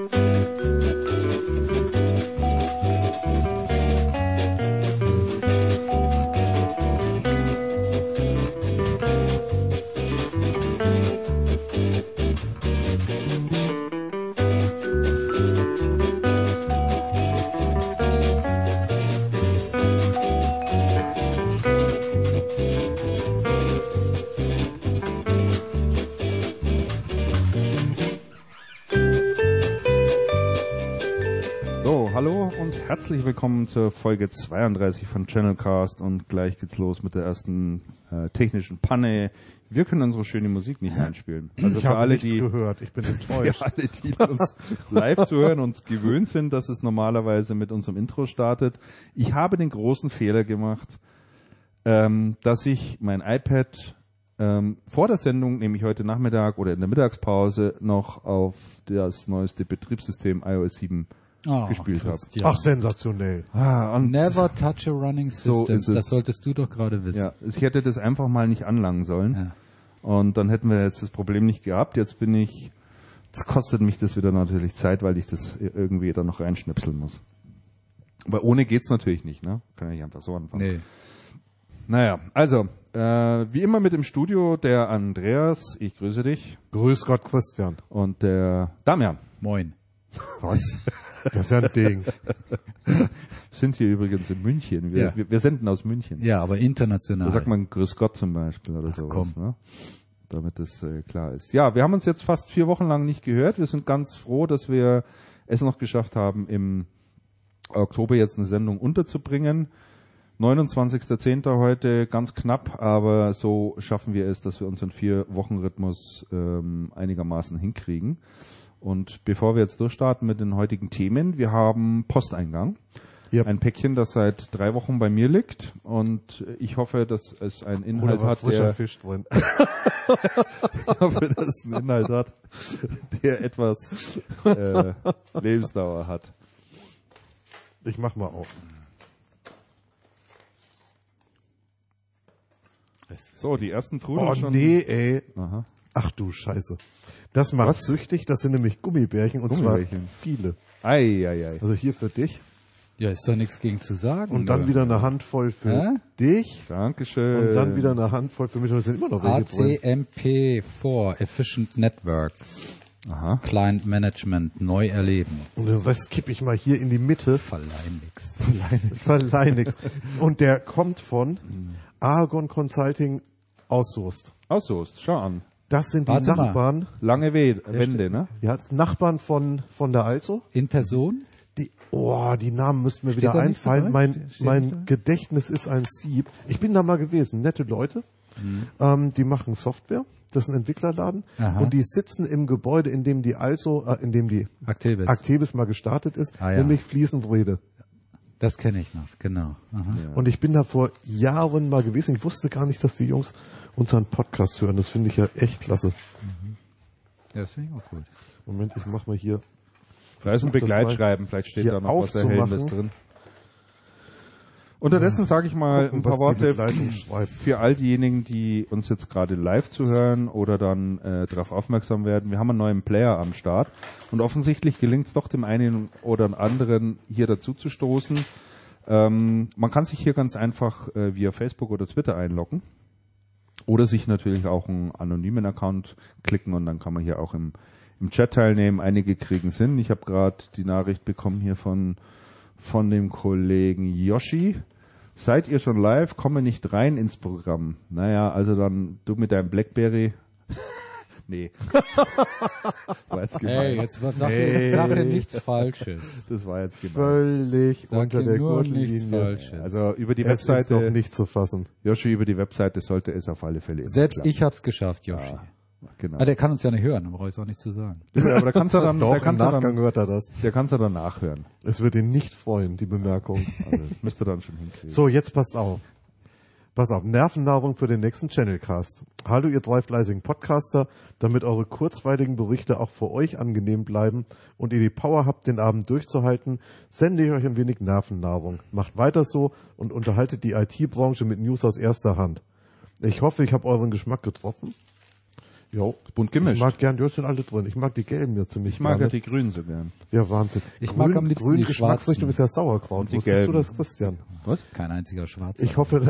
Herzlich willkommen zur Folge 32 von Channelcast und gleich geht's los mit der ersten technischen Panne. Wir können unsere schöne Musik nicht einspielen. Also ich für habe alle, nichts gehört, ich bin enttäuscht. Für alle, die uns live zuhören, uns gewöhnt sind, dass es normalerweise mit unserem Intro startet. Ich habe den großen Fehler gemacht, dass ich mein iPad vor der Sendung, nämlich heute Nachmittag oder in der Mittagspause, noch auf das neueste Betriebssystem iOS 7 gespielt habe. Ach, sensationell. Never touch a running system. So das solltest du doch gerade wissen. Ja, ich hätte das einfach mal nicht anlangen sollen. Ja. Und dann hätten wir jetzt das Problem nicht gehabt. Jetzt kostet mich das wieder natürlich Zeit, weil ich das irgendwie dann noch reinschnipseln muss. Aber ohne geht's natürlich nicht, ne? Kann ja nicht einfach so anfangen. Nee. Naja, also, wie immer mit im Studio der Andreas, ich grüße dich. Grüß Gott, Christian. Und der Damian. Moin. Was? Das ist ja ein Ding. Wir sind hier übrigens in München. Wir senden aus München. Ja, aber international. Da sagt man Grüß Gott zum Beispiel oder sowas. Komm. Ne? Damit das klar ist. Ja, wir haben uns jetzt fast 4 Wochen lang nicht gehört. Wir sind ganz froh, dass wir es noch geschafft haben, im Oktober jetzt eine Sendung unterzubringen. 29.10. heute, ganz knapp, aber so schaffen wir es, dass wir unseren 4-Wochen-Rhythmus einigermaßen hinkriegen. Und bevor wir jetzt durchstarten mit den heutigen Themen, wir haben Posteingang. Yep. Ein Päckchen, das seit 3 Wochen bei mir liegt. Und ich hoffe, dass es einen Inhalt hat, frischer Fisch drin. Ich hoffe, dass es einen Inhalt hat, der etwas Lebensdauer hat. Ich mach mal auf. So, die ersten Trudeln schon. Nee, ey. Aha. Ach du Scheiße. Das macht süchtig, das sind nämlich Gummibärchen und zwar viele. Ei. Also hier für dich. Ja, ist doch nichts gegen zu sagen. Und dann wieder eine Handvoll für dich. Dankeschön. Und dann wieder eine Handvoll für mich. Und es sind immer noch welche drin. ACMP4, Efficient Networks. Aha. Client Management, neu erleben. Und den Rest kippe ich mal hier in die Mitte. Verleih nix. Und der kommt von Aragon Consulting aus Soest. Aus Soest, schau an. Das sind die Warte mal. Nachbarn. Lange Wände, ne? Ja, Nachbarn von der Also. In Person? Die Namen müssten mir Steht wieder da nicht einfallen. dabei? Steht Mein nicht dabei? Gedächtnis ist ein Sieb. Ich bin da mal gewesen. Nette Leute. Die machen Software. Das ist ein Entwicklerladen. Aha. Und die sitzen im Gebäude, in dem die Actebis mal gestartet ist, Ah, ja. nämlich Fliesenbrede. Das kenne ich noch, genau. Aha. Ja. Und ich bin da vor Jahren mal gewesen. Ich wusste gar nicht, dass die Jungs unseren Podcast hören. Das finde ich ja echt klasse. Ja, das finde ich auch gut. Moment, ich mach mal hier. Da ist ein Begleitschreiben, vielleicht steht hier da noch was Erhellendes aufzumachen. drin. Unterdessen sage ich mal Gucken, ein paar was die Worte Begleitung schreibt. für all diejenigen, die uns jetzt gerade live zuhören oder dann darauf aufmerksam werden. Wir haben einen neuen Player am Start und offensichtlich gelingt es doch dem einen oder anderen hier dazu zu stoßen. Man kann sich hier ganz einfach via Facebook oder Twitter einloggen oder sich natürlich auch einen anonymen Account klicken und dann kann man hier auch im Chat teilnehmen. Einige kriegen es hin. Ich habe gerade die Nachricht bekommen hier von dem Kollegen Yoshi. Seid ihr schon live? Komme nicht rein ins Programm. Naja, also dann du mit deinem Blackberry. Nee. War jetzt gemein. Hey, jetzt sag nichts Falsches. Das war jetzt gemein. Völlig Sag unter dir der nur nichts Gürtellinie. Falsches. Also über die Es ist doch Webseite, nicht zu fassen. Yoshi, über die Webseite sollte es auf alle Fälle immer Selbst klappen. ich hab's geschafft, Yoshi. Genau. Ah, der kann uns ja nicht hören, dann brauche ich es auch nicht zu sagen. Aber da kannst du dann, Doch, im Nachgang hört er das. der kannst du dann nachhören. Es wird ihn nicht freuen, die Bemerkung. Also, müsste dann schon hinkriegen. So, jetzt passt auf. Pass auf, Nervennahrung für den nächsten Channelcast. Hallo ihr 3 fleißigen Podcaster, damit eure kurzweiligen Berichte auch für euch angenehm bleiben und ihr die Power habt, den Abend durchzuhalten, sende ich euch ein wenig Nervennahrung. Macht weiter so und unterhaltet die IT-Branche mit News aus erster Hand. Ich hoffe, ich habe euren Geschmack getroffen. Jo. Bunt gemischt. Ich mag gern, die sind alle drin. Ich mag die gelben ja ziemlich Ich mag gerne. ja die grünen so gern. Ja, Wahnsinn. Ich mag am liebsten grün die Geschmacksrichtung ist schwarzen. ja Sauerkraut. Die Wusstest gelben. du das, Christian? Was? Kein einziger Schwarzer. Ich hoffe,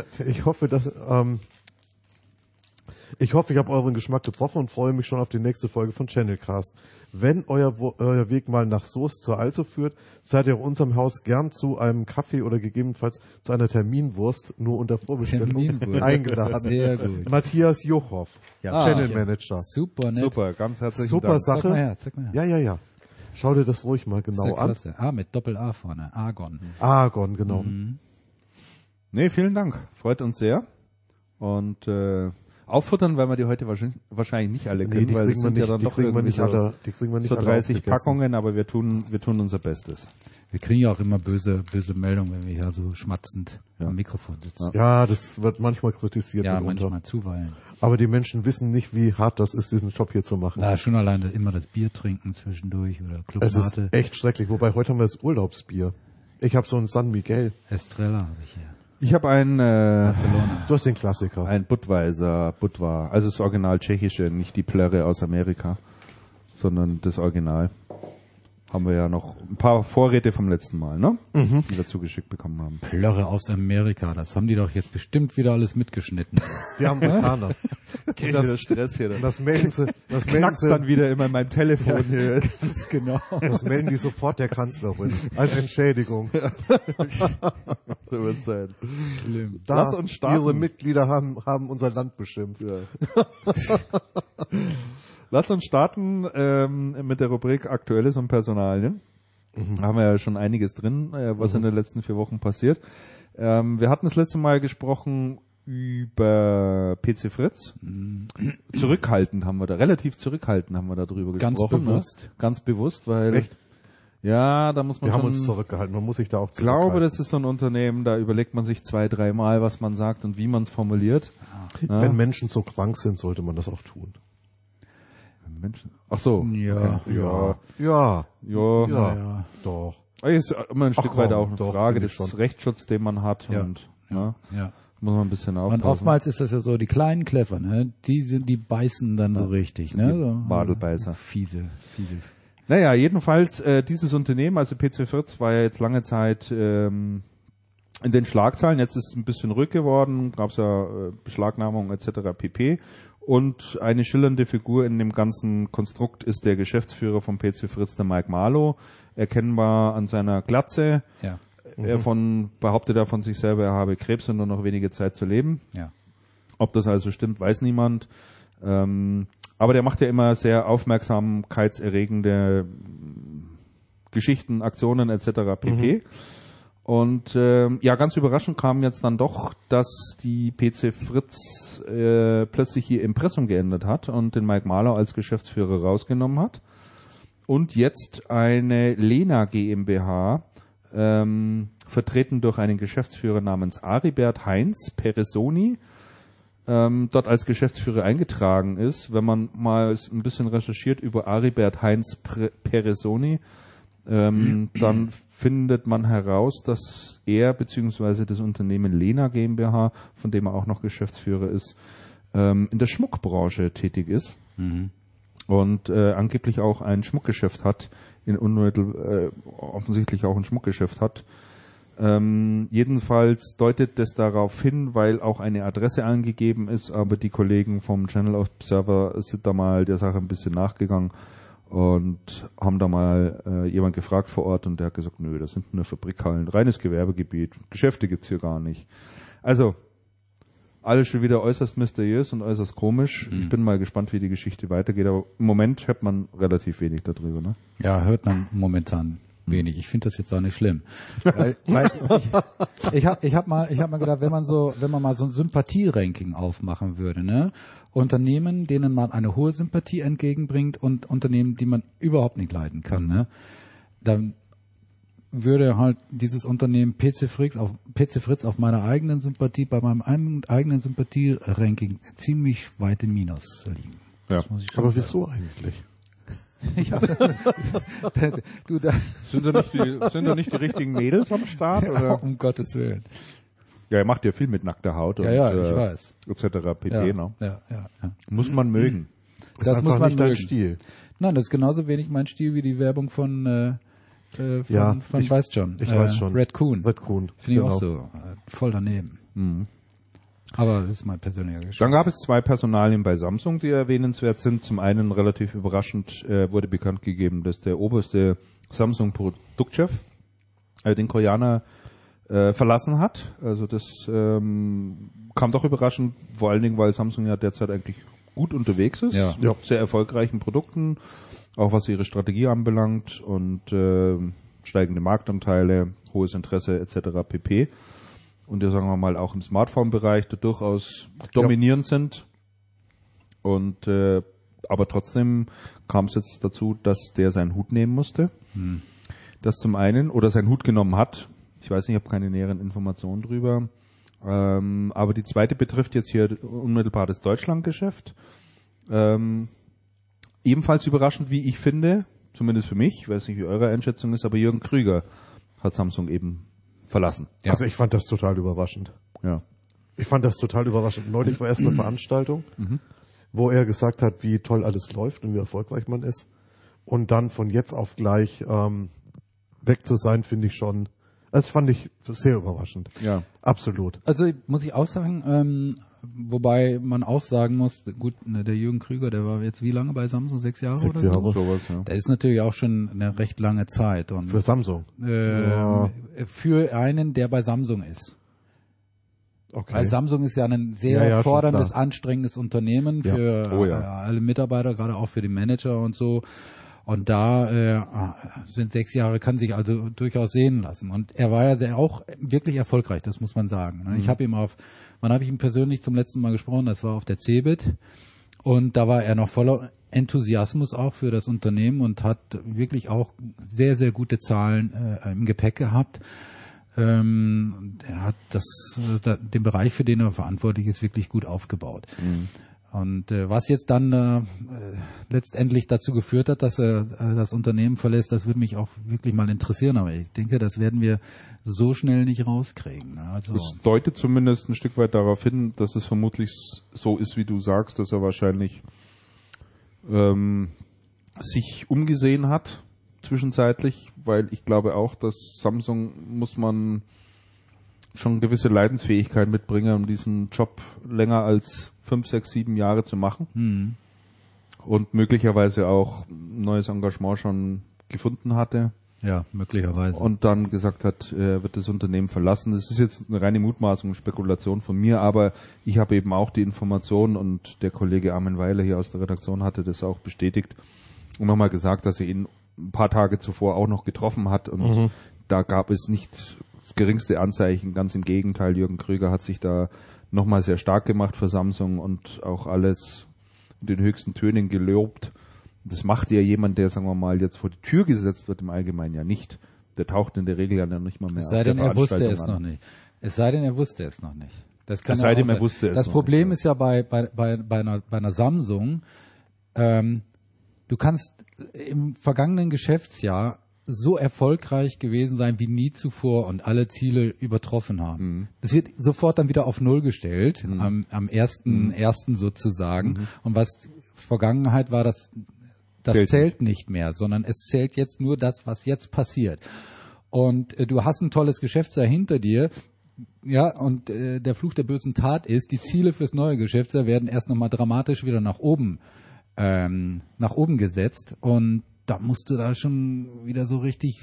ich habe euren Geschmack getroffen und freue mich schon auf die nächste Folge von Channelcast. Wenn euer Weg mal nach Soest zur Also führt, seid ihr in unserem Haus gern zu einem Kaffee oder gegebenenfalls zu einer Terminwurst, nur unter Vorbestellung, Terminwurst. eingeladen. Sehr gut. Matthias Jochow, Ja, Channel okay. Manager. Super nett. Super, ganz herzlichen Super Dank. Sache. Zeig mal her. Ja. Schau dir das ruhig mal Sehr genau an. klasse. Mit Doppel-A vorne. Argon. Argon, genau. Nee, vielen Dank. Freut uns sehr. Und auffuttern, weil wir die heute wahrscheinlich nicht alle können, Nee, die weil es kriegen wir sind nicht, ja dann die doch kriegen wir nicht irgendwie alle, die kriegen wir nicht so alle 30 aufgegessen. Packungen, aber wir tun unser Bestes. Wir kriegen ja auch immer böse Meldungen, wenn wir hier so schmatzend am Mikrofon sitzen. Ja, das wird manchmal kritisiert. Ja, mitunter. manchmal zuweilen. Aber die Menschen wissen nicht, wie hart das ist, diesen Job hier zu machen. Na, schon alleine immer das Bier trinken zwischendurch oder Es ist Clubmate. echt schrecklich. Wobei, heute haben wir das Urlaubsbier. Ich habe so ein San Miguel. Estrella habe ich hier. Ich habe ein Barcelona. Du hast den Klassiker. Budweiser, also das Original tschechische, nicht die Plörre aus Amerika, sondern das Original. Haben wir ja noch ein paar Vorräte vom letzten Mal, ne? Die wir zugeschickt bekommen haben. Plörre aus Amerika. Das haben die doch jetzt bestimmt wieder alles mitgeschnitten. Die Amerikaner. Das Stress hier. Das melden sie, knackt dann wieder immer in meinem Telefon hier. Ganz genau. das melden die sofort der Kanzlerin. Als Entschädigung. So wird's sein. Schlimm. Da Lass uns starten. Ihre Mitglieder haben unser Land beschimpft. Lass uns starten mit der Rubrik Aktuelles und Personalien. Da haben wir ja schon einiges drin, was in den letzten 4 Wochen passiert. Wir hatten das letzte Mal gesprochen über PC Fritz. Zurückhaltend haben wir da, relativ zurückhaltend haben wir da drüber Ganz gesprochen. bewusst. Ne? Ganz bewusst, weil... Echt? Ja, da muss man Wir haben schon... uns zurückgehalten. Man muss sich da auch Ich glaube, zurückhalten. das ist so ein Unternehmen, da überlegt man sich 2-3 Mal, was man sagt und wie man es formuliert. Ja. Wenn Menschen so krank sind, sollte man das auch tun. Menschen. Ach so. Ja. Okay. Ja. Ja. Doch. Ist immer ein Stück komm, weit auch eine doch, Frage finde ich des schon. Rechtsschutz, den man hat. Ja. Und ja, Ja. muss man ein bisschen aufpassen. Und oftmals ist das ja so, die kleinen Clever, ne? Die beißen dann so richtig, ne? So, Badelbeißer. Fiese. Naja, jedenfalls, dieses Unternehmen, also PC Fritz, war ja jetzt lange Zeit in den Schlagzeilen. Jetzt ist es ein bisschen ruhig geworden, gab es ja Beschlagnahmung etc. pp. Und eine schillernde Figur in dem ganzen Konstrukt ist der Geschäftsführer von PC Fritz, der Mike Marlow, erkennbar an seiner Glatze. Ja. Behauptet er von sich selber, er habe Krebs und nur noch wenige Zeit zu leben. Ja. Ob das also stimmt, weiß niemand. Aber der macht ja immer sehr aufmerksamkeitserregende Geschichten, Aktionen etc. pp. Und ganz überraschend kam jetzt dann doch, dass die PC Fritz plötzlich ihr Impressum geändert hat und den Mike Marlow als Geschäftsführer rausgenommen hat. Und jetzt eine Lena GmbH, vertreten durch einen Geschäftsführer namens Aribert Heinz Peresoni, dort als Geschäftsführer eingetragen ist. Wenn man mal ein bisschen recherchiert über Aribert Heinz Peresoni, dann findet man heraus, dass er bzw. das Unternehmen Lena GmbH, von dem er auch noch Geschäftsführer ist, in der Schmuckbranche tätig ist und angeblich auch ein Schmuckgeschäft hat, offensichtlich auch ein Schmuckgeschäft hat. Jedenfalls deutet das darauf hin, weil auch eine Adresse angegeben ist, aber die Kollegen vom Channel Observer sind da mal der Sache ein bisschen nachgegangen und haben da mal jemand gefragt vor Ort und der hat gesagt, nö, das sind nur Fabrikhallen, reines Gewerbegebiet, Geschäfte gibt's hier gar nicht. Also, alles schon wieder äußerst mysteriös und äußerst komisch. Ich bin mal gespannt, wie die Geschichte weitergeht, aber im Moment hört man relativ wenig darüber, ne? Ja, hört man momentan wenig. Ich finde das jetzt auch nicht schlimm. Weil ich hab mal gedacht, wenn man mal so ein Sympathie-Ranking aufmachen würde, ne? Unternehmen, denen man eine hohe Sympathie entgegenbringt und Unternehmen, die man überhaupt nicht leiden kann, ne? Dann würde halt dieses Unternehmen PC Fritz auf meiner eigenen Sympathie, bei meinem eigenen Sympathie-Ranking ziemlich weit im Minus liegen. Ja. Das muss ich schon Aber sagen. wieso eigentlich? Ja. Sind da nicht die richtigen Mädels am Start? Oder? Um Gottes Willen. Ja, er macht ja viel mit nackter Haut und Ja, ich weiß. etc. pp. Ja, Ne? ja. Muss man mögen. Das muss man nicht dein mögen. Stil. Nein, das ist genauso wenig mein Stil wie die Werbung von Ich weiß schon. weiß schon. Red Coon. Red Coon. Finde ich genau. auch so. Voll daneben. Aber das ist mein persönlicher Geschmack. Dann gab es 2 Personalien bei Samsung, die erwähnenswert sind. Zum einen relativ überraschend wurde bekannt gegeben, dass der oberste Samsung-Produktchef den Koreaner verlassen hat. Also das kam doch überraschend, vor allen Dingen, weil Samsung ja derzeit eigentlich gut unterwegs ist, Ja. mit sehr erfolgreichen Produkten, auch was ihre Strategie anbelangt und steigende Marktanteile, hohes Interesse etc. pp. Und ja, sagen wir mal, auch im Smartphone-Bereich da durchaus dominierend sind. Und aber trotzdem kam es jetzt dazu, dass der seinen Hut nehmen musste. Das zum einen, oder seinen Hut genommen hat. Ich weiß nicht, ich habe keine näheren Informationen drüber. Aber die zweite betrifft jetzt hier unmittelbar das Deutschlandgeschäft. Ebenfalls überraschend, wie ich finde, zumindest für mich, ich weiß nicht, wie eure Einschätzung ist, aber Jürgen Krüger hat Samsung eben verlassen. Ja. Also ich fand das total überraschend. Ja. Ich fand das total überraschend. Neulich war erst eine Veranstaltung, wo er gesagt hat, wie toll alles läuft und wie erfolgreich man ist. Und dann von jetzt auf gleich weg zu sein, finde ich schon, das fand ich sehr überraschend. Ja. Absolut. Also muss ich auch sagen, wobei man auch sagen muss, gut, der Jürgen Krüger, der war jetzt wie lange bei Samsung? 6 Jahre 6 oder Jahre. Sowas, ja. Das ist natürlich auch schon eine recht lange Zeit. Und Für Samsung. für einen, der bei Samsung ist. Okay. Weil Samsung ist ja ein sehr Ja, schon forderndes, klar. anstrengendes Unternehmen Ja. für Oh ja. alle Mitarbeiter, gerade auch für die Manager und so. Und da sind 6 Jahre, kann sich also durchaus sehen lassen. Und er war ja auch wirklich erfolgreich, das muss man sagen. Ne? Ich habe ihm wann habe ich ihn persönlich zum letzten Mal gesprochen? Das war auf der CeBIT. Und da war er noch voller Enthusiasmus auch für das Unternehmen und hat wirklich auch sehr, sehr gute Zahlen im Gepäck gehabt. Er hat den Bereich, für den er verantwortlich ist, wirklich gut aufgebaut. Und was jetzt dann letztendlich dazu geführt hat, dass er das Unternehmen verlässt, das würde mich auch wirklich mal interessieren. Aber ich denke, das werden wir so schnell nicht rauskriegen. Ne? Also Das deutet zumindest ein Stück weit darauf hin, dass es vermutlich so ist, wie du sagst, dass er wahrscheinlich sich umgesehen hat zwischenzeitlich, weil ich glaube auch, dass Samsung muss man schon gewisse Leidensfähigkeit mitbringen, um diesen Job länger als 5, 6, 7 Jahre zu machen. Und möglicherweise auch ein neues Engagement schon gefunden hatte. ja, möglicherweise. Und dann gesagt hat, er wird das Unternehmen verlassen. Das ist jetzt eine reine Mutmaßung, Spekulation von mir, aber ich habe eben auch die Information und der Kollege Armin Weiler hier aus der Redaktion hatte das auch bestätigt und nochmal gesagt, dass er ihn ein paar Tage zuvor auch noch getroffen hat und da gab es nicht das geringste Anzeichen, ganz im Gegenteil, Jürgen Krüger hat sich da nochmal sehr stark gemacht für Samsung und auch alles in den höchsten Tönen gelobt. Das macht ja jemand, der, sagen wir mal, jetzt vor die Tür gesetzt wird, im Allgemeinen ja nicht. Der taucht in der Regel ja nicht mal mehr Es sei auf der denn, er wusste Veranstaltung es an. noch nicht. Es sei denn, er wusste es noch nicht. Das kann Es ja sei auch denn, er sein. wusste es Das noch Problem nicht, ist ja bei einer Samsung, du kannst im vergangenen Geschäftsjahr so erfolgreich gewesen sein wie nie zuvor und alle Ziele übertroffen haben. Das wird sofort dann wieder auf Null gestellt, am 1.1. sozusagen. Und was Vergangenheit war, das zählt nicht mehr, sondern es zählt jetzt nur das, was jetzt passiert. Und du hast ein tolles Geschäftsjahr hinter dir, ja, und der Fluch der bösen Tat ist, die Ziele fürs neue Geschäftsjahr werden erst nochmal dramatisch wieder nach oben gesetzt. Und da musst du da schon wieder so richtig,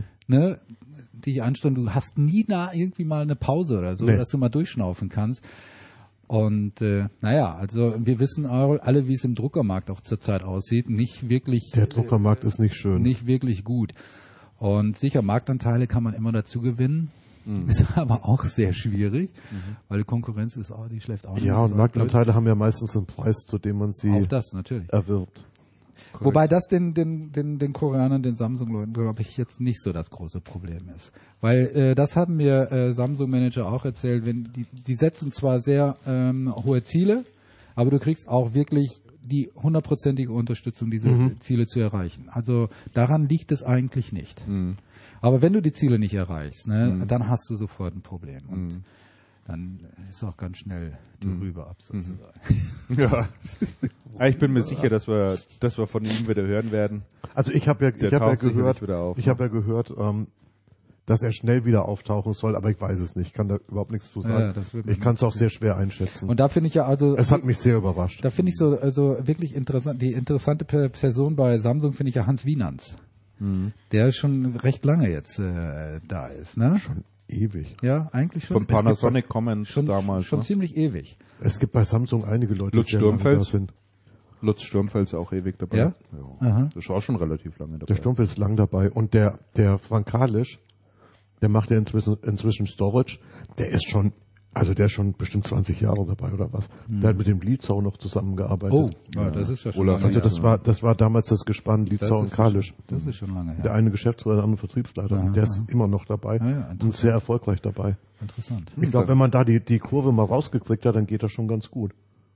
dich anstellen. Du hast nie da irgendwie mal eine Pause oder so, dass du mal durchschnaufen kannst. Und also wir wissen alle, wie es im Druckermarkt auch zurzeit aussieht. Nicht wirklich. Der Druckermarkt ist nicht schön. Nicht wirklich gut. Und sicher, Marktanteile kann man immer dazu gewinnen. Ist aber auch sehr schwierig, weil die Konkurrenz ist auch, die schläft auch nicht. Ja, und Marktanteile haben ja meistens einen Preis, zu dem man sie auch das natürlich. erwirbt. Wobei das den Koreanern, den Samsung-Leuten, glaube ich, jetzt nicht so das große Problem ist. Weil das haben mir Samsung-Manager auch erzählt, wenn die setzen zwar sehr hohe Ziele, aber du kriegst auch wirklich die 100%ige Unterstützung, diese Ziele zu erreichen. Also daran liegt es eigentlich nicht. Aber wenn du die Ziele nicht erreichst, dann hast du sofort ein Problem. Und dann ist auch ganz schnell die Rübe ab, sozusagen. Ja. Ich bin mir sicher, dass wir von ihm wieder hören werden. Also ich habe ja taucht sicherlich wieder auf, gehört, dass er schnell wieder auftauchen soll, aber ich weiß es nicht. Ich kann da überhaupt nichts zu sagen. Ich kann es auch sehr schwer einschätzen. Und da finde ich ja also... Es hat mich sehr überrascht. Da finde ich so also wirklich interessant, die interessante Person bei Samsung finde ich ja Hans Wienans. Der schon recht lange jetzt da ist, ne? Schon ewig. Ja, eigentlich schon. Von Panasonic Comments schon damals. Schon ne? ziemlich ewig. Es gibt bei Samsung einige Leute, Lutz die sehr lange da Sturmfels? sind. Lutz Sturmfels ist auch ewig dabei. Ja? Aha. Das ist auch schon relativ lange dabei. Der Sturmfels ist lang dabei. Und der Frank Kalisch, der macht ja inzwischen Storage, der ist schon bestimmt 20 Jahre dabei oder was. Der hat mit dem Lietzau noch zusammengearbeitet. Oh, ja, das ist ja schon Olaf, lange Also her. das war damals das Gespann Lietzau und Kalisch. Das ist schon lange her. Der eine Geschäftsführer, der andere Vertriebsleiter. Und der ist immer noch dabei ja, und sehr erfolgreich dabei. Interessant. Ich glaube, wenn man da die Kurve mal rausgekriegt hat, dann geht das schon ganz gut.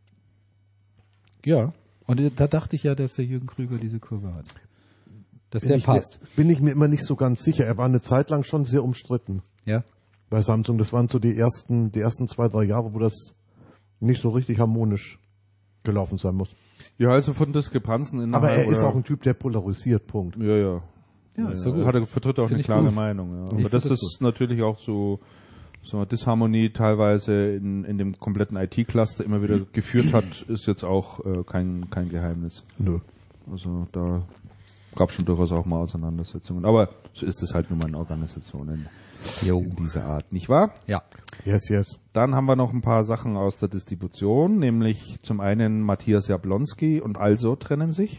Ja, und da dachte ich ja, dass der Jürgen Krüger diese Kurve hat. Dass der passt. Bin ich mir immer nicht so ganz sicher. Er war eine Zeit lang schon sehr umstritten Ja. bei Samsung. Das waren so die ersten 2-3 Jahre, wo das nicht so richtig harmonisch gelaufen sein muss. Ja, also von Diskrepanzen innerhalb. Aber er ist oder- auch ein Typ, der polarisiert, Punkt. Ja. Ja, ist so gut. Vertritt auch Find eine ich klare gut. Meinung. Ja. Ich Aber find das das ist natürlich auch so eine Disharmonie teilweise in dem kompletten IT-Cluster immer wieder geführt hat, ist jetzt auch kein Geheimnis. Nö. Also da gab schon durchaus auch mal Auseinandersetzungen. Aber so ist es halt nun mal in Organisationen in dieser Art, nicht wahr? Ja. Yes. Dann haben wir noch ein paar Sachen aus der Distribution, nämlich zum einen Matthias Jablonski und Also trennen sich.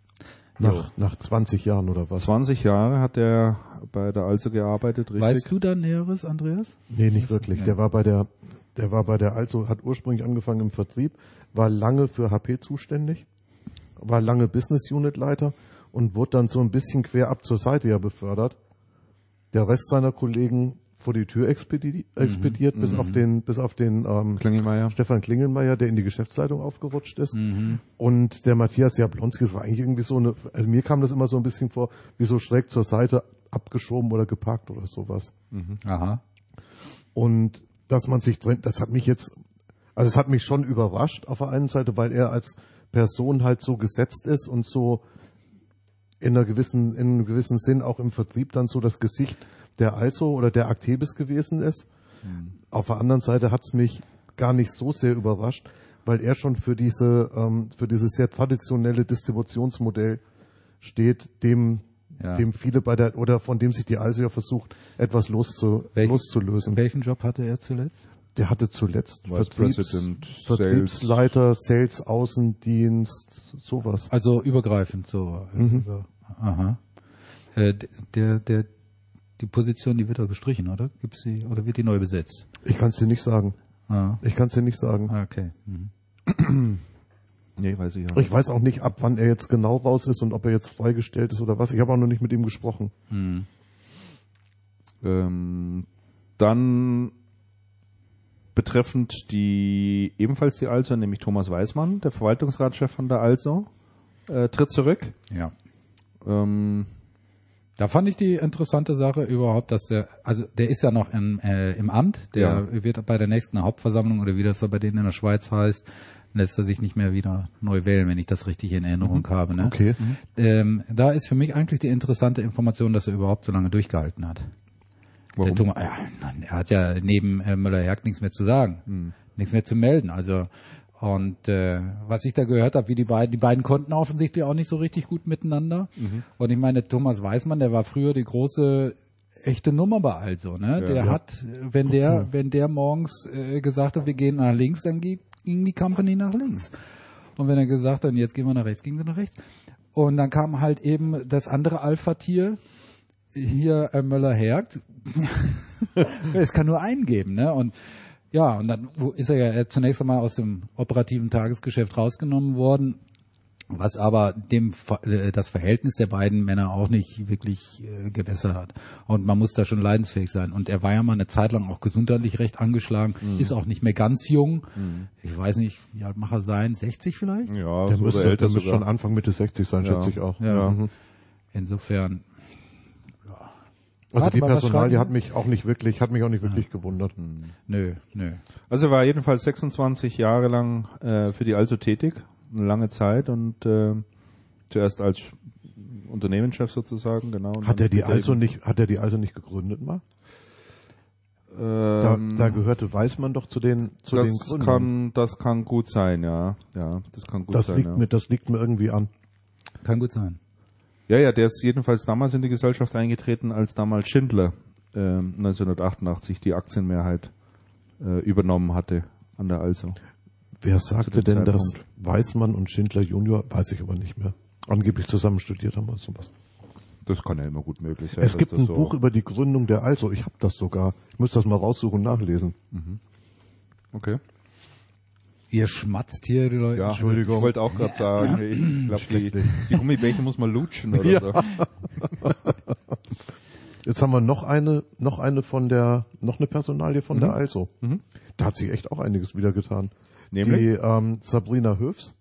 Nach 20 Jahren oder was? 20 Jahre hat er bei der Also gearbeitet, richtig? Weißt du da Näheres, Andreas? Nee, nicht wirklich. Nee. Der war bei der Also, hat ursprünglich angefangen im Vertrieb, war lange für HP zuständig, war lange Business Unit Leiter und wurde dann so ein bisschen quer ab zur Seite ja befördert. Der Rest seiner Kollegen vor die Tür expediert, bis auf den Klingelmeier. Stefan Klingelmeier, der in die Geschäftsleitung aufgerutscht ist. Und der Matthias Jablonski, das war eigentlich irgendwie so also mir kam das immer so ein bisschen vor, wie so schräg zur Seite abgeschoben oder geparkt oder sowas. Aha. Und dass man sich trennt, es hat mich schon überrascht auf der einen Seite, weil er als Person halt so gesetzt ist und so in einem gewissen Sinn auch im Vertrieb dann so das Gesicht der Also oder der Actebis gewesen ist. Auf der anderen Seite hat es mich gar nicht so sehr überrascht, weil er schon für dieses sehr traditionelle Distributionsmodell steht, dem viele von dem sich die Also ja versucht, etwas loszulösen. Welchen Job hatte er zuletzt? Der hatte zuletzt Vice President, Vertriebsleiter, Sales, Außendienst, sowas. Also übergreifend so. Aha. Die Position, die wird doch gestrichen, oder? Oder wird die neu besetzt? Ich kann es dir nicht sagen. Ah, okay. Nee, weiß ich ja. Ich weiß auch nicht, ab wann er jetzt genau raus ist und ob er jetzt freigestellt ist oder was. Ich habe auch noch nicht mit ihm gesprochen. Dann betreffend ebenfalls die Also, nämlich Thomas Weismann, der Verwaltungsratschef von der Also, tritt zurück. Ja. Da fand ich die interessante Sache überhaupt, dass der ist ja noch im Amt, der wird bei der nächsten Hauptversammlung oder wie das so bei denen in der Schweiz heißt, lässt er sich nicht mehr wieder neu wählen, wenn ich das richtig in Erinnerung habe. Ne? Okay. Da ist für mich eigentlich die interessante Information, dass er überhaupt so lange durchgehalten hat. Warum? Der Thomas, er hat ja neben Müller-Herg nichts mehr zu sagen, nichts mehr zu melden. Also und was ich da gehört habe, wie die beiden konnten offensichtlich auch nicht so richtig gut miteinander. Und ich meine, Thomas Weismann, der war früher die große echte Nummer bei Also, ne? Der hat, wenn der morgens gesagt hat, wir gehen nach links, dann ging die Company nach links. Und wenn er gesagt hat, jetzt gehen wir nach rechts, ging sie nach rechts. Und dann kam halt eben das andere Alpha-Tier, hier Müller-Herg. Es kann nur einen geben, ne? Und ja, und dann ist er ja zunächst einmal aus dem operativen Tagesgeschäft rausgenommen worden, was aber das Verhältnis der beiden Männer auch nicht wirklich gebessert hat. Und man muss da schon leidensfähig sein. Und er war ja mal eine Zeit lang auch gesundheitlich recht angeschlagen, ist auch nicht mehr ganz jung. Ich weiß nicht, wie alt mag er sein? 60 vielleicht? Ja, Der so müsste oder älter schon sogar. Anfang Mitte 60 sein, schätze ich auch. Ja. Insofern. Also Warte die mal, was Personalie schreiben hat mich auch nicht wirklich gewundert. Nö. Also er war jedenfalls 26 Jahre lang für die Also tätig, eine lange Zeit und zuerst als Unternehmenschef sozusagen, genau. Hat er die also nicht gegründet mal? Da gehörte Weismann doch zu den Gründern. Das kann gut sein, ja. Ja, das kann gut sein. Das liegt mir irgendwie an. Kann gut sein. Ja, der ist jedenfalls damals in die Gesellschaft eingetreten, als damals Schindler 1988 die Aktienmehrheit übernommen hatte an der Also. Wer sagte denn, dass Weismann und Schindler Junior, weiß ich aber nicht mehr, angeblich zusammen studiert haben oder sowas? Das kann ja immer gut möglich sein. Es gibt ein Buch über die Gründung der Also. Ich habe das sogar. Ich muss das mal raussuchen und nachlesen. Okay. Ihr schmatzt hier, die Leute. Ja, Entschuldigung. Ich wollte auch gerade sagen, ich glaube, die Gummibärchen muss man lutschen oder so. Jetzt haben wir noch eine Personalie von der Also. Da hat sich echt auch einiges wieder getan. Nämlich? Die Sabrina Höfs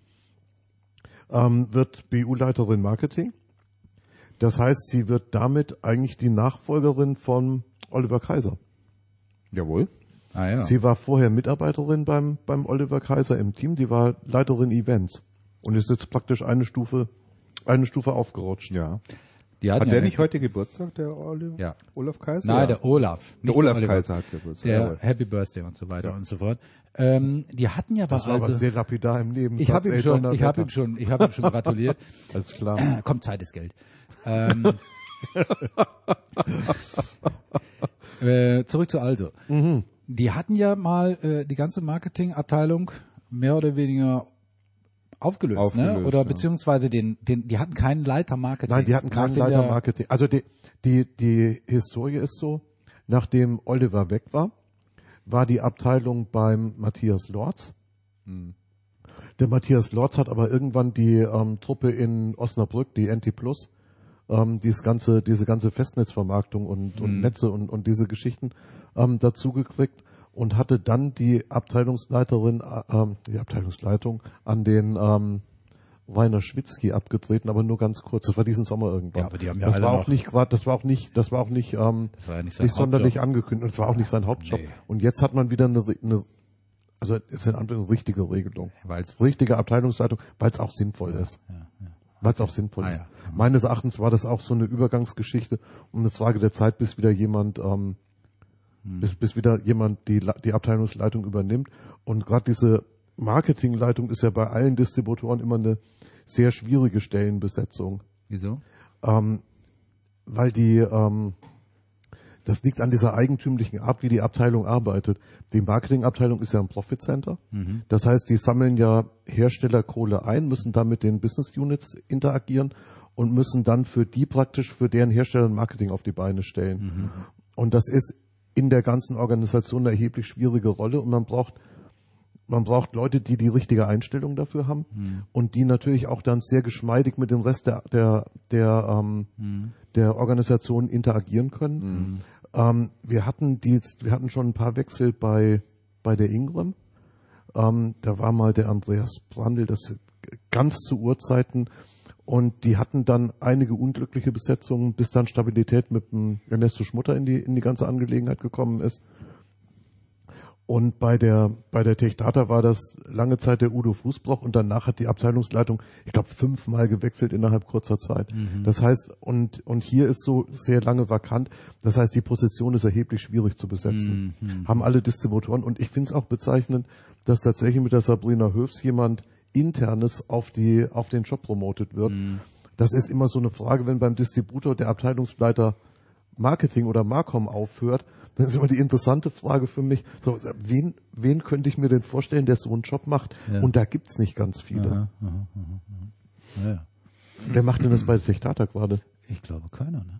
wird BU-Leiterin Marketing. Das heißt, sie wird damit eigentlich die Nachfolgerin von Oliver Kaiser. Jawohl. Ah, ja. Sie war vorher Mitarbeiterin beim Oliver Kaiser im Team, die war Leiterin Events und ist jetzt praktisch eine Stufe aufgerutscht. Ja. Hat der nicht heute Geburtstag, der Olaf Kaiser? Nein, ja. der Olaf. Der Olaf Kaiser hat Geburtstag. Der Jawohl. Happy Birthday und so weiter und so fort. Die hatten ja Das war aber sehr lapidar im Leben. Ich habe ihm schon gratuliert. Alles klar. Kommt, Zeit ist Geld. Zurück zu Also. Die hatten ja mal die ganze Marketingabteilung mehr oder weniger aufgelöst, ne? Oder beziehungsweise die hatten keinen Leiter Marketing. Nein, die hatten keinen Leiter Marketing. Also die Historie ist so, nachdem Oliver weg war die Abteilung beim Matthias Lorz. Der Matthias Lorz hat aber irgendwann die Truppe in Osnabrück, die NT Plus, diese ganze Festnetzvermarktung und Netze und diese Geschichten dazu gekriegt und hatte dann die Abteilungsleitung an den Rainer Schwitzky abgetreten, aber nur ganz kurz. Das war diesen Sommer irgendwann. Ja, aber die haben ja das alle war noch- auch nicht sein sonderlich Hauptjob. angekündigt. Und es war auch nicht sein Hauptjob. Nee. Und jetzt hat man wieder eine richtige Regelung. Weil's- Richtige Abteilungsleitung, weil es auch sinnvoll ist. Weil es auch sinnvoll ist. ja. Meines Erachtens war das auch so eine Übergangsgeschichte und eine Frage der Zeit, bis wieder jemand die Abteilungsleitung übernimmt. Und gerade diese Marketingleitung ist ja bei allen Distributoren immer eine sehr schwierige Stellenbesetzung. Wieso? Weil das liegt an dieser eigentümlichen Art, wie die Abteilung arbeitet. Die Marketingabteilung ist ja ein Profit Center. Das heißt, die sammeln ja Herstellerkohle ein, müssen dann mit den Business Units interagieren und müssen dann für deren Hersteller ein Marketing auf die Beine stellen. Und das ist in der ganzen Organisation eine erheblich schwierige Rolle und man braucht Leute, die die richtige Einstellung dafür haben und die natürlich auch dann sehr geschmeidig mit dem Rest der Organisation interagieren können. Wir hatten schon ein paar Wechsel bei der Ingram. Da war mal der Andreas Brandl, das ganz zu Urzeiten. Und die hatten dann einige unglückliche Besetzungen, bis dann Stabilität mit dem Ernesto Schmutter in die ganze Angelegenheit gekommen ist. Und bei der Techdata war das lange Zeit der Udo Fußbroch und danach hat die Abteilungsleitung, ich glaube, 5-mal gewechselt innerhalb kurzer Zeit. Das heißt, und hier ist so sehr lange vakant. Das heißt, die Position ist erheblich schwierig zu besetzen. Haben alle Distributoren und ich finde es auch bezeichnend, dass tatsächlich mit der Sabrina Höfs jemand Internes auf den Job promotet wird. Das ist immer so eine Frage, wenn beim Distributor der Abteilungsleiter Marketing oder Marcom aufhört, dann ist immer die interessante Frage für mich, so, wen könnte ich mir denn vorstellen, der so einen Job macht? Ja. Und da gibt's nicht ganz viele. Ja. Wer macht denn das bei Techdata gerade? Ich glaube keiner, ne?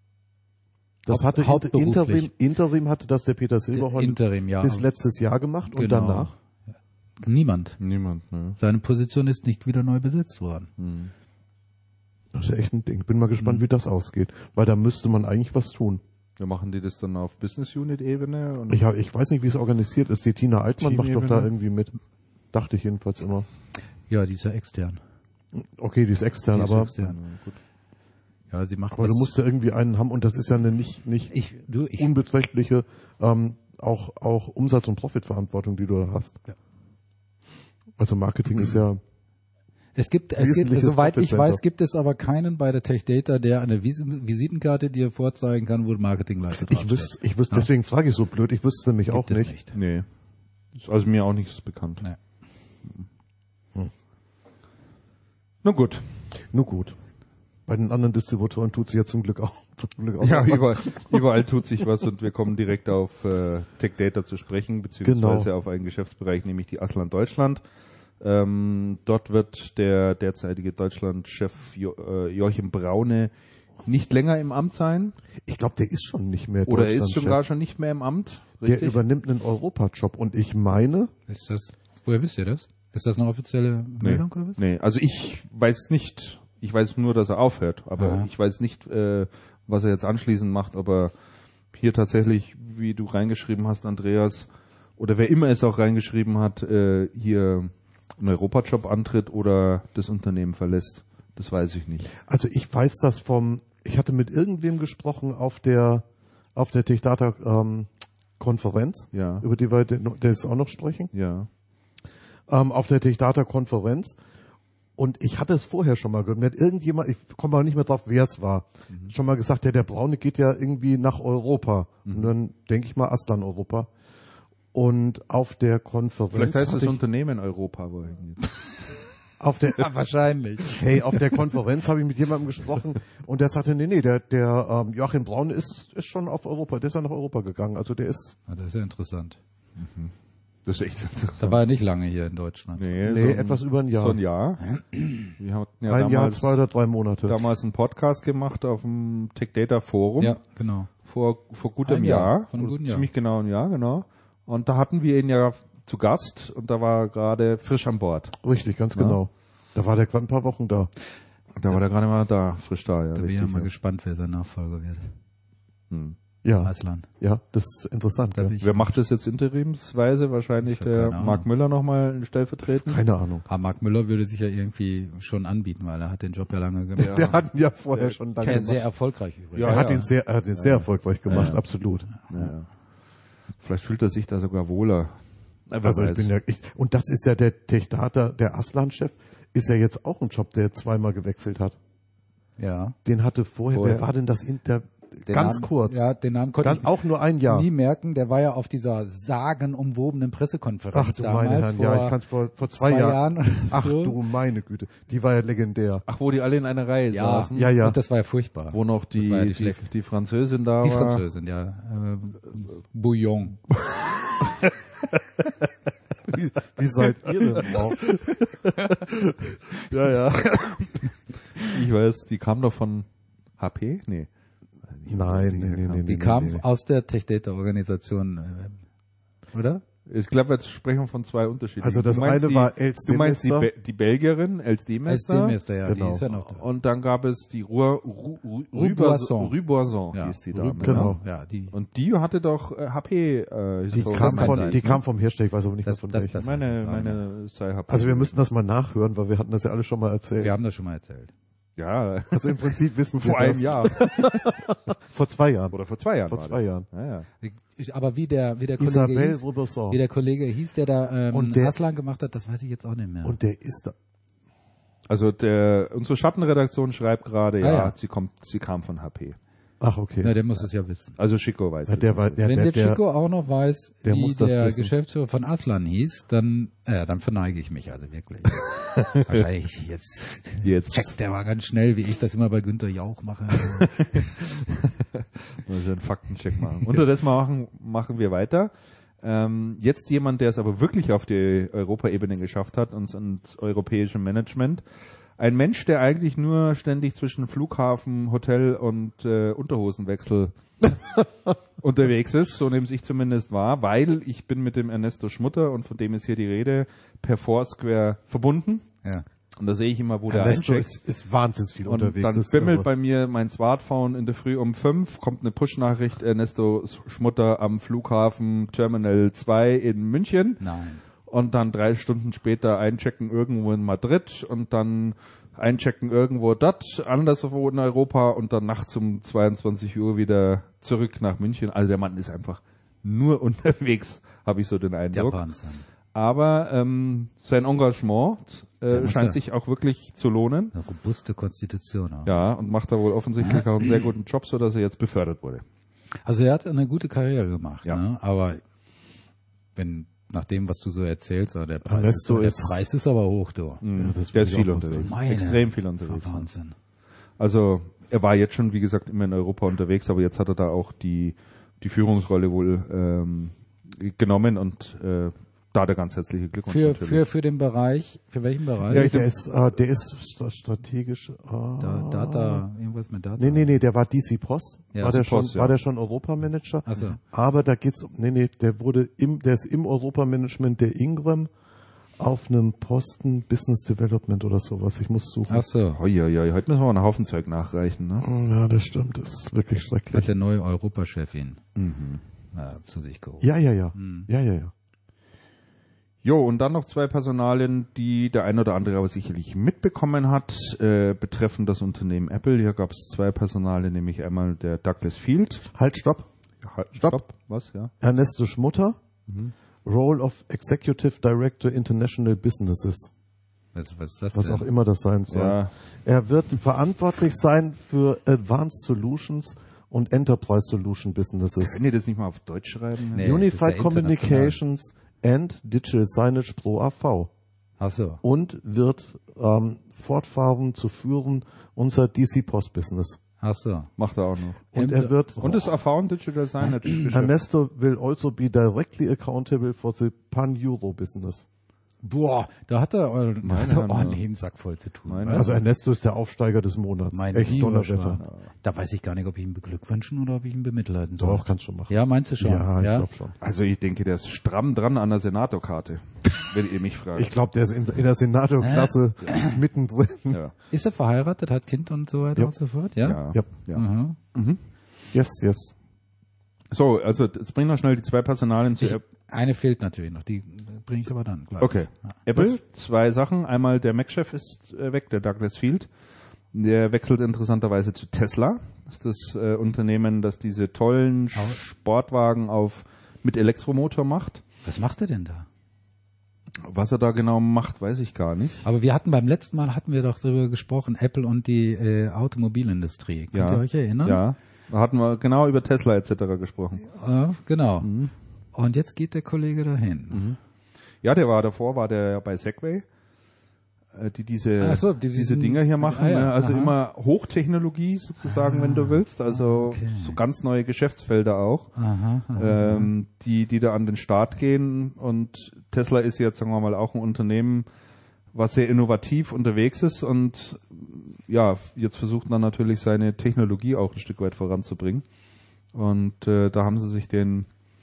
Das hatte hauptberuflich. Interim hatte das der Peter Silberhorn Interim, ja. bis letztes Jahr gemacht und Genau. danach? Niemand. Niemand, ne? Seine Position ist nicht wieder neu besetzt worden. Das ist ja echt ein Ding. Bin mal gespannt, wie das ausgeht. Weil da müsste man eigentlich was tun. Ja, machen die das dann auf Business-Unit-Ebene? Und Ich weiß nicht, wie es organisiert ist. Die Tina Altmann macht doch da Teamebene? irgendwie mit. Dachte ich jedenfalls immer. Ja, die ist ja extern. Okay, die ist extern, Die ist aber extern. gut. Ja, sie macht du musst ja irgendwie einen haben und das ist ja eine nicht Ich- unbeträchtliche auch Umsatz- und Profitverantwortung, die du da hast. Ja. Also Marketing ist ja Es gibt, Wesentliches soweit ich Profitcenter. weiß, gibt es aber keinen bei der Tech Data, der eine Visitenkarte dir vorzeigen kann, wo Marketingleiter Ich wüsste, deswegen frage ich so blöd, ich wüsste nämlich auch Gibt es nicht. Nee. Ist also mir auch nichts bekannt. Nee. Na gut. Nur gut. Bei den anderen Distributoren tut sich ja zum Glück auch. Ja, noch was. überall tut sich was und wir kommen direkt auf Tech Data zu sprechen, beziehungsweise auf einen Geschäftsbereich, nämlich die Aslan Deutschland. Dort wird der derzeitige Deutschlandchef Joachim Braune nicht länger im Amt sein. Ich glaube, der ist schon nicht mehr Oder er ist Deutschlandchef. sogar schon nicht mehr im Amt. Der Richtig? übernimmt einen Europajob und ich meine, Ist das, woher wisst ihr das? Ist das eine offizielle Meldung oder was? Nee, also ich weiß nicht. Ich weiß nur, dass er aufhört, aber Aha. ich weiß nicht, was er jetzt anschließend macht, ob er hier tatsächlich, wie du reingeschrieben hast, Andreas, oder wer immer es auch reingeschrieben hat, hier einen Europajob antritt oder das Unternehmen verlässt. Das weiß ich nicht. also ich weiß das ich hatte mit irgendwem gesprochen auf der Tech Data Konferenz, Ja. über die wir das auch noch sprechen, Ja. auf der Tech Data Konferenz. Und ich hatte es vorher schon mal gehört. Mir hat irgendjemand, ich komme aber nicht mehr drauf, wer es war, schon mal gesagt, der Braune geht ja irgendwie nach Europa. Und dann denke ich mal Aslan Europa. Und auf der Konferenz. Vielleicht heißt das hatte ich- Unternehmen Europa, wo er hingeht. auf der, Wahrscheinlich. hey, auf der Konferenz habe ich mit jemandem gesprochen und der sagte, nee, der Joachim Braune ist schon auf Europa, der ist ja nach Europa gegangen. Also der ist, Ah, das ist ja interessant. Das ist echt interessant. Da war er nicht lange hier in Deutschland. nee, etwas über ein Jahr. So ein Jahr. Wir hatten ja ein Jahr, damals, 2 oder 3 Monate. damals einen Podcast gemacht auf dem Tech Data Forum. Ja, genau. Vor gut einem Ein Jahr, Jahr. vor einem guten Jahr. Ziemlich genau ein Jahr, genau. Und da hatten wir ihn ja zu Gast und da war er gerade frisch an Bord. Richtig, ganz genau. Da war der gerade ein paar Wochen da. Da war der gerade mal da, frisch da, ja. Da bin ich richtig, ja mal ja. gespannt, wer sein Nachfolger wird. Ja, Aslan. ja, das ist interessant. Da Ja. bin ich, Wer macht das jetzt interimsweise? Wahrscheinlich Ich hab der keine Ahnung. Marc Müller nochmal stellvertretend. Keine Ahnung. Marc Müller würde sich ja irgendwie schon anbieten, weil er hat den Job ja lange gemacht. Der hat ihn ja vorher schon lange Ja, gemacht. sehr erfolgreich übrigens. Ja, Er hat ihn sehr erfolgreich gemacht, absolut. Ja. Vielleicht fühlt er sich da sogar wohler. Wer Also weiß. und das ist ja der Tech Data, der Aslan-Chef, ist ja jetzt auch ein Job, der zweimal gewechselt hat. Ja. Den hatte vorher, Vorher. wer war denn das? Den Ganz Namen, kurz. Ja, den Namen konnte Ganz, ich auch nur ein Jahr. nie merken. Der war ja auf dieser sagenumwobenen Pressekonferenz Ach du damals. meine Herren, ja, ich kann vor 2 Jahren. oder Ach so. du meine Güte, die war ja legendär. Ach, wo die alle in einer Reihe Ja, saßen. Ja, ja. Und das war ja furchtbar. Wo noch Das war ja nicht schlecht. die Französin da Die war. Französin, ja. Bouillon. Wie seid ihr denn drauf? Ja, ja. Ich weiß, die kam doch von HP? Nee. Nein. Die kam aus der Tech Data Organisation, oder? Ich glaube, jetzt sprechen wir von zwei unterschiedlichen. Also das Du meinst eine war Els Du meinst die, Demester. die Belgierin, Els Demester. SD-Meister, ja, Genau. die ist ja noch da. Und dann gab es die Rue Boisson, Ja, hieß die Rue Dame. Genau. Ja, die. Und die hatte doch HP. Die kam vom Hersteller, ich weiß aber nicht mehr Das- von das- welchem. das- meine sei HP. Also wir müssen das mal nachhören, weil wir hatten das ja alle schon mal erzählt. Wir haben das schon mal erzählt. ja, Also im Prinzip wissen wir vor einem das. Jahr. Vor 2 Jahren. Oder vor 2 Jahren. Vor war 2 das. Jahren. Ja, ja. Aber wie der Kollege Isabelle hieß, Roberson. wie der Kollege hieß, der da Und der- Aslan gemacht hat, das weiß ich jetzt auch nicht mehr. Und der ist da. Also unsere Schattenredaktion schreibt gerade, ja. sie kam von HP. Ach, okay. Na, der muss es ja wissen. Also Chico weiß Ja, es. der war, ja, Wenn der, der Chico auch noch weiß, der wie muss das der wissen. Geschäftsführer von Aslan hieß, dann verneige ich mich also wirklich. Wahrscheinlich jetzt checkt der mal ganz schnell, wie ich das immer bei Günther Jauch mache. Mal schön einen Faktencheck machen. Unterdessen machen wir weiter. Jetzt jemand, der es aber wirklich auf die Europaebene geschafft hat, und europäischem Management. Ein Mensch, der eigentlich nur ständig zwischen Flughafen, Hotel und Unterhosenwechsel unterwegs ist, so nehme ich zumindest wahr, weil ich bin mit dem Ernesto Schmutter, und von dem ist hier die Rede, per Foursquare verbunden. Ja. Und da sehe ich immer, wo der Ernesto eincheckt. ist wahnsinnig viel Und unterwegs. dann Das ist bimmelt irre. bei mir mein Smartphone in der Früh um 5, kommt eine Push-Nachricht, Ernesto Schmutter am Flughafen Terminal 2 in München. Nein. Und dann 3 Stunden später einchecken irgendwo in Madrid und dann einchecken irgendwo dort, anderswo in Europa, und dann nachts um 22 Uhr wieder zurück nach München. Also der Mann ist einfach nur unterwegs, habe ich so den Der Eindruck. Wahnsinn. Aber sein Engagement scheint sich auch wirklich zu lohnen. Eine robuste Konstitution. Auch. Ja, und macht da wohl offensichtlich auch einen sehr guten Job, so dass er jetzt befördert wurde. Also er hat eine gute Karriere gemacht, Ja. ne? Aber nach dem, was du so erzählst, der Ernesto Preis ist aber hoch, du. Der ist viel auch unterwegs. Meine Extrem viel unterwegs. Wahnsinn. Also er war jetzt schon, wie gesagt, immer in Europa unterwegs, aber jetzt hat er da auch die Führungsrolle wohl genommen und da der ganz herzliche Glückwunsch. Für den Bereich, für welchen Bereich? Ja, der ist strategisch. Data, irgendwas mit Data. Nee, der war DC Post. Ja, war der DC Post, schon, war der schon Europamanager? Ach so. Aber da geht's der ist im Europamanagement der Ingram auf einem Posten Business Development oder sowas. Ich muss suchen. Ach so. Heute müssen wir mal einen Haufen Zeug nachreichen, ne? Ja, das stimmt. Das ist wirklich Hat schrecklich. der neue Europachef ihn zu sich geholt. Ja. Ja. Jo, und dann noch 2 Personalien, die der ein oder andere aber sicherlich mitbekommen hat, betreffen das Unternehmen Apple. Hier gab es 2 Personalien, nämlich einmal der Douglas Field. Halt, stopp. Stopp. Was, ja? Ernesto Schmutter. Role of Executive Director International Businesses. Was ist das Was denn? auch immer das sein soll. Ja. Er wird verantwortlich sein für Advanced Solutions und Enterprise Solution Businesses. Können ihr das nicht mal auf Deutsch schreiben? Nee. Unified das ist ja Communications and Digital Signage Pro AV. Ach so. Und wird fortfahren zu führen unser DC Post Business. Ach so. Macht er auch noch. Und er wird Und das erfahren Digital Signage. Ernesto will also be directly accountable for the Pan-Euro business. Boah, da hat er Herren, ordentlich einen Sack voll zu tun. Meine weißt Also du? Ernesto ist der Aufsteiger des Monats. Mein Echt lieber Donnerwetter. Schwan. Da weiß ich gar nicht, ob ich ihn beglückwünschen oder ob ich ihn bemitleiden soll. Doch, kannst schon machen. Ja, meinst du schon? Ja, ich glaube schon. Also ich denke, der ist stramm dran an der Senatorkarte, wenn ihr mich fragt. Ich glaube, der ist in der Senator-Klasse mittendrin. ja. Ist er verheiratet, hat Kind und so weiter Ja. und so fort? Ja. Ja. Ja. Mhm. Yes. So, also jetzt bringen wir schnell die 2 Personalien zu Eine fehlt natürlich noch, die bringe ich aber dann gleich. Okay. Apple, 2 Sachen. Einmal der Mac-Chef ist weg, der Douglas Field. Der wechselt interessanterweise zu Tesla. Das ist das Unternehmen, das diese tollen Sportwagen mit Elektromotor macht. Was macht er denn da? Was er da genau macht, weiß ich gar nicht. Aber beim letzten Mal hatten wir doch darüber gesprochen, Apple und die Automobilindustrie. Könnt ihr euch erinnern? Ja. Da hatten wir genau über Tesla etc. gesprochen. Genau. Und jetzt geht der Kollege dahin. Ja, davor war der bei Segway, die diese diesen Dinger hier machen. Ah, ja. Ne? Also Aha. immer Hochtechnologie sozusagen, wenn du willst. Also so ganz neue Geschäftsfelder auch, die da an den Start gehen. Und Tesla ist jetzt, sagen wir mal, auch ein Unternehmen, was sehr innovativ unterwegs ist und ja, jetzt versucht man natürlich seine Technologie auch ein Stück weit voranzubringen. Und da haben sie sich den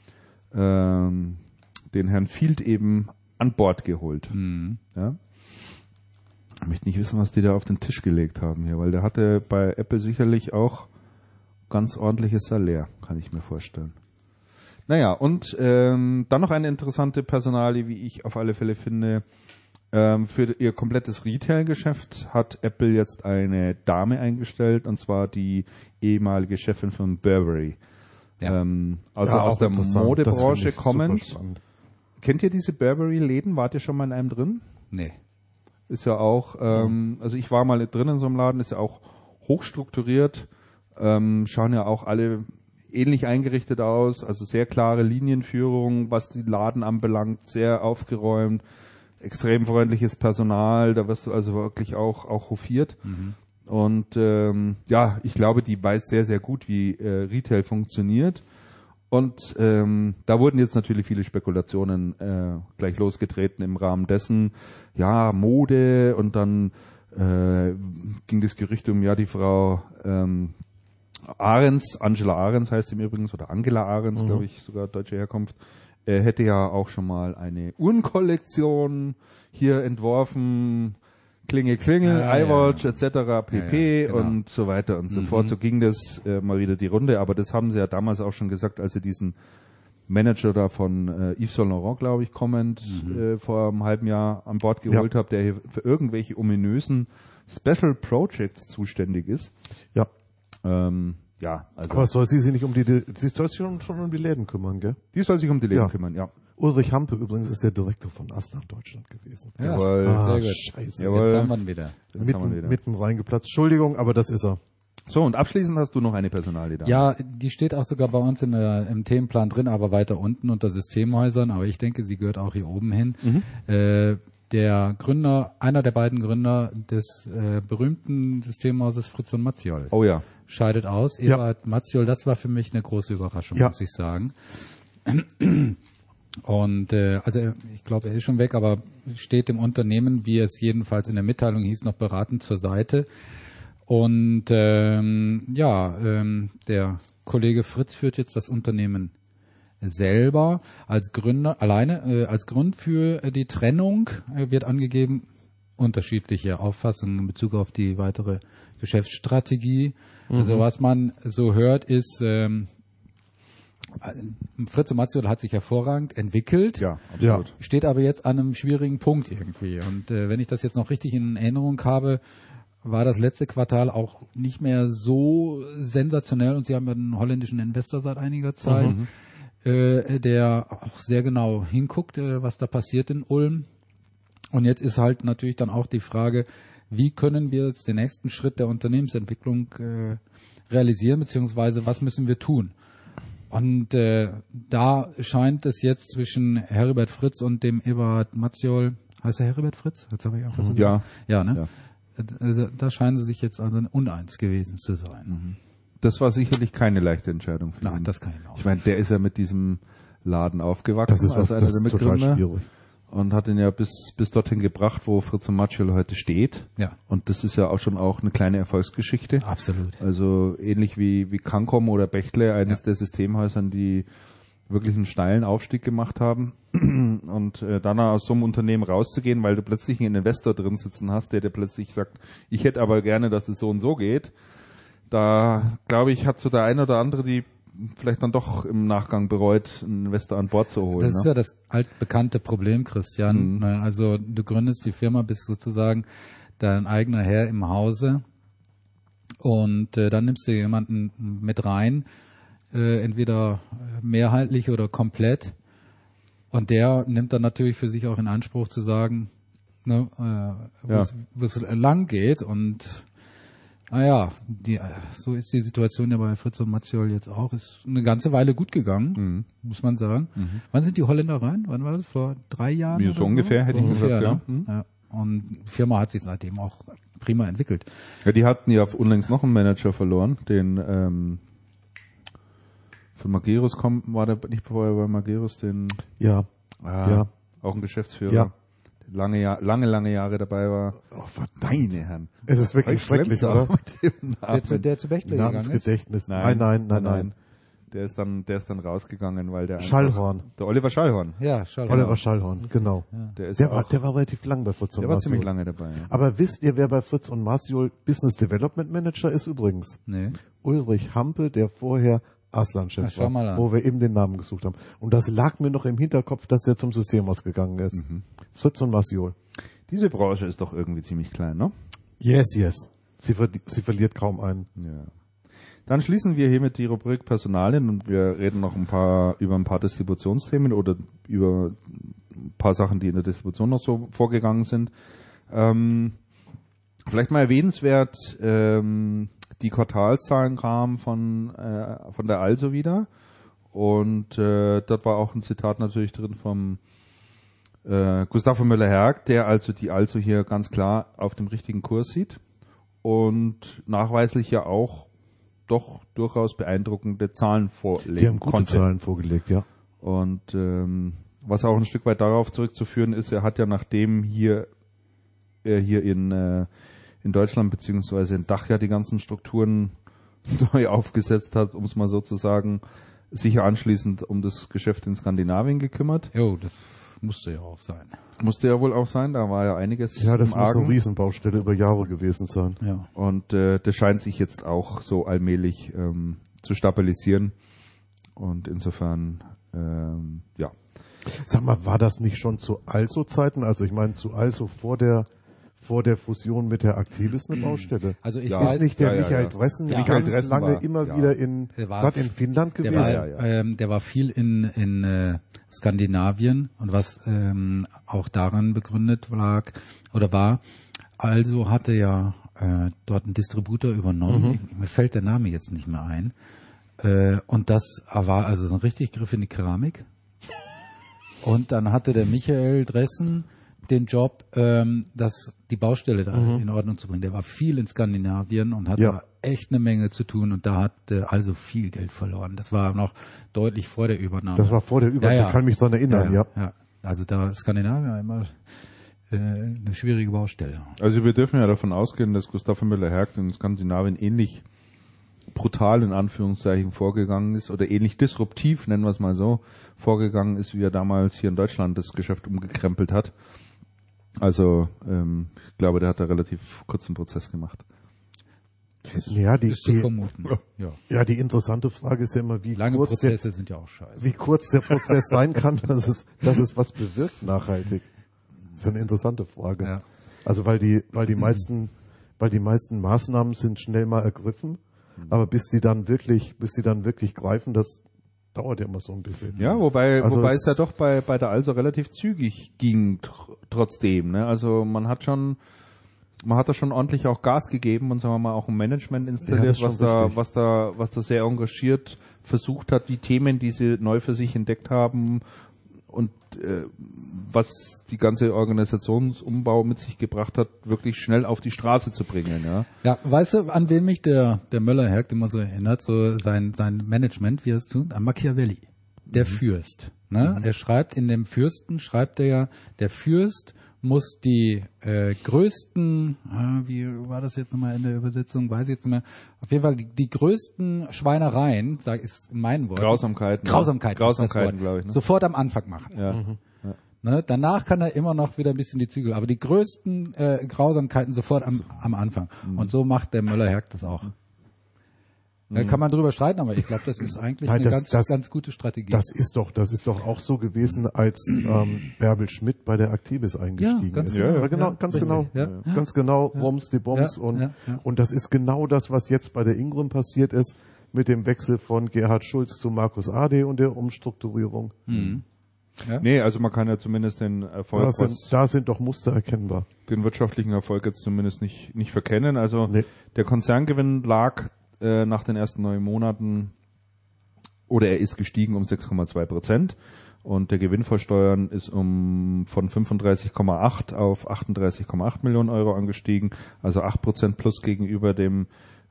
Herrn Field eben an Bord geholt. Ja? Ich möchte nicht wissen, was die da auf den Tisch gelegt haben hier, weil der hatte bei Apple sicherlich auch ganz ordentliches Salär, kann ich mir vorstellen. Naja, und dann noch eine interessante Personalie, wie ich auf alle Fälle finde. Für ihr komplettes Retail-Geschäft hat Apple jetzt eine Dame eingestellt, und zwar die ehemalige Chefin von Burberry. Ja. Also aus der Modebranche kommend. Spannend. Kennt ihr diese Burberry-Läden? Wart ihr schon mal in einem drin? Nee. Ist ja auch, also ich war mal drin in so einem Laden, ist ja auch hochstrukturiert, schauen ja auch alle ähnlich eingerichtet aus, also sehr klare Linienführung, was die Laden anbelangt, sehr aufgeräumt, extrem freundliches Personal, da wirst du also wirklich auch hofiert. Und ja, ich glaube, die weiß sehr, sehr gut, wie Retail funktioniert. Und da wurden jetzt natürlich viele Spekulationen gleich losgetreten im Rahmen dessen, ja, Mode, und dann ging das Gerücht um, ja, die Frau Ahrens, Angela Ahrens heißt im Übrigen, oder Angela Ahrens, glaube ich, sogar deutsche Herkunft, hätte ja auch schon mal eine Uhrenkollektion hier entworfen, Klingel, iWatch etc. pp. Genau. Und so weiter und so fort. So ging das mal wieder die Runde. Aber das haben sie ja damals auch schon gesagt, als sie diesen Manager da von Yves Saint Laurent, glaube ich, kommend vor einem halben Jahr an Bord geholt hat, der hier für irgendwelche ominösen Special Projects zuständig ist. Ja. Ja, also Aber soll sie sich nicht sie soll sich schon um die Läden kümmern, gell? die soll sich um die Läden kümmern, ja. Ulrich Hampe übrigens ist der Direktor von Aslan Deutschland gewesen. Ja, Jawohl. sehr gut. Scheiße. Jawohl. Jetzt haben wir ihn wieder. Mitten reingeplatzt. Entschuldigung, aber das ist er. So, und abschließend hast du noch eine Personalie da. Ja, die steht auch sogar bei uns im Themenplan drin, aber weiter unten unter Systemhäusern. Aber ich denke, sie gehört auch hier oben hin. Der Gründer, einer der beiden Gründer des berühmten Systemhauses Fritz und Matziol, Oh ja. scheidet aus. Ja. Eberhard Matziol, das war für mich eine große Überraschung, Ja. muss ich sagen. Und also ich glaube, er ist schon weg, aber steht dem Unternehmen, wie es jedenfalls in der Mitteilung hieß, noch beratend zur Seite. Und der Kollege Fritz führt jetzt das Unternehmen selber als Gründer, alleine als Grund für die Trennung wird angegeben, unterschiedliche Auffassungen in Bezug auf die weitere Geschäftsstrategie. Also was man so hört, ist, Fritz und Matziol hat sich hervorragend entwickelt. Ja, absolut. Steht aber jetzt an einem schwierigen Punkt irgendwie. Und wenn ich das jetzt noch richtig in Erinnerung habe, war das letzte Quartal auch nicht mehr so sensationell. Und Sie haben ja einen holländischen Investor seit einiger Zeit, der auch sehr genau hinguckt, was da passiert in Ulm. Und jetzt ist halt natürlich dann auch die Frage, wie können wir jetzt den nächsten Schritt der Unternehmensentwicklung realisieren, beziehungsweise was müssen wir tun? Und da scheint es jetzt zwischen Heribert Fritz und dem Eberhard Matziol, heißt er Heribert Fritz? Jetzt habe ich auch was Ja. Ja, ne? Ja. Da scheinen sie sich jetzt also uneins gewesen zu sein. Das war sicherlich keine leichte Entscheidung für ihn. Nein, das kann ich auch. Ich meine, der ist ja mit diesem Laden aufgewachsen. Das ist was, als einer das der ist total Mitgründer. schwierig. Und hat ihn ja bis dorthin gebracht, wo Fritz und Matziol heute steht. Ja. Und das ist ja auch schon auch eine kleine Erfolgsgeschichte. Absolut. Also ähnlich wie Cancom oder Bechtle, eines der Systemhäusern, die wirklich einen steilen Aufstieg gemacht haben. Und dann aus so einem Unternehmen rauszugehen, weil du plötzlich einen Investor drin sitzen hast, der dir plötzlich sagt, ich hätte aber gerne, dass es so und so geht. Da, glaube ich, hat so der eine oder andere die vielleicht dann doch im Nachgang bereut, einen Investor an Bord zu holen. Das ist ja das altbekannte Problem, Christian. Also du gründest die Firma, bist sozusagen dein eigener Herr im Hause und dann nimmst du jemanden mit rein, entweder mehrheitlich oder komplett, und der nimmt dann natürlich für sich auch in Anspruch zu sagen, ne, wo es lang geht. Und naja, so ist die Situation ja bei Fritz und Matziol jetzt auch. Ist eine ganze Weile gut gegangen, muss man sagen. Wann sind die Holländer rein? Wann war das? Vor 3 Jahren? Ja, oder so ungefähr, hätte ich gesagt, ne? ja. Ja. Und die Firma hat sich seitdem auch prima entwickelt. Ja, die hatten ja unlängst noch einen Manager verloren, den von Magirus war der nicht vorher bei Magirus, den Ja. Ja. auch ein Geschäftsführer, Ja. der lange Jahre dabei war. Oh, verdammt. Meine Herren. Es ist wirklich schrecklich, oder? Der zu Bechtle gegangen ist. Namensgedächtnis. Nein. Der ist dann rausgegangen, weil der Schallhorn. der Oliver Schallhorn. Ja, schon. Oliver Schallhorn, genau. Der ist Der auch, war relativ lang bei Fritz und der war Matziol. ziemlich lange dabei. Ja. Aber wisst ihr, wer bei Fritz und Matziol Business Development Manager ist übrigens? Nee. Ulrich Hampe, der vorher Aslan-Chef Ach, schau mal war, an. wo wir eben den Namen gesucht haben. Und das lag mir noch im Hinterkopf, dass der zum Systemhaus gegangen ist. Fritz und Matziol. Diese Branche ist doch irgendwie ziemlich klein, ne? Yes. Sie verliert kaum einen. Ja. Dann schließen wir hiermit die Rubrik Personalien und wir reden noch über ein paar Distributionsthemen oder über ein paar Sachen, die in der Distribution noch so vorgegangen sind. Vielleicht mal erwähnenswert, die Quartalszahlen kamen von der Also wieder und dort war auch ein Zitat natürlich drin vom Gustavo Müller-Herg, der also die Also hier ganz klar auf dem richtigen Kurs sieht und nachweislich ja auch doch durchaus beeindruckende Zahlen vorlegen Die haben gute konnte. Zahlen vorgelegt, ja. Und was auch ein Stück weit darauf zurückzuführen ist, er hat ja nachdem er hier in Deutschland beziehungsweise in Dach ja die ganzen Strukturen neu aufgesetzt hat, um es mal so zu sagen, sich ja anschließend um das Geschäft in Skandinavien gekümmert. Jo, das musste ja auch sein. Musste ja wohl auch sein, da war ja einiges Ja, das im muss eine Argen. Riesenbaustelle über Jahre gewesen sein. Ja. Und das scheint sich jetzt auch so allmählich zu stabilisieren. Und insofern, ja. Sag mal, war das nicht schon zu Also-Zeiten? Also ich meine, zu Also vor der Fusion mit der Activis eine Baustelle. Also ich Ja. weiß, Ist nicht der ja, Michael ja. Dressen Ja. ganz Michael Dressen lange war- immer ja. wieder in Der war- Finnland der gewesen? war, der war viel in Skandinavien und was auch daran begründet lag oder war. Also hatte ja dort ein Distributor übernommen. Mir fällt der Name jetzt nicht mehr ein. Und das war also so ein richtig Griff in die Keramik. Und dann hatte der Michael Dressen den Job, die Baustelle da in Ordnung zu bringen. Der war viel in Skandinavien und hatte da echt eine Menge zu tun und da hat also viel Geld verloren. Das war noch deutlich vor der Übernahme. Das war vor der Übernahme, ich kann mich daran erinnern, ja. Also da Skandinavien immer eine schwierige Baustelle. Also wir dürfen ja davon ausgehen, dass Gustav Müller-Hergt in Skandinavien ähnlich brutal in Anführungszeichen vorgegangen ist oder ähnlich disruptiv, nennen wir es mal so, vorgegangen ist, wie er damals hier in Deutschland das Geschäft umgekrempelt hat. Also ich glaube, der hat da relativ kurzen Prozess gemacht. Ja, Ist zu vermuten. Ja, die interessante Frage ist ja immer, wie lange kurz Prozesse sind ja auch scheiße. wie kurz der Prozess sein kann, dass es was bewirkt nachhaltig. Das ist eine interessante Frage. Ja. Also weil die meisten Maßnahmen sind schnell mal ergriffen, aber bis die dann wirklich greifen, das dauert ja immer so ein bisschen. Ja, wobei es ja es doch bei der Also relativ zügig ging trotzdem. Ne? Also man hat da schon ordentlich auch Gas gegeben und sagen wir mal auch ein Management installiert, Ja, was da sehr engagiert versucht hat, die Themen, die sie neu für sich entdeckt haben und was die ganze Organisationsumbau mit sich gebracht hat, wirklich schnell auf die Straße zu bringen. Ja, Ja, weißt du, an wen mich der Möller-Hergt immer so erinnert, so sein Management, wie er es tut, an Machiavelli, der Fürst. Ne? Er schreibt in dem Fürsten, der Fürst muss die größten, wie war das jetzt nochmal in der Übersetzung, weiß ich jetzt nicht mehr, auf jeden Fall die größten Schweinereien, ist in meinen Worten. Grausamkeiten, glaube ich. Ne? Sofort am Anfang machen. Ja. Ne? Danach kann er immer noch wieder ein bisschen die Zügel, aber die größten Grausamkeiten sofort am Anfang. Und so macht der Möller-Hergt das auch. Da kann man drüber streiten, aber ich glaube, das ist eigentlich eine ganz gute Strategie. Das ist doch auch so gewesen, als Bärbel Schmidt bei der Activis eingestiegen ist. Ganz genau, Roms die Bombs und das ist genau das, was jetzt bei der Ingram passiert ist, mit dem Wechsel von Gerhard Schulz zu Markus Ade und der Umstrukturierung. Ja? Nee, also man kann ja zumindest den Erfolg, Da sind doch Muster erkennbar. den wirtschaftlichen Erfolg jetzt zumindest nicht verkennen. Also Nee. der Konzerngewinn lag nach den ersten 9 Monaten oder er ist gestiegen um 6,2% und der Gewinn vor Steuern ist von 35,8 auf 38,8 Millionen Euro angestiegen, also 8% plus gegenüber dem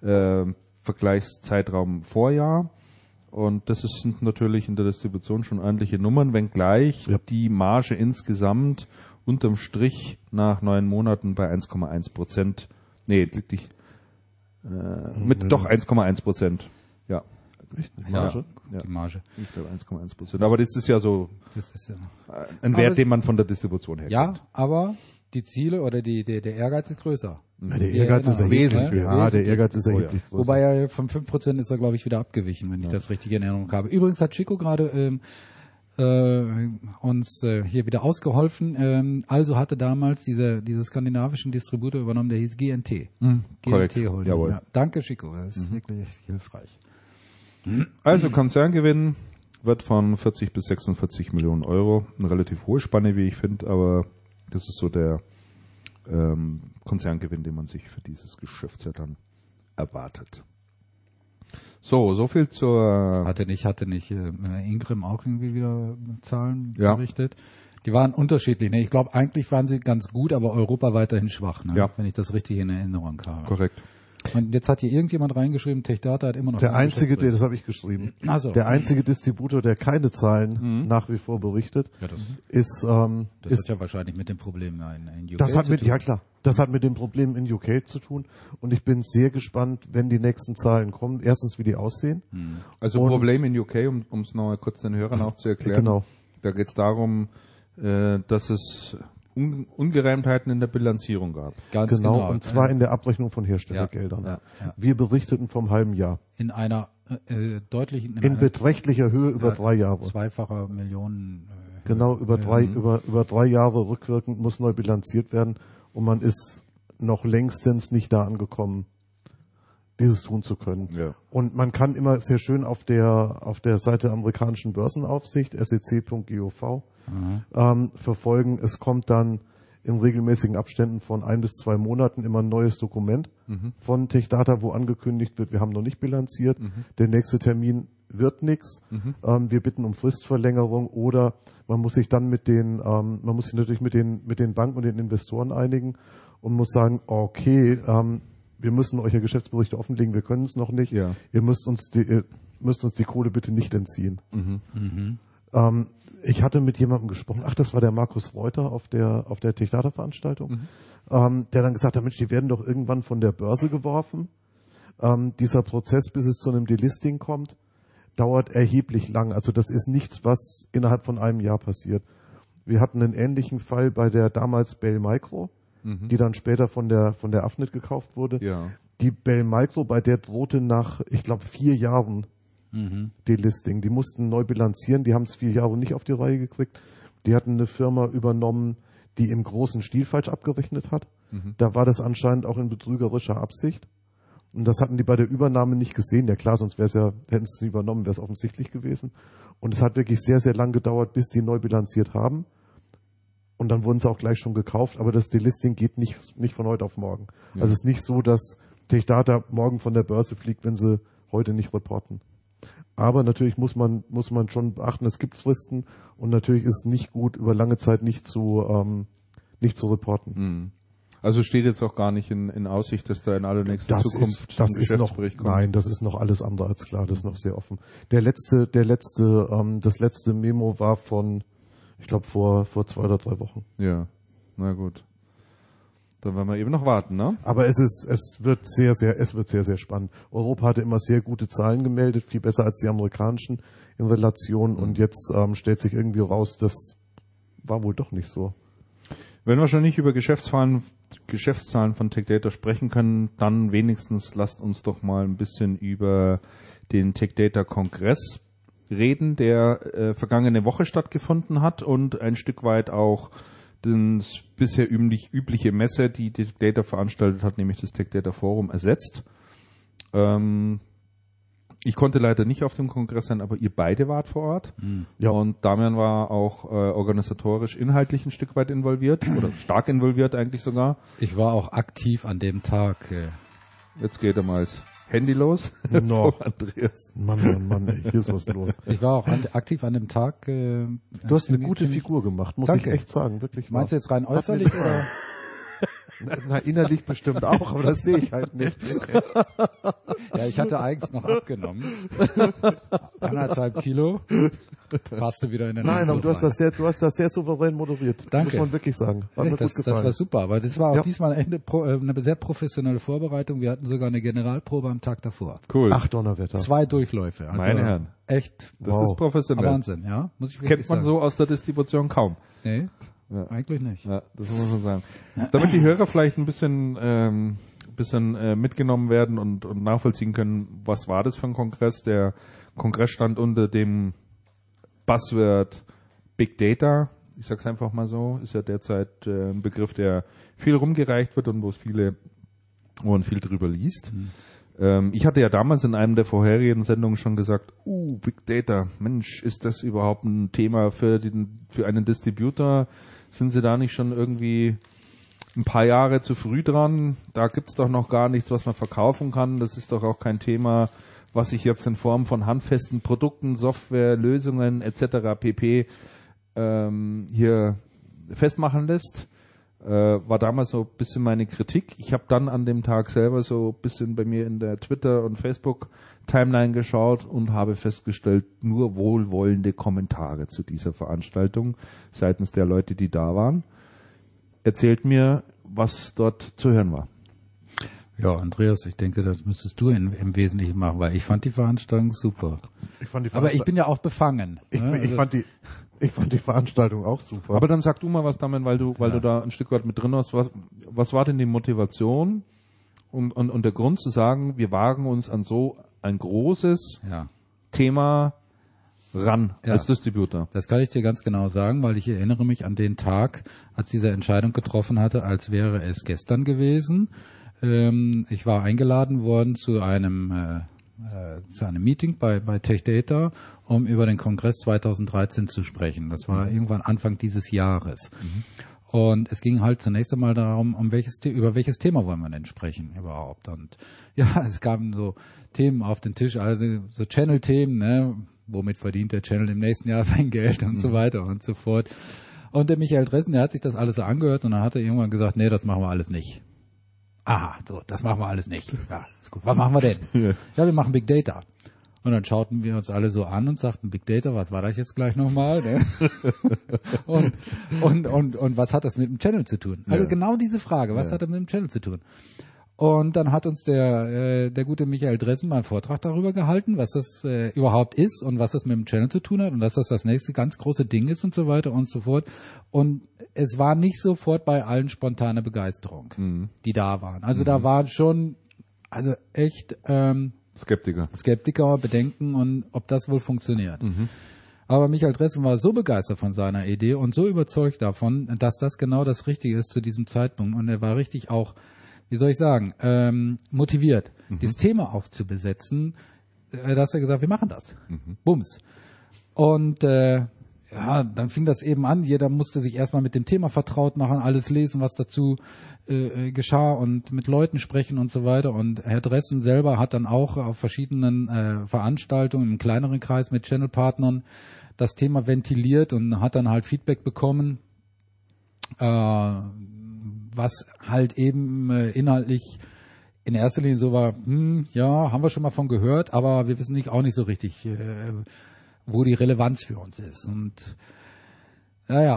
Vergleichszeitraum Vorjahr. Und das sind natürlich in der Distribution schon ordentliche Nummern, wenngleich die Marge insgesamt unterm Strich nach 9 Monaten bei 1,1%, doch 1,1%. Ja. Marge? Die Marge. Ich glaube 1,1%. Aber das ist ja so Das ist ja. ein Wert, den man von der Distribution her Ja, aber die Ziele oder der Ehrgeiz ist größer. Ja, der Ehrgeiz ist erheblich. Wesentlich. Ja, der Ehrgeiz ist erheblich größer. Wobei er von 5% ist er, glaube ich, wieder abgewichen, wenn ich das richtig in Erinnerung habe. Übrigens hat Chico gerade uns hier wieder ausgeholfen. Also hatte damals diese skandinavischen Distributor übernommen, der hieß GNT. korrekt. GNT Holding. Jawohl. Ja, danke, Chico. Das ist wirklich hilfreich. Also Konzerngewinn wird von 40 bis 46 Millionen Euro. Eine relativ hohe Spanne, wie ich finde, aber das ist so der Konzerngewinn, den man sich für dieses Geschäftsjahr dann erwartet. So viel zur... Hatte nicht Ingram auch irgendwie wieder Zahlen Ja. berichtet? Die waren unterschiedlich. Ne? Ich glaube, eigentlich waren sie ganz gut, aber Europa weiterhin schwach, ne? Ja. Wenn ich das richtig in Erinnerung habe. Korrekt. Und jetzt hat hier irgendjemand reingeschrieben, Techdata hat immer noch... Der einzige, das habe ich geschrieben. Ach so. Der einzige Distributor, der keine Zahlen nach wie vor berichtet, Ja, das ist hat ja wahrscheinlich mit dem Problem in UK das hat zu mit tun. ja klar, das hat mit dem Problem in UK zu tun und ich bin sehr gespannt, wenn die nächsten Zahlen kommen. Erstens, wie die aussehen. Also Und- Problem in UK, um es nochmal kurz den Hörern auch zu erklären. Genau. Da geht es darum, dass es Ungereimtheiten in der Bilanzierung gab. Ganz Genau, und zwar in der Abrechnung von Ja, Herstellergeldern. ja. Wir berichteten vom halben Jahr. in einer deutlichen... In beträchtlicher Höhe über 3 Jahre. zweifacher Millionen... Genau, über 3 Jahre rückwirkend muss neu bilanziert werden und man ist noch längstens nicht da angekommen, dieses tun zu können. Ja. Und man kann immer sehr schön auf der Seite der amerikanischen Börsenaufsicht, sec.gov, verfolgen. Es kommt dann in regelmäßigen Abständen von 1 bis 2 Monaten immer ein neues Dokument von TechData, wo angekündigt wird, wir haben noch nicht bilanziert, der nächste Termin wird nichts, wir bitten um Fristverlängerung oder man muss sich dann natürlich mit den Banken und den Investoren einigen und muss sagen, okay, wir müssen euch ja Geschäftsberichte offenlegen, wir können es noch nicht, Ja. ihr müsst uns die Kohle bitte nicht entziehen. Ich hatte mit jemandem gesprochen, das war der Markus Reuter auf der TechData-Veranstaltung, der dann gesagt hat, Mensch, die werden doch irgendwann von der Börse geworfen. Dieser Prozess, bis es zu einem Delisting kommt, dauert erheblich lang. Also das ist nichts, was innerhalb von einem Jahr passiert. Wir hatten einen ähnlichen Fall bei der damals Bell Micro, die dann später von der Avnet gekauft wurde. Ja. Die Bell Micro, bei der drohte nach, ich glaube, 4 Jahren Delisting. Die mussten neu bilanzieren, die haben es 4 Jahre nicht auf die Reihe gekriegt. Die hatten eine Firma übernommen, die im großen Stil falsch abgerechnet hat. Da war das anscheinend auch in betrügerischer Absicht. Und das hatten die bei der Übernahme nicht gesehen. Ja klar, sonst hätten sie es übernommen, wäre es offensichtlich gewesen. Und es hat wirklich sehr, sehr lang gedauert, bis die neu bilanziert haben. Und dann wurden sie auch gleich schon gekauft. Aber das Delisting geht nicht von heute auf morgen. Ja. Also es ist nicht so, dass TechData morgen von der Börse fliegt, wenn sie heute nicht reporten. Aber natürlich muss man schon beachten, es gibt Fristen und natürlich ist es nicht gut, über lange Zeit nicht zu reporten. Also steht jetzt auch gar nicht in Aussicht, dass da in allernächster Zukunft ein Geschäftsbericht kommt. Nein, das ist noch alles andere als klar, das ist noch sehr offen. Das letzte Memo war von, ich glaube, vor 2 oder 3 Wochen. Ja, na gut. Dann werden wir eben noch warten, ne? Aber es wird sehr, sehr spannend. Europa hatte immer sehr gute Zahlen gemeldet, viel besser als die amerikanischen in Relation. Und jetzt stellt sich irgendwie raus, das war wohl doch nicht so. Wenn wir schon nicht über Geschäftszahlen von TechData sprechen können, dann wenigstens lasst uns doch mal ein bisschen über den TechData-Kongress reden, der vergangene Woche stattgefunden hat und ein Stück weit auch das bisher übliche Messe, die TechData veranstaltet hat, nämlich das TechData Forum, ersetzt. Ich konnte leider nicht auf dem Kongress sein, aber ihr beide wart vor Ort. Ja. Und Damian war auch organisatorisch, inhaltlich ein Stück weit involviert oder stark involviert eigentlich sogar. Ich war auch aktiv an dem Tag. Jetzt geht er mal das Handy los. No. Andreas. Mann, ey, hier ist was los. Ich war auch aktiv an dem Tag. Du hast eine gute Figur gemacht, muss Danke. ich echt sagen, wirklich. Meinst du jetzt rein äußerlich oder? Na, innerlich bestimmt auch, aber das sehe ich halt nicht. Ja, ich hatte eigentlich noch abgenommen. 1,5 Kilo. Passte wieder in den Nein, aber Anzug rein. du hast das sehr souverän moderiert. Danke. Muss man wirklich sagen. Hat mir Echt, gut gefallen. das war super, aber das war auch Ja. diesmal echt eine sehr professionelle Vorbereitung. Wir hatten sogar eine Generalprobe am Tag davor. Cool. Ach, Donnerwetter. 2 Durchläufe. Also Meine Herren. Echt Das Wow. ist professionell. Wahnsinn, ja. Muss ich wirklich Kennt man sagen. so aus der Distribution kaum. Nee, Ja. eigentlich nicht. Ja, das muss man sagen. Damit die Hörer vielleicht ein bisschen mitgenommen werden und nachvollziehen können, was war das für ein Kongress? Der Kongress stand unter dem Buzzword Big Data. Ich sag's einfach mal so. Ist ja derzeit ein Begriff, der viel rumgereicht wird und wo man viel drüber liest. Ich hatte ja damals in einem der vorherigen Sendungen schon gesagt, Big Data, Mensch, ist das überhaupt ein Thema für einen Distributor? Sind Sie da nicht schon irgendwie ein paar Jahre zu früh dran? Da gibt's doch noch gar nichts, was man verkaufen kann. Das ist doch auch kein Thema, was sich jetzt in Form von handfesten Produkten, Software, Lösungen etc. pp. Hier festmachen lässt. War damals so ein bisschen meine Kritik. Ich habe dann an dem Tag selber so ein bisschen bei mir in der Twitter- und Facebook-Timeline geschaut und habe festgestellt, nur wohlwollende Kommentare zu dieser Veranstaltung seitens der Leute, die da waren. Erzählt mir, was dort zu hören war. Ja, Andreas, ich denke, das müsstest du im Wesentlichen machen, weil ich fand die Veranstaltung super. Aber ich bin ja auch befangen. Ich fand die Veranstaltung auch super. Aber dann sag du mal was damit, weil du da ein Stück weit mit drin warst. Was war denn die Motivation und der Grund zu sagen, wir wagen uns an so ein großes Thema ran als Distributor? Das kann ich dir ganz genau sagen, weil ich erinnere mich an den Tag, als diese Entscheidung getroffen hatte, als wäre es gestern gewesen. Ich war eingeladen worden zu einem Meeting bei Tech Data, um über den Kongress 2013 zu sprechen. Das war irgendwann Anfang dieses Jahres. Und es ging halt zunächst einmal darum, über welches Thema wollen wir denn sprechen überhaupt. Und ja, es kamen so Themen auf den Tisch, also so Channel-Themen, ne? Womit verdient der Channel im nächsten Jahr sein Geld und so weiter und so fort. Und der Michael Dressen, der hat sich das alles so angehört und dann hat er irgendwann gesagt, nee, das machen wir alles nicht. Aha, so, das machen wir alles nicht. Ja, ist gut. Was machen wir denn? Ja, wir machen Big Data. Und dann schauten wir uns alle so an und sagten, Big Data, was war das jetzt gleich nochmal? Ne? und was hat das mit dem Channel zu tun? Also genau diese Frage, was hat das mit dem Channel zu tun? Und dann hat uns der gute Michael Dressen mal einen Vortrag darüber gehalten, was das überhaupt ist und was das mit dem Channel zu tun hat und dass das nächste ganz große Ding ist und so weiter und so fort. Und es war nicht sofort bei allen spontane Begeisterung, die da waren. Also da waren schon, also echt Skeptiker, Bedenken und ob das wohl funktioniert. Aber Michael Dressen war so begeistert von seiner Idee und so überzeugt davon, dass das genau das Richtige ist zu diesem Zeitpunkt. Und er war richtig auch, wie soll ich sagen, motiviert, dieses Thema auch zu besetzen, dass er gesagt, wir machen das. Bums. Und ja, dann fing das eben an, jeder musste sich erstmal mit dem Thema vertraut machen, alles lesen, was dazu geschah und mit Leuten sprechen und so weiter. Und Herr Dressen selber hat dann auch auf verschiedenen Veranstaltungen im kleineren Kreis mit Channelpartnern das Thema ventiliert und hat dann halt Feedback bekommen, was halt eben inhaltlich in erster Linie so war, ja, haben wir schon mal von gehört, aber wir wissen auch nicht so richtig, wo die Relevanz für uns ist. Und naja,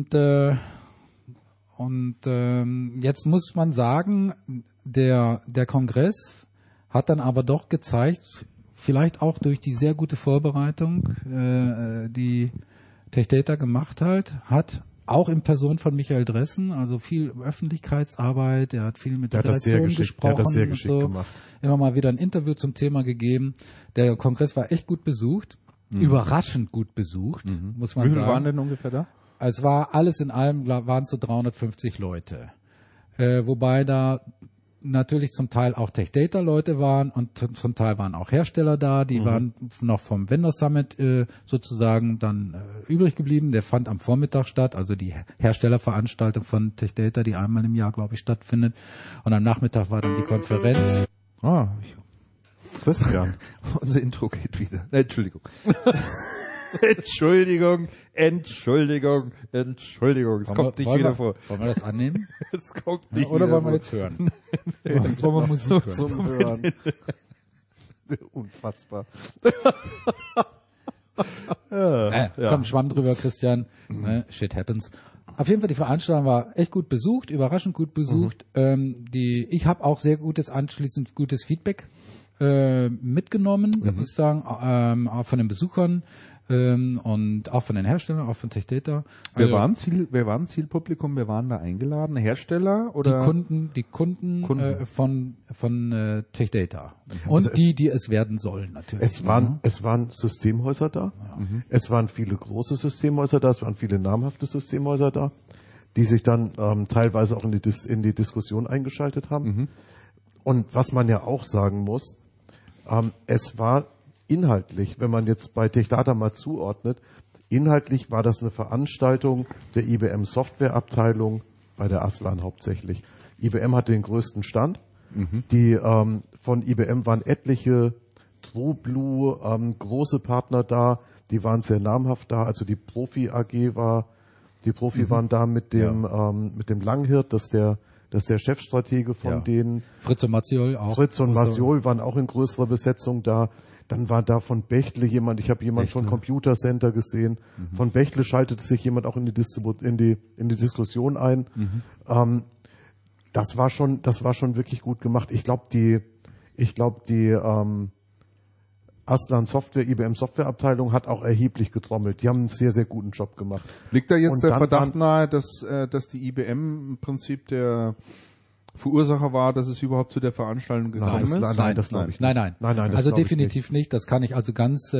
jetzt muss man sagen, der Kongress hat dann aber doch gezeigt, vielleicht auch durch die sehr gute Vorbereitung, die Tech Data gemacht hat auch in Person von Michael Dressen, also viel Öffentlichkeitsarbeit, er hat viel mit der Redaktion gesprochen, hat das sehr geschickt und so, gemacht. Immer mal wieder ein Interview zum Thema gegeben. Der Kongress war echt gut besucht, überraschend gut besucht, muss man sagen. Wie viele waren denn ungefähr da? Es war alles in allem, waren es so 350 Leute, wobei da natürlich zum Teil auch Tech Data Leute waren und zum Teil waren auch Hersteller da, die waren noch vom Vendor Summit sozusagen dann übrig geblieben. Der fand am Vormittag statt, also die Herstellerveranstaltung von Tech Data, die einmal im Jahr, glaube ich, stattfindet. Und am Nachmittag war dann die Konferenz. Christian. Unser Intro geht wieder. Entschuldigung. Entschuldigung. Es kommt nicht wieder vor. Wollen wir das annehmen? Es kommt nicht Oder wieder wollen wir jetzt hören? Jetzt wollen wir Musik hören. Zum Hören. Unfassbar. Komm, Schwamm drüber, Christian. Shit happens. Auf jeden Fall, die Veranstaltung war echt gut besucht, überraschend gut besucht. Ich habe auch sehr anschließend gutes Feedback mitgenommen, muss ich sagen, auch von den Besuchern und auch von den Herstellern, auch von Tech Data. Wer war Zielpublikum? Wer waren da eingeladen? Hersteller oder? Die Kunden. Von Tech Data. Und Also die es werden sollen, natürlich. Es waren Systemhäuser da. Es waren viele große Systemhäuser da. Es waren viele namhafte Systemhäuser da, die sich dann teilweise auch in die Diskussion eingeschaltet haben. Und was man ja auch sagen muss, es war inhaltlich, wenn man jetzt bei Tech Data mal zuordnet, inhaltlich war das eine Veranstaltung der IBM Softwareabteilung bei der Aslan hauptsächlich. IBM hatte den größten Stand. Die von IBM waren etliche TrueBlue große Partner da, die waren sehr namhaft da. Also die Profi AG waren da mit dem Langhirt, das ist der Chefstratege von denen. Fritz und Maciol auch. Fritz und Maciol waren auch in größerer Besetzung da. Dann war da von Bechtle jemand, ich habe jemand von Computer Center gesehen. Von Bechtle schaltete sich jemand auch in die Diskussion ein. Das war schon wirklich gut gemacht. Ich glaube, die Aslan Software, IBM Softwareabteilung hat auch erheblich getrommelt. Die haben einen sehr, sehr guten Job gemacht. Liegt da jetzt der Verdacht nahe, dass die IBM im Prinzip der Verursacher war, dass es überhaupt zu der Veranstaltung gekommen ist? Nein, das glaube ich nicht. Nein. Also definitiv nicht. Das kann ich also ganz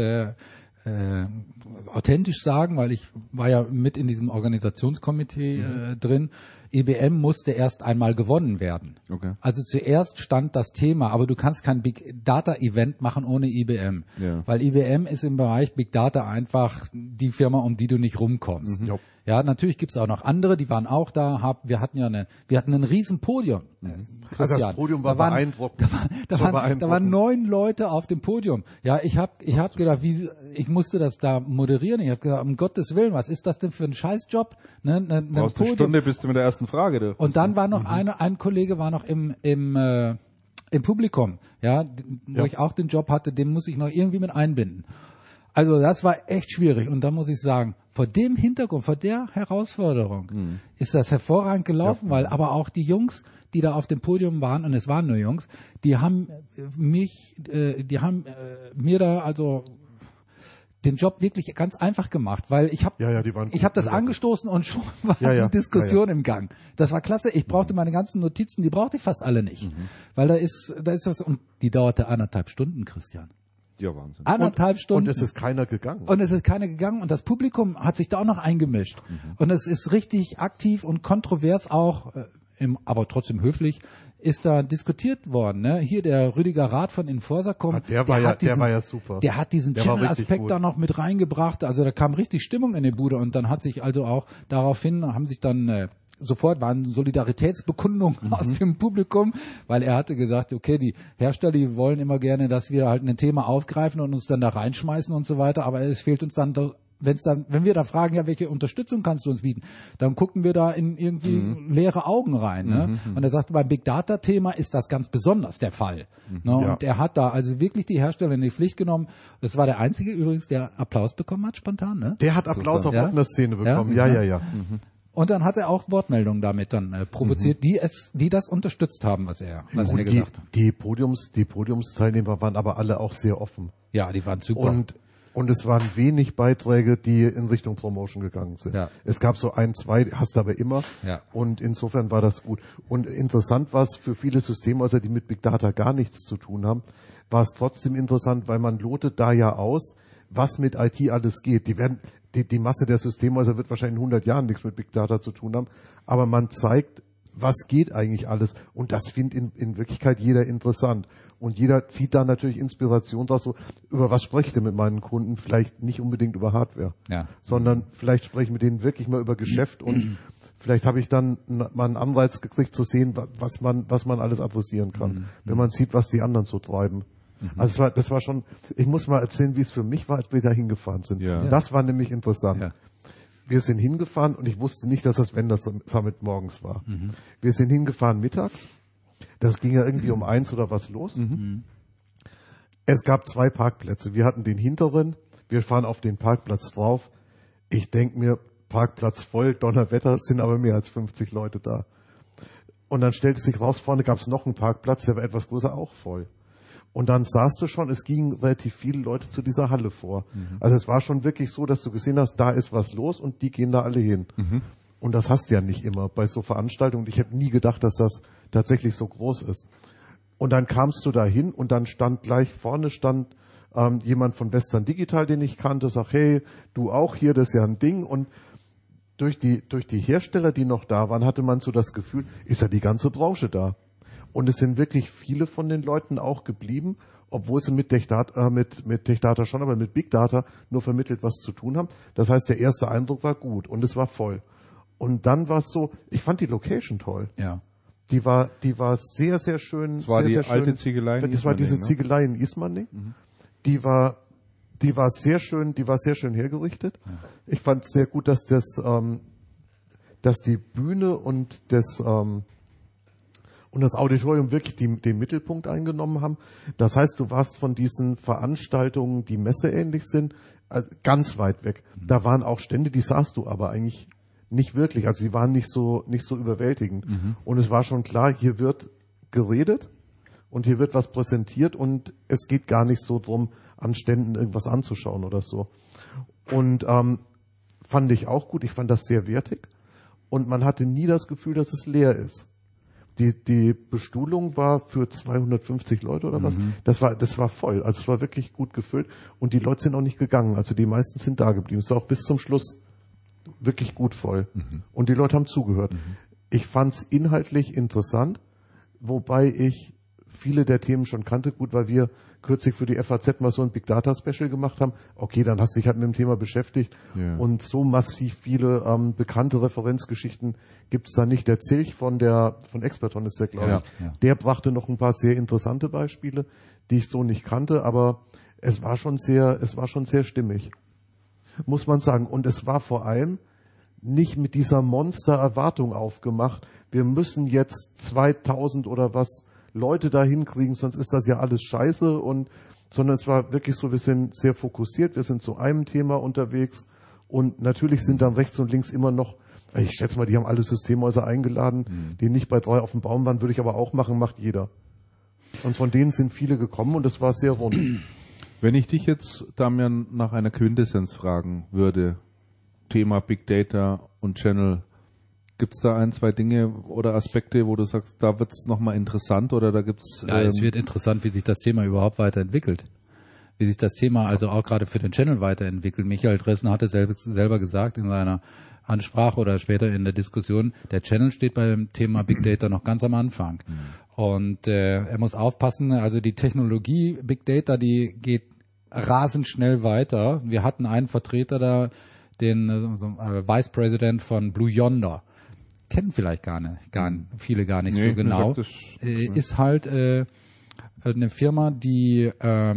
authentisch sagen, weil ich war ja mit in diesem Organisationskomitee drin. IBM musste erst einmal gewonnen werden. Okay. Also zuerst stand das Thema, aber du kannst kein Big Data Event machen ohne IBM. Ja. Weil IBM ist im Bereich Big Data einfach die Firma, um die du nicht rumkommst. Ja. Ja, natürlich gibt's auch noch andere, die waren auch da. Wir hatten ein riesen Podium. Also das Podium war beeindruckend. Da waren 9 Leute auf dem Podium. Ja, ich hab gedacht, ich musste das da moderieren. Ich habe gedacht, um Gottes Willen, was ist das denn für ein Scheißjob? Brauchst eine Stunde, bist du mit der ersten Frage da. Und dann war noch ein Kollege war noch im Publikum, ja, wo ich auch den Job hatte, den muss ich noch irgendwie mit einbinden. Also das war echt schwierig und da muss ich sagen, vor dem Hintergrund, vor der Herausforderung ist das hervorragend gelaufen, weil aber auch die Jungs, die da auf dem Podium waren, und es waren nur Jungs, die haben mir da also den Job wirklich ganz einfach gemacht, weil ich habe das angestoßen und schon war die Diskussion im Gang. Das war klasse. Ich brauchte meine ganzen Notizen, die brauchte ich fast alle nicht, weil da ist was und die dauerte 1,5 Stunden, Christian. Ja, Wahnsinn. 1,5 Stunden. Und es ist keiner gegangen. Und das Publikum hat sich da auch noch eingemischt. Und es ist richtig aktiv und kontrovers auch, aber trotzdem höflich, ist da diskutiert worden. Ne? Hier der Rüdiger Rath von Inforsacom. Der war ja super. Der hat diesen Channel-Aspekt da noch mit reingebracht. Also da kam richtig Stimmung in die Bude und dann hat sich also auch daraufhin, haben sich dann sofort waren Solidaritätsbekundungen aus dem Publikum, weil er hatte gesagt, okay, die Hersteller, die wollen immer gerne, dass wir halt ein Thema aufgreifen und uns dann da reinschmeißen und so weiter, aber es fehlt uns dann, wenn wir da fragen, ja, welche Unterstützung kannst du uns bieten, dann gucken wir da in irgendwie leere Augen rein. Ne? Und er sagte, beim Big Data Thema ist das ganz besonders der Fall. Ne? Und er hat da also wirklich die Hersteller in die Pflicht genommen. Das war der einzige übrigens, der Applaus bekommen hat, spontan. Ne? Der hat Applaus auf offener Szene bekommen. Ja. Und dann hat er auch Wortmeldungen damit dann provoziert, die das unterstützt haben, was er gesagt hat. Die Podiumsteilnehmer waren aber alle auch sehr offen. Ja, die waren super. Und es waren wenig Beiträge, die in Richtung Promotion gegangen sind. Ja. Es gab so 1, 2, hast du aber immer. Ja. Und insofern war das gut. Und interessant war es für viele Systemhäuser, die mit Big Data gar nichts zu tun haben, war es trotzdem interessant, weil man lotet da ja aus, was mit IT alles geht. Die Masse der Systemhäuser wird wahrscheinlich in 100 Jahren nichts mit Big Data zu tun haben, aber man zeigt, was geht eigentlich alles. Und das findet in Wirklichkeit jeder interessant. Und jeder zieht da natürlich Inspiration draus, so, über was spreche ich denn mit meinen Kunden? Vielleicht nicht unbedingt über Hardware, sondern vielleicht spreche ich mit denen wirklich mal über Geschäft und vielleicht habe ich dann mal einen Anreiz gekriegt zu sehen, was man alles adressieren kann, wenn man sieht, was die anderen so treiben. Also das war schon, ich muss mal erzählen, wie es für mich war, als wir da hingefahren sind. Ja. Das war nämlich interessant. Ja. Wir sind hingefahren und ich wusste nicht, dass das Vendor Summit morgens war. Wir sind hingefahren mittags. Das ging ja irgendwie um 1 oder was los. Es gab 2 Parkplätze. Wir hatten den hinteren. Wir fahren auf den Parkplatz drauf. Ich denke mir, Parkplatz voll, Donnerwetter, es sind aber mehr als 50 Leute da. Und dann stellte sich raus, vorne gab es noch einen Parkplatz, der war etwas größer, auch voll. Und dann sahst du schon, es gingen relativ viele Leute zu dieser Halle vor. Also es war schon wirklich so, dass du gesehen hast, da ist was los und die gehen da alle hin. Und das hast du ja nicht immer bei so Veranstaltungen. Ich hätte nie gedacht, dass das tatsächlich so groß ist. Und dann kamst du da hin und dann stand gleich vorne jemand von Western Digital, den ich kannte, sagt, hey, du auch hier, das ist ja ein Ding. Und durch die Hersteller, die noch da waren, hatte man so das Gefühl, ist ja die ganze Branche da. Und es sind wirklich viele von den Leuten auch geblieben, obwohl sie mit Tech Data schon, aber mit Big Data nur vermittelt was zu tun haben. Das heißt, der erste Eindruck war gut und es war voll. Und dann war es so, ich fand die Location toll. Ja. Die war sehr, sehr schön. Das war sehr, die alte Ziegelei in Ismaning. Das war diese Ziegelei in Ismaning. Die war sehr schön, hergerichtet. Ja. Ich fand es sehr gut, dass die Bühne und das Auditorium wirklich den Mittelpunkt eingenommen haben. Das heißt, du warst von diesen Veranstaltungen, die messeähnlich sind, ganz weit weg. Da waren auch Stände, die sahst du aber eigentlich nicht wirklich. Also die waren nicht so überwältigend. Und es war schon klar, hier wird geredet und hier wird was präsentiert und es geht gar nicht so drum, an Ständen irgendwas anzuschauen oder so. Und fand ich auch gut. Ich fand das sehr wertig. Und man hatte nie das Gefühl, dass es leer ist. Die Bestuhlung war für 250 Leute oder was. Das war voll. Also es war wirklich gut gefüllt. Und die Leute sind auch nicht gegangen. Also die meisten sind da geblieben. Es war auch bis zum Schluss wirklich gut voll. Und die Leute haben zugehört. Ich fand's inhaltlich interessant, wobei ich viele der Themen schon kannte, gut, weil wir kürzlich für die FAZ mal so ein Big Data Special gemacht haben. Okay, dann hast du dich halt mit dem Thema beschäftigt. Ja. Und so massiv viele bekannte Referenzgeschichten gibt's da nicht. Der Zilch von Experton ist der, glaube ich. Ja. Der brachte noch ein paar sehr interessante Beispiele, die ich so nicht kannte, aber es war schon sehr stimmig, muss man sagen. Und es war vor allem nicht mit dieser Monster-Erwartung aufgemacht. Wir müssen jetzt 2000 oder was Leute da hinkriegen, sonst ist das ja alles scheiße, sondern es war wirklich so, wir sind sehr fokussiert, wir sind zu einem Thema unterwegs und natürlich sind dann rechts und links immer noch, ich schätze mal, die haben alle Systemhäuser eingeladen, die nicht bei 3 auf dem Baum waren, würde ich aber auch machen, macht jeder. Und von denen sind viele gekommen und es war sehr rund. Wenn ich dich jetzt, Damian, nach einer Quintessenz fragen würde, Thema Big Data und Channel, gibt es da 1, 2 Dinge oder Aspekte, wo du sagst, da wird es nochmal interessant oder da gibt's... Ja, es wird interessant, wie sich das Thema überhaupt weiterentwickelt. Wie sich das Thema also auch gerade für den Channel weiterentwickelt. Michael Dressen hatte selber gesagt in seiner Ansprache oder später in der Diskussion, der Channel steht beim Thema Big Data noch ganz am Anfang. Und er muss aufpassen, also die Technologie Big Data, die geht rasend schnell weiter. Wir hatten einen Vertreter da, den Vice President von Blue Yonder. Kennen vielleicht viele gar nicht so genau. Ist halt eine Firma, die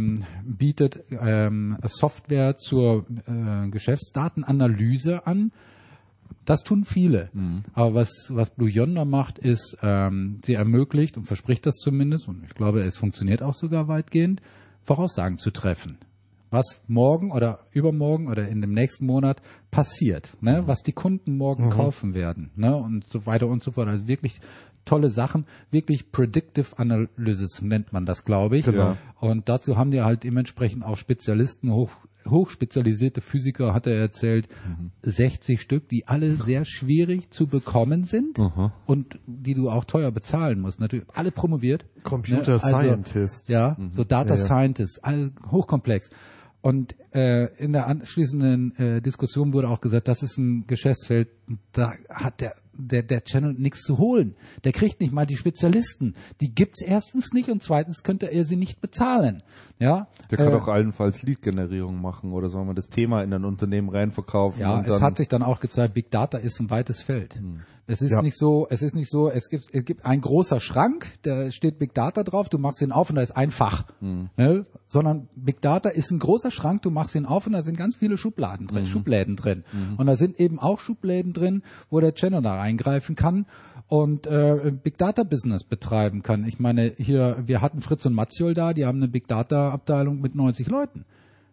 bietet Software zur Geschäftsdatenanalyse an. Das tun viele. Aber was Blue Yonder macht, ist, sie ermöglicht und verspricht das zumindest, und ich glaube, es funktioniert auch sogar weitgehend, Voraussagen zu treffen. Was morgen oder übermorgen oder in dem nächsten Monat passiert, ne? Was die Kunden morgen kaufen werden, ne? Und so weiter und so fort. Also wirklich tolle Sachen, wirklich Predictive Analysis nennt man das, glaube ich. Genau. Und dazu haben die halt dementsprechend auch Spezialisten, hochspezialisierte Physiker, hat er erzählt, 60 Stück, die alle sehr schwierig zu bekommen sind und die du auch teuer bezahlen musst. Natürlich alle promoviert. Computer Scientists. Ja, so Data Scientists, alles hochkomplex. Und in der anschließenden Diskussion wurde auch gesagt, das ist ein Geschäftsfeld, da hat der Channel nichts zu holen. Der kriegt nicht mal die Spezialisten. Die gibt's erstens nicht und zweitens könnte er sie nicht bezahlen. Ja. Der kann auch allenfalls Lead-Generierung machen oder soll man das Thema in ein Unternehmen reinverkaufen. Ja, und es hat sich dann auch gezeigt, Big Data ist ein weites Feld. Es ist nicht so, es gibt ein großer Schrank, da steht Big Data drauf, du machst ihn auf und da ist ein Fach. Ne? Sondern Big Data ist ein großer Schrank, du machst ihn auf und da sind ganz viele Schubläden drin. Und da sind eben auch Schubläden drin, wo der Channel da eingreifen kann und Big Data Business betreiben kann. Ich meine, wir hatten Fritz und Matziol da, die haben eine Big Data Abteilung mit 90 Leuten.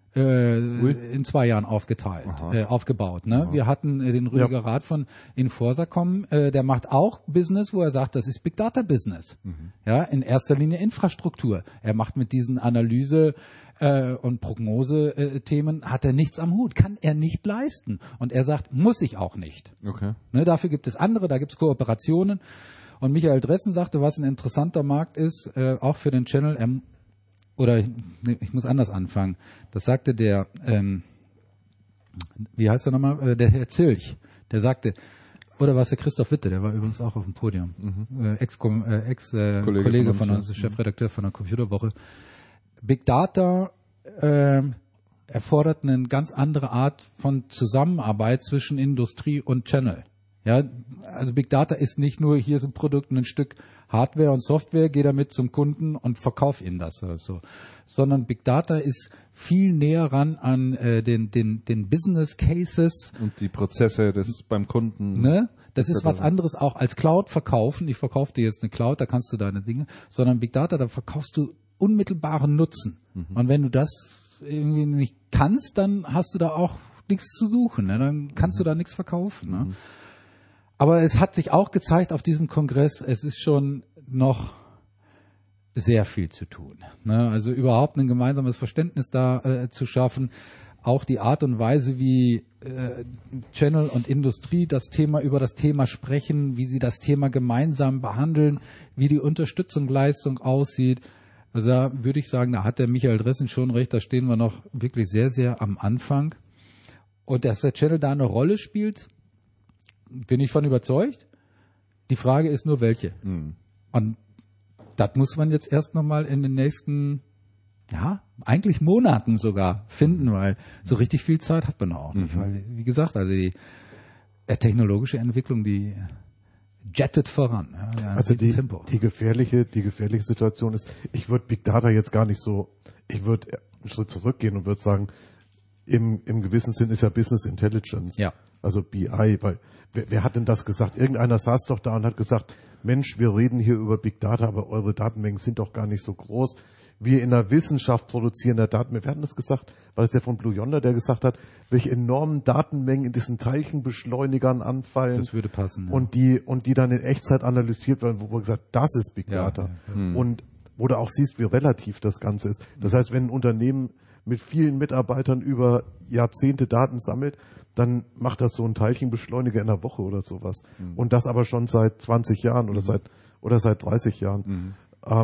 In 2 Jahren aufgebaut. Ne? Wir hatten den Rüdiger Rath von Inforsacom, der macht auch Business, wo er sagt, das ist Big Data Business. Ja, in erster Linie Infrastruktur. Er macht mit diesen Analyse und Prognose-Themen hat er nichts am Hut, kann er nicht leisten. Und er sagt, muss ich auch nicht. Okay. Ne, dafür gibt es andere, da gibt es Kooperationen. Und Michael Dressen sagte, was ein interessanter Markt ist, auch für den Channel, ich muss anders anfangen. Das sagte der, wie heißt er nochmal, der Herr Zilch, der sagte, oder war es der Christoph Witte, der war übrigens auch auf dem Podium, Ex-Kollege von uns, Chefredakteur von der Computerwoche. Big Data erfordert eine ganz andere Art von Zusammenarbeit zwischen Industrie und Channel. Ja, also Big Data ist nicht nur, hier ist ein Produkt und ein Stück Hardware und Software, geh damit zum Kunden und verkauf ihnen das oder so. Sondern Big Data ist viel näher ran an den Business Cases. Und die Prozesse beim Kunden. Ne? Das ist was anderes auch als Cloud verkaufen. Ich verkaufe dir jetzt eine Cloud, da kannst du deine Dinge. Sondern Big Data, da verkaufst du unmittelbaren Nutzen. Und wenn du das irgendwie nicht kannst, dann hast du da auch nichts zu suchen. Ne? Dann kannst du da nichts verkaufen. Ne? Aber es hat sich auch gezeigt auf diesem Kongress, es ist schon noch sehr viel zu tun. Ne? Also überhaupt ein gemeinsames Verständnis da zu schaffen. Auch die Art und Weise, wie Channel und Industrie über das Thema sprechen, wie sie das Thema gemeinsam behandeln, wie die Unterstützungsleistung aussieht. Also da würde ich sagen, da hat der Michael Dressen schon recht, da stehen wir noch wirklich sehr, sehr am Anfang. Und dass der Channel da eine Rolle spielt, bin ich von überzeugt. Die Frage ist nur, welche. Und das muss man jetzt erst nochmal in den nächsten, eigentlich Monaten sogar finden, weil so richtig viel Zeit hat man auch nicht. Weil, wie gesagt, also die technologische Entwicklung, die jettet voran. Ja, also die gefährliche Situation ist, ich würde Big Data jetzt gar nicht so, ich würde einen Schritt zurückgehen und würde sagen, im gewissen Sinn ist ja Business Intelligence. Ja. Also BI, weil wer hat denn das gesagt? Irgendeiner saß doch da und hat gesagt, Mensch, wir reden hier über Big Data, aber eure Datenmengen sind doch gar nicht so groß. Wir in der Wissenschaft produzieren der Datenmengen. Wer hat das gesagt? War das der von Blue Yonder, der gesagt hat, welche enormen Datenmengen in diesen Teilchenbeschleunigern anfallen? Das würde passen. Ja. Und die dann in Echtzeit analysiert werden, wo man gesagt, das ist Big Data. Ja. Und wo du auch siehst, wie relativ das Ganze ist. Das heißt, wenn ein Unternehmen mit vielen Mitarbeitern über Jahrzehnte Daten sammelt, dann macht das so ein Teilchenbeschleuniger in einer Woche oder sowas. Und das aber schon seit 20 Jahren oder seit 30 Jahren.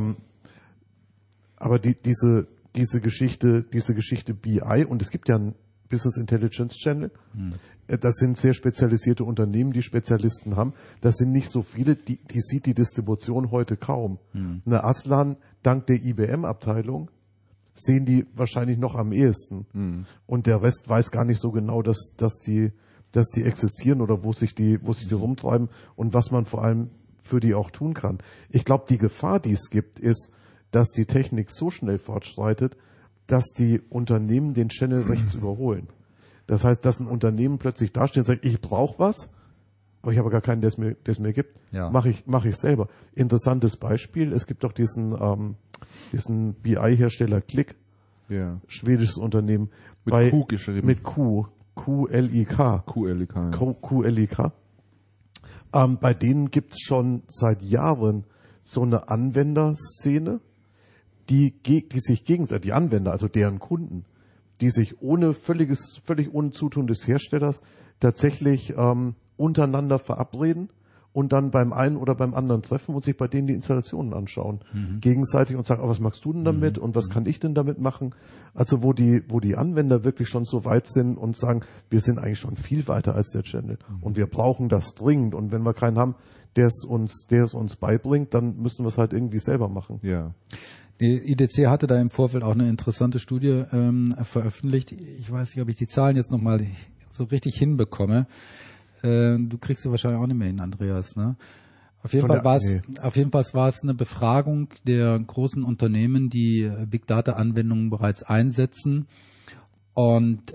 Aber diese Geschichte BI, und es gibt ja einen Business Intelligence Channel, das sind sehr spezialisierte Unternehmen, die Spezialisten haben. Das sind nicht so viele, die sieht die Distribution heute kaum. Eine Aslan, dank der IBM-Abteilung, sehen die wahrscheinlich noch am ehesten. Und der Rest weiß gar nicht so genau, dass die existieren oder wo sich die rumtreiben und was man vor allem für die auch tun kann. Ich glaube, die Gefahr, die es gibt, ist, dass die Technik so schnell fortschreitet, dass die Unternehmen den Channel rechts überholen. Das heißt, dass ein Unternehmen plötzlich dasteht und sagt, ich brauche was, aber ich habe gar keinen, der es mir gibt. Ja. Mach ich selber. Interessantes Beispiel, es gibt doch diesen BI-Hersteller Qlik, schwedisches Unternehmen. Mit Q geschrieben. Mit Q. Q-L-I-K. Q-L-I-K, ja. Q-L-I-K. Bei denen gibt's schon seit Jahren so eine Anwenderszene, die sich gegenseitig, die Anwender, also deren Kunden, die sich völlig ohne Zutun des Herstellers tatsächlich untereinander verabreden und dann beim einen oder beim anderen treffen und sich bei denen die Installationen anschauen. Gegenseitig und sagen, was machst du denn damit und was kann ich denn damit machen? Also wo die Anwender wirklich schon so weit sind und sagen, wir sind eigentlich schon viel weiter als der Channel und wir brauchen das dringend und wenn wir keinen haben, der es uns beibringt, dann müssen wir es halt irgendwie selber machen. Ja. Die IDC hatte da im Vorfeld auch eine interessante Studie veröffentlicht. Ich weiß nicht, ob ich die Zahlen jetzt nochmal so richtig hinbekomme. Du kriegst sie wahrscheinlich auch nicht mehr hin, Andreas, ne? Auf jeden Fall war es eine Befragung der großen Unternehmen, die Big Data Anwendungen bereits einsetzen. Und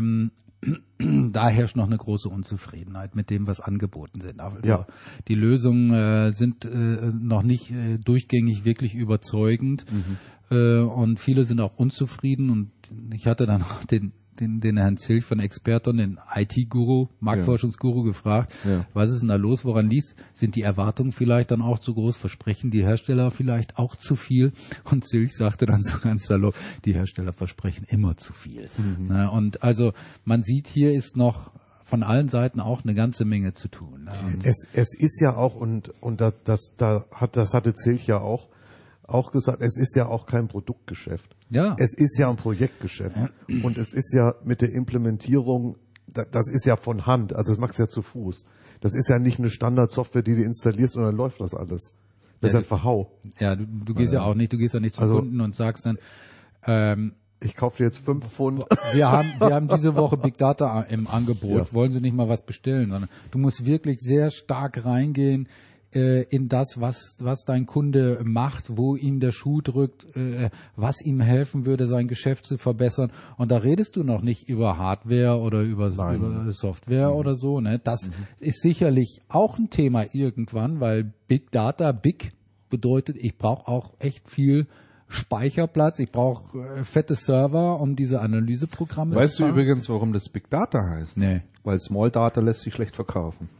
da herrscht noch eine große Unzufriedenheit mit dem, was angeboten sind. Also die Lösungen sind noch nicht durchgängig wirklich überzeugend und viele sind auch unzufrieden. Und ich hatte dann auch den Herrn Zilch von Experton, den IT-Guru, Marktforschungsguru gefragt, was ist denn da los, woran liegt? Sind die Erwartungen vielleicht dann auch zu groß? Versprechen die Hersteller vielleicht auch zu viel? Und Zilch sagte dann so ganz salopp, die Hersteller versprechen immer zu viel. Und also man sieht, hier ist noch von allen Seiten auch eine ganze Menge zu tun. Es ist ja auch, und das hatte Zilch ja auch gesagt, es ist ja auch kein Produktgeschäft. Ja. Es ist ja ein Projektgeschäft. Und es ist ja mit der Implementierung, das ist ja von Hand, also das machst du ja zu Fuß. Das ist ja nicht eine Standardsoftware, die du installierst und dann läuft das alles. Das ist ein Verhau. Ja, du gehst ja auch nicht, zum Kunden und sagst dann, ich kaufe dir jetzt 5 Pfund. Wir haben diese Woche Big Data im Angebot. Wollen Sie nicht mal was bestellen? Sondern du musst wirklich sehr stark reingehen in das, was dein Kunde macht, wo ihm der Schuh drückt, was ihm helfen würde, sein Geschäft zu verbessern. Und da redest du noch nicht über Hardware oder über Software oder so. Ne? Das ist sicherlich auch ein Thema irgendwann, weil Big Data, Big bedeutet, ich brauche auch echt viel Speicherplatz, ich brauche fette Server, um diese Analyseprogramme zu fahren. Weißt du übrigens, warum das Big Data heißt? Nee. Weil Small Data lässt sich schlecht verkaufen.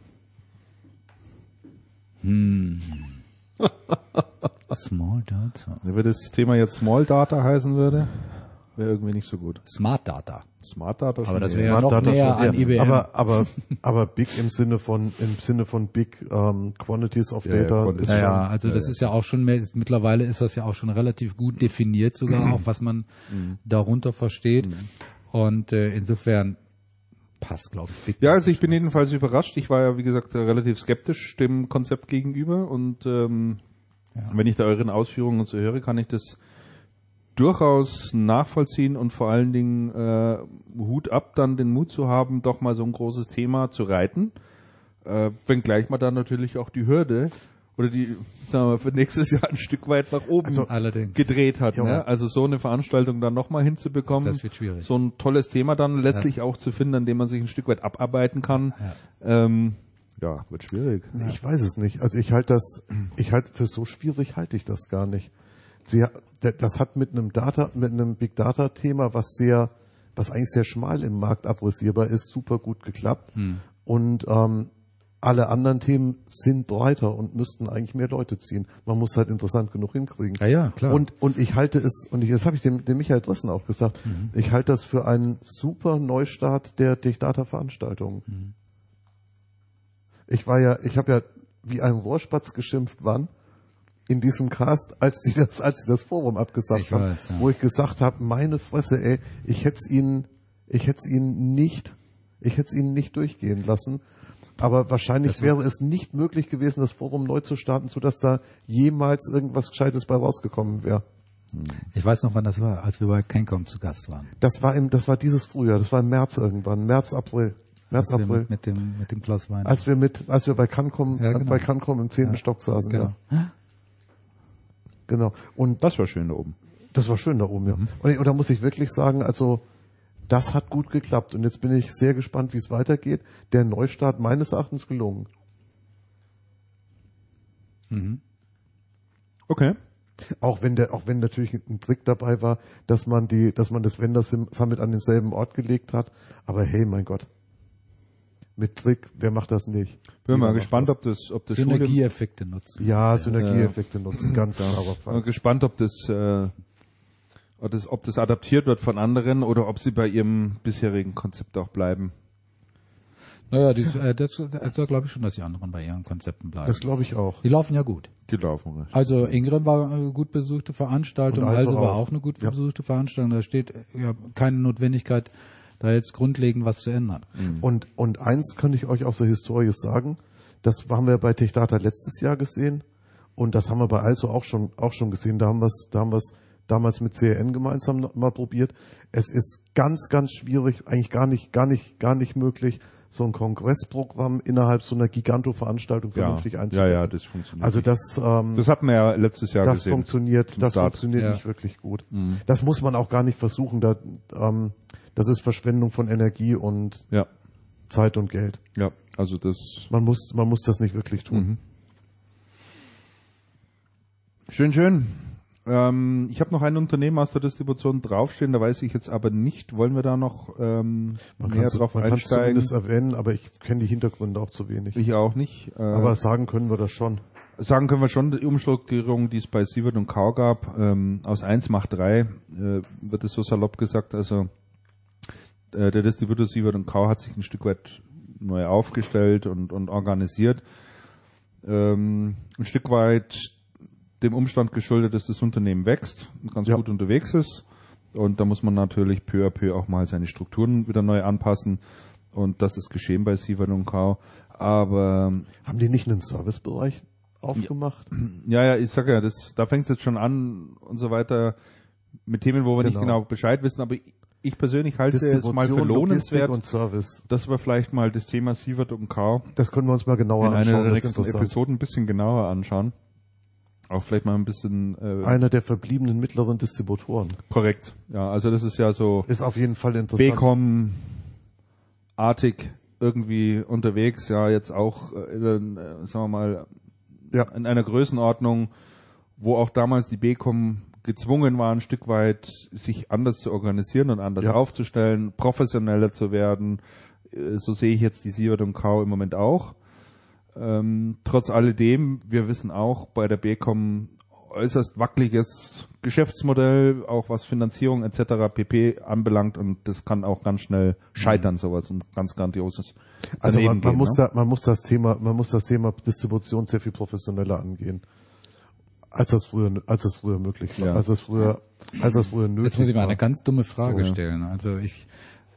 Small Data. Wenn das Thema jetzt Small Data heißen würde, wäre irgendwie nicht so gut. Smart Data. Smart Data schon. Aber das wäre noch näher an IBM. Aber big im Sinne von big Quantities of Data. Ist schon, das ist ja auch schon mehr, mittlerweile ist das ja auch schon relativ gut definiert sogar auch, was man darunter versteht. Und insofern passt, glaube ich. Ja, also ich bin jedenfalls überrascht. Ich war ja, wie gesagt, relativ skeptisch dem Konzept gegenüber und wenn ich da euren Ausführungen so höre, kann ich das durchaus nachvollziehen und vor allen Dingen Hut ab, dann den Mut zu haben, doch mal so ein großes Thema zu reiten. Wenngleich man dann natürlich auch die Hürde oder die, sagen wir mal, für nächstes Jahr ein Stück weit nach oben allerdings gedreht hat. Ja. Ne? Also so eine Veranstaltung dann nochmal hinzubekommen. Das wird schwierig. So ein tolles Thema dann letztlich auch zu finden, an dem man sich ein Stück weit abarbeiten kann. Ja, wird schwierig. Ich weiß es nicht. Also für so schwierig halte ich das gar nicht. Das hat mit einem Big Data Thema, was eigentlich sehr schmal im Markt adressierbar ist, super gut geklappt. Und alle anderen Themen sind breiter und müssten eigentlich mehr Leute ziehen. Man muss halt interessant genug hinkriegen. Ja, klar. Und ich halte es, das habe ich dem Michael Dressen auch gesagt, ich halte das für einen super Neustart der Big Data Veranstaltungen. Ich habe ja wie ein Rohrspatz geschimpft, wann? In diesem Cast, als sie das Forum abgesagt haben, wo ich gesagt habe, meine Fresse, ey, ich hätte es ihnen nicht durchgehen lassen. Aber wahrscheinlich wäre es nicht möglich gewesen, das Forum neu zu starten, sodass da jemals irgendwas Gescheites bei rausgekommen wäre. Ich weiß noch, wann das war, als wir bei Cancom zu Gast waren. Das war dieses Frühjahr, das war im März irgendwann, März, April. Mit dem Klaus Wein. Als wir bei Cancom im 10. Stock saßen. Genau. Ja. Genau. Und Das war schön da oben. das war schön da oben, ja. Und da muss ich wirklich sagen, also das hat gut geklappt. Und jetzt bin ich sehr gespannt, wie es weitergeht. Der Neustart meines Erachtens gelungen. Okay. Auch wenn natürlich ein Trick dabei war, dass man das Vendor Summit an denselben Ort gelegt hat. Aber hey, mein Gott. Mit Trick, wer macht das nicht? Bin mal gespannt, ob das Synergieeffekte nutzen. Ja, Synergieeffekte nutzen, ganz klarer Fall. Bin gespannt, ob das adaptiert wird von anderen oder ob sie bei ihrem bisherigen Konzept auch bleiben. Naja, da glaube ich schon, dass die anderen bei ihren Konzepten bleiben. Das glaube ich auch. Die laufen ja gut. Die laufen recht. Also Ingram war eine gut besuchte Veranstaltung, Und also war auch. auch eine gut besuchte Veranstaltung. Da steht ja keine Notwendigkeit, da jetzt grundlegend was zu ändern. Und eins kann ich euch aus der Historie sagen, das haben wir bei Tech Data letztes Jahr gesehen und das haben wir bei Also auch schon gesehen. Da haben wir es damals mit CRN gemeinsam mal probiert. Es ist ganz, ganz schwierig, eigentlich gar nicht möglich, so ein Kongressprogramm innerhalb so einer Giganto-Veranstaltung vernünftig einzubauen. Ja, das funktioniert. Also das hatten wir ja letztes Jahr gesehen. funktioniert Ja. nicht wirklich gut. Das muss man auch gar nicht versuchen. Das ist Verschwendung von Energie und Ja, Zeit und Geld. ja, also das. Man muss das nicht wirklich tun. Schön. Ich habe noch ein Unternehmen aus der Distribution draufstehen, da weiß ich jetzt aber nicht, wollen wir da noch näher drauf Man kann es einsteigen? zumindest erwähnen, aber ich kenne die Hintergründe auch zu wenig. Ich auch nicht. Aber sagen können wir das schon. Sagen können wir schon, die Umstrukturierung, die es bei Sievert und Kau gab, aus 1 macht 3, wird es so salopp gesagt. Also der Distributor Sievert und Kau hat sich ein Stück weit neu aufgestellt und organisiert. Ein Stück weit dem Umstand geschuldet, dass das Unternehmen wächst und ganz gut unterwegs ist. Und da muss man natürlich peu à peu auch mal seine Strukturen wieder neu anpassen. Und das ist geschehen bei Sievert und Kau. Aber Haben die nicht einen Servicebereich aufgemacht? ja, ich sag ja, da fängt es jetzt schon an und so weiter mit Themen, wo wir nicht genau Bescheid wissen. Aber ich persönlich halte es mal für lohnenswert, Logistik und Service. dass wir vielleicht mal das Thema Sievert und Kau Das können wir uns mal genauer in einer anschauen. der Das ist nächsten interessant. Episoden ein bisschen genauer anschauen. Auch vielleicht mal ein bisschen Einer der verbliebenen mittleren Distributoren. korrekt. Ja, also das ist ja so Ist auf jeden Fall interessant. Becom-artig irgendwie unterwegs, ja, jetzt auch sagen wir mal, in einer Größenordnung, wo auch damals die Becom gezwungen war, ein Stück weit sich anders zu organisieren und anders aufzustellen, professioneller zu werden. So sehe ich jetzt die Sievert und Kau im Moment auch. Trotz alledem, wir wissen auch, bei der Becom äußerst wackeliges Geschäftsmodell, auch was Finanzierung etc. pp. Anbelangt, und das kann auch ganz schnell scheitern, sowas, und ganz grandioses. Also daneben man gehen, muss ne? man muss das Thema Distribution sehr viel professioneller angehen, als das früher möglich war, Ja. als das früher nötig Jetzt muss ich mal war. eine ganz dumme Frage So, ja. stellen. Also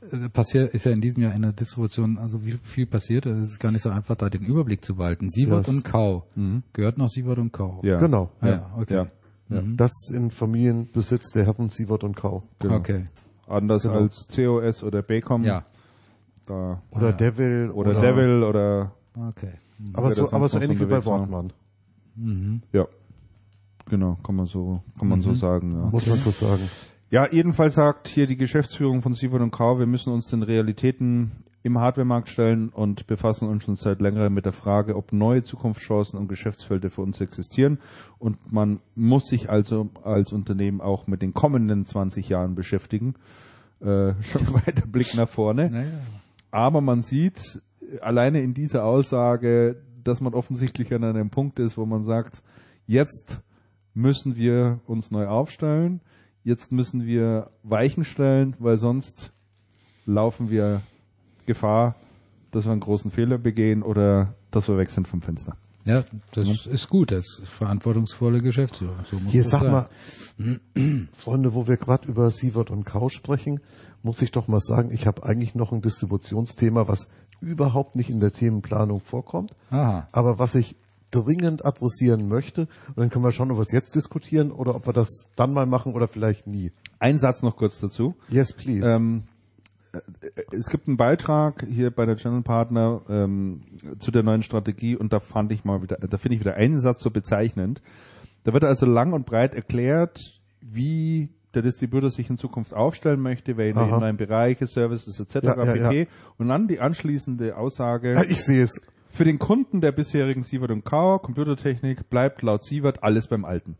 ist ja in diesem Jahr in der Distribution also wie viel passiert. Es ist gar nicht so einfach, da den Überblick zu behalten. Sievert und Kau. Gehört noch Sievert und Kau. Ja. Genau. Ja, okay. Ja. Das ist in Familienbesitz der Herren Sievert und Kau. Genau. Okay. Anders als COS oder BCOM. Ja. Da, Oder Devil. oder Devil oder Okay. Aber wer da so, aber sonst so noch ähnlich wie bei unterwegs war. Wortmann. ja. Genau, kann man so sagen. Ja. Muss man so sagen. Ja, jedenfalls sagt hier die Geschäftsführung von Sievert und Kau, wir müssen uns den Realitäten im Hardwaremarkt stellen und befassen uns schon seit längerem mit der Frage, ob neue Zukunftschancen und Geschäftsfelder für uns existieren. Und man muss sich also als Unternehmen auch mit den kommenden 20 Jahren beschäftigen. Schon weiter Blick nach vorne. Naja. Aber man sieht alleine in dieser Aussage, dass man offensichtlich an einem Punkt ist, wo man sagt, jetzt müssen wir uns neu aufstellen, jetzt müssen wir Weichen stellen, weil sonst laufen wir Gefahr, dass wir einen großen Fehler begehen oder dass wir weg sind vom Fenster. Ja, das ist gut. Das ist verantwortungsvolle Geschäftsführung. So muss Hier das sag sein. mal, Freunde, wo wir gerade über Sievert und Kau sprechen, muss ich doch mal sagen, ich habe eigentlich noch ein Distributionsthema, was überhaupt nicht in der Themenplanung vorkommt, Aha. aber was ich dringend adressieren möchte. Und dann können wir schauen, ob wir es jetzt diskutieren oder ob wir das dann mal machen oder vielleicht nie. Ein Satz noch kurz dazu. Yes, please. Es gibt einen Beitrag hier bei der Channel Partner zu der neuen Strategie und da finde ich wieder einen Satz so bezeichnend. Da wird also lang und breit erklärt, wie der Distributor sich in Zukunft aufstellen möchte, welche neuen Bereiche, Services etc. pp. Und dann die anschließende Aussage. Ja, ich sehe es. Für den Kunden der bisherigen Sievert und Kau Computertechnik bleibt laut Sievert alles beim Alten.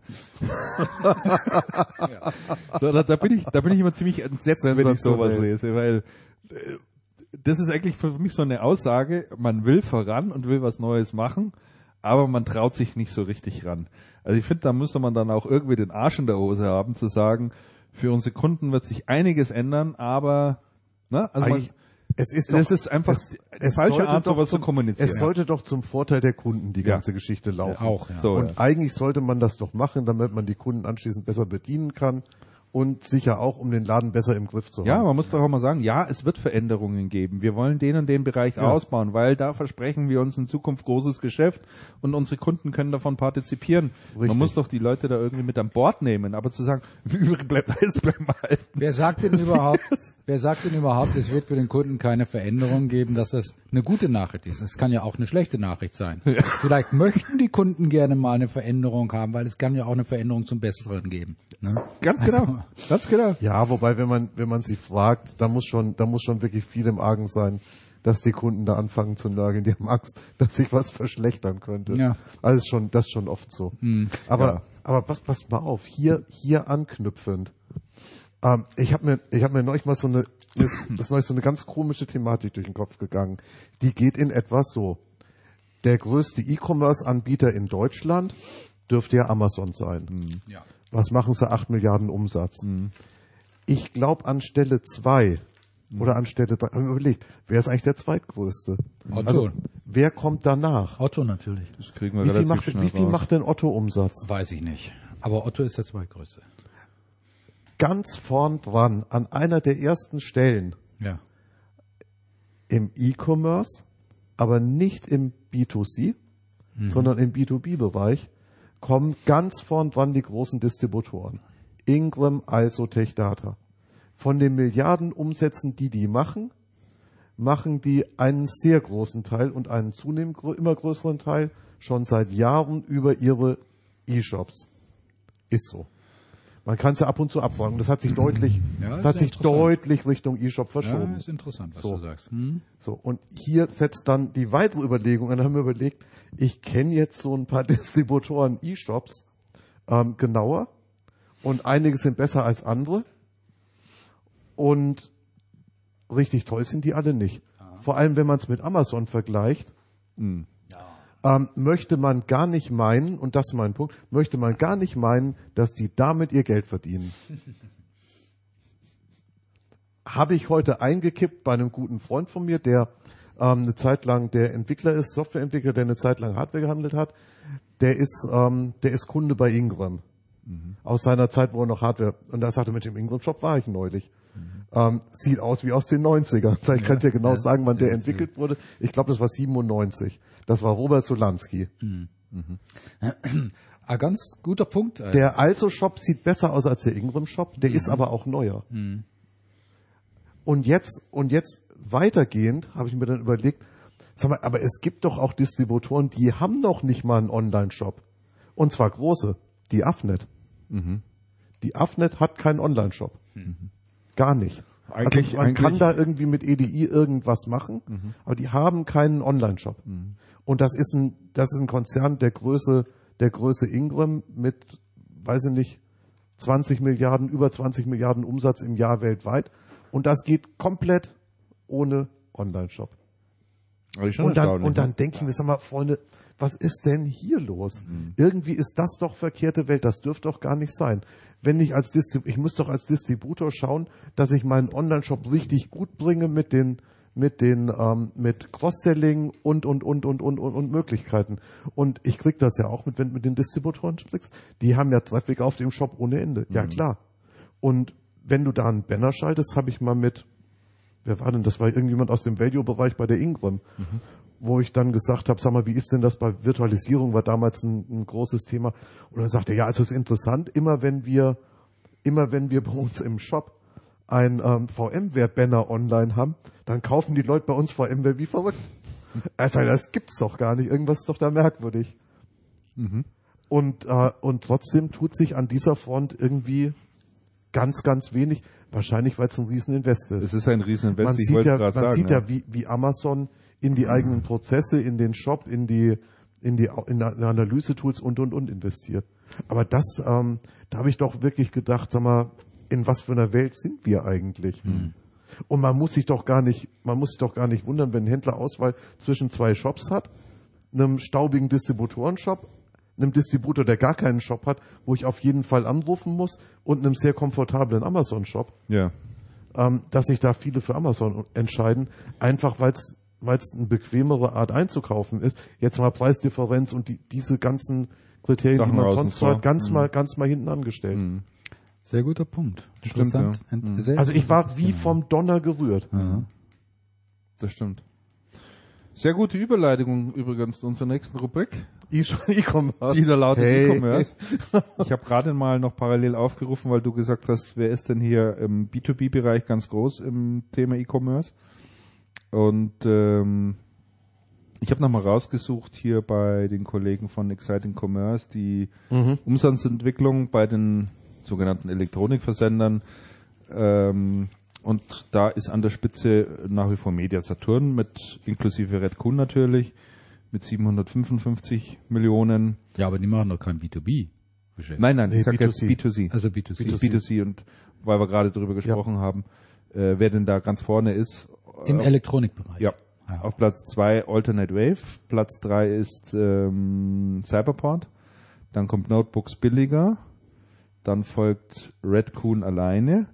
So, da bin ich immer ziemlich entsetzt, wenn ich sowas lese, weil das ist eigentlich für mich so eine Aussage, man will voran und will was Neues machen, aber man traut sich nicht so richtig ran. Also ich finde, da müsste man dann auch irgendwie den Arsch in der Hose haben, zu sagen, für unsere Kunden wird sich einiges ändern, aber also das ist einfach die falsche Art, sowas zu kommunizieren. Es sollte doch zum Vorteil der Kunden die ganze Geschichte laufen. Auch, ja. So, Und eigentlich sollte man das doch machen, damit man die Kunden anschließend besser bedienen kann und sicher auch, um den Laden besser im Griff zu haben. Ja, man muss doch auch mal sagen, ja, es wird Veränderungen geben. Wir wollen den und den Bereich ausbauen, weil da versprechen wir uns in Zukunft großes Geschäft und unsere Kunden können davon partizipieren. Richtig. Man muss doch die Leute da irgendwie mit an Bord nehmen, aber zu sagen, bleibt alles beim Alten. Wer sagt denn überhaupt, es wird für den Kunden keine Veränderung geben, dass das eine gute Nachricht ist? Es kann ja auch eine schlechte Nachricht sein. Ja. Vielleicht möchten die Kunden gerne mal eine Veränderung haben, weil es kann ja auch eine Veränderung zum Besseren geben. Ne? Ganz genau. Ja, wobei, wenn man sie fragt, da muss schon wirklich viel im Argen sein, dass die Kunden da anfangen zu nörgeln. Die haben Angst, dass sich was verschlechtern könnte. Ja. Also das ist schon oft so. Aber passt mal auf, hier anknüpfend. Ich habe mir neulich mal so eine ganz komische Thematik durch den Kopf gegangen. Die geht in etwas so. Der größte E-Commerce-Anbieter in Deutschland dürfte ja Amazon sein. Ja. Was machen sie? 8 Milliarden Umsatz. Ich glaube an Stelle 2 oder an Stelle 3, haben wir überlegt, wer ist eigentlich der zweitgrößte? Otto. Also, wer kommt danach? Otto natürlich. Das kriegen wir relativ schnell Wie viel raus. macht denn Otto Umsatz? Weiß ich nicht. Aber Otto ist der zweitgrößte. Ganz vorn dran, an einer der ersten Stellen Ja. im E-Commerce, aber nicht im B2C, sondern im B2B-Bereich, kommen ganz vorn dran die großen Distributoren. Ingram, also Tech Data. Von den Milliarden Umsätzen, die machen die einen sehr großen Teil und einen zunehmend immer größeren Teil schon seit Jahren über ihre E-Shops. Ist so. Man kann es ja ab und zu abfragen. Das hat sich deutlich Richtung E-Shop verschoben. Ja, ist interessant, was So. du sagst. So, und hier setzt dann die weitere Überlegung an. Dann haben wir überlegt, ich kenne jetzt so ein paar Distributoren E-Shops genauer und einige sind besser als andere und richtig toll sind die alle nicht. Vor allem, wenn man es mit Amazon vergleicht, möchte man gar nicht meinen, und das ist mein Punkt, möchte man gar nicht meinen, dass die damit ihr Geld verdienen. Habe ich heute eingekippt bei einem guten Freund von mir, der eine Zeit lang der Entwickler ist, Softwareentwickler, der eine Zeit lang Hardware gehandelt hat. Der ist Kunde bei Ingram. Aus seiner Zeit, wo er noch Hardware, und da sagte er, mit dem Ingram-Shop war ich neulich. Sieht aus wie aus den 90ern. Ich kann dir genau sagen, wann der entwickelt wurde. Ich glaube, das war 97. Das war Robert Solanski. Ganz guter Punkt. Der Also-Shop sieht besser aus als der Ingram-Shop, der ist aber auch neuer. Und jetzt weitergehend habe ich mir dann überlegt, sag mal, aber es gibt doch auch Distributoren, die haben noch nicht mal einen Online-Shop. Und zwar große, die Afnet. Die Afnet hat keinen Online-Shop. Gar nicht. Also man kann da irgendwie mit EDI irgendwas machen, aber die haben keinen Online-Shop. Und das ist ein Konzern der Größe Ingram mit, weiß ich nicht, über 20 Milliarden Umsatz im Jahr weltweit. Und das geht komplett ohne Online-Shop. Und dann denke ich mir, sag mal, Freunde, was ist denn hier los? Irgendwie ist das doch verkehrte Welt, das dürfte doch gar nicht sein. Wenn ich ich muss doch als Distributor schauen, dass ich meinen Online-Shop richtig gut bringe mit Cross-Selling und Möglichkeiten. Und ich krieg das ja auch wenn du mit den Distributoren sprichst. Die haben ja Traffic auf dem Shop ohne Ende. Ja, klar. Und wenn du da einen Banner schaltest, habe ich mal wer war denn? Das war irgendjemand aus dem Value-Bereich bei der Ingram, wo ich dann gesagt habe, sag mal, wie ist denn das bei Virtualisierung? War damals ein großes Thema. Und dann sagte er, ja, also es ist interessant, immer wenn wir bei uns im Shop ein VMware-Banner online haben, dann kaufen die Leute bei uns VMware wie verrückt. Also das gibt's doch gar nicht. Irgendwas ist doch da merkwürdig. Und trotzdem tut sich an dieser Front irgendwie ganz, ganz wenig. Wahrscheinlich, weil es ein Rieseninvest ist. Es ist ein Rieseninvest, Man sieht ja, wie Amazon in die eigenen Prozesse, in den Shop, in die Analyse-Tools und investiert. Aber da habe ich doch wirklich gedacht, sag mal, in was für einer Welt sind wir eigentlich? Und man muss sich doch gar nicht wundern, wenn ein Händler Auswahl zwischen zwei Shops hat, einem staubigen Distributoren-Shop, einem Distributor, der gar keinen Shop hat, wo ich auf jeden Fall anrufen muss, und einem sehr komfortablen Amazon-Shop, dass sich da viele für Amazon entscheiden, einfach weil es eine bequemere Art einzukaufen ist. Jetzt mal Preisdifferenz und diese ganzen Kriterien, Sachen die man sonst hat, ganz mal hinten angestellt. Sehr guter Punkt. Stimmt, ja. Also ich war wie vom Donner gerührt. Das stimmt. Sehr gute Überleitung übrigens zu unserer nächsten Rubrik. E-Commerce. Die da lautet E-Commerce. Ich habe gerade mal noch parallel aufgerufen, weil du gesagt hast, wer ist denn hier im B2B-Bereich ganz groß im Thema E-Commerce? Und ich habe nochmal rausgesucht hier bei den Kollegen von Exciting Commerce die Umsatzentwicklung bei den sogenannten Elektronikversendern. Und da ist an der Spitze nach wie vor Media Saturn mit inklusive Redcon natürlich mit 755 Millionen. Ja, aber die machen doch kein B2B-Geschäft. Nein, ich sag B2C. jetzt B2C. Also B2C. B2C, und weil wir gerade darüber gesprochen haben, wer denn da ganz vorne ist. Im Elektronikbereich. Ja. Auf Platz 2 Alternate Wave, Platz 3 ist Cyberport, dann kommt Notebooks billiger, dann folgt Redcon alleine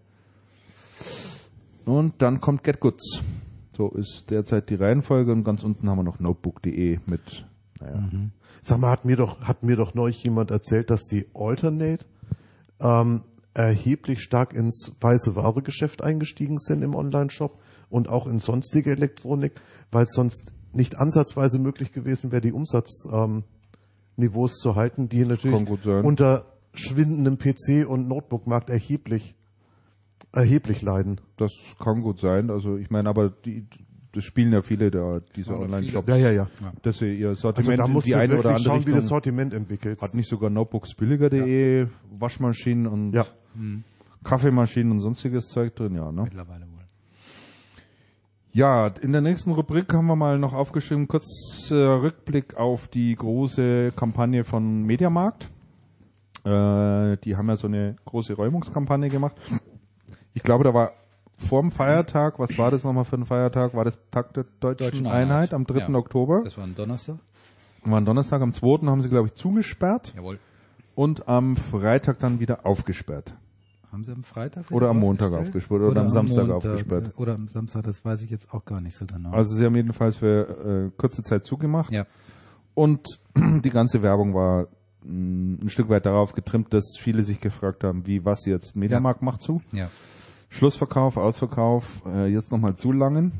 und dann kommt GetGoods. So ist derzeit die Reihenfolge, und ganz unten haben wir noch Notebook.de mit, Sag mal, hat mir doch neulich jemand erzählt, dass die Alternate erheblich stark ins weiße Ware-Geschäft eingestiegen sind im Online-Shop und auch in sonstige Elektronik, weil es sonst nicht ansatzweise möglich gewesen wäre, die Umsatzniveaus zu halten, die natürlich unter schwindendem PC- und Notebook-Markt erheblich leiden. Das kann gut sein. Also ich meine, aber das spielen ja viele da, diese Online-Shops. Ja. Dass sie ihr Sortiment, Also da musst die du eine oder wirklich andere schauen, wie das Richtung, Sortiment entwickelt. hat nicht sogar Notebooksbilliger.de, Waschmaschinen und Kaffeemaschinen und sonstiges Zeug drin, ja, ne? Mittlerweile wohl. Ja, in der nächsten Rubrik haben wir mal noch aufgeschrieben, kurz Rückblick auf die große Kampagne von Mediamarkt. Die haben ja so eine große Räumungskampagne gemacht. Ich glaube, da war vorm Feiertag, was war das nochmal für ein Feiertag? War das Tag der Deutschen Einheit am 3. Oktober? Das war ein Donnerstag. War ein Donnerstag, am 2. haben sie, glaube ich, zugesperrt. Jawohl. Und am Freitag dann wieder aufgesperrt. Haben sie am Freitag? Oder am Montag aufgesperrt oder am Samstag aufgesperrt. Oder am Samstag, das weiß ich jetzt auch gar nicht so genau. Also sie haben jedenfalls für kurze Zeit zugemacht. Ja. Und die ganze Werbung war ein Stück weit darauf getrimmt, dass viele sich gefragt haben, was jetzt? Mediamarkt macht zu. Ja. Schlussverkauf, Ausverkauf, jetzt nochmal zulangen.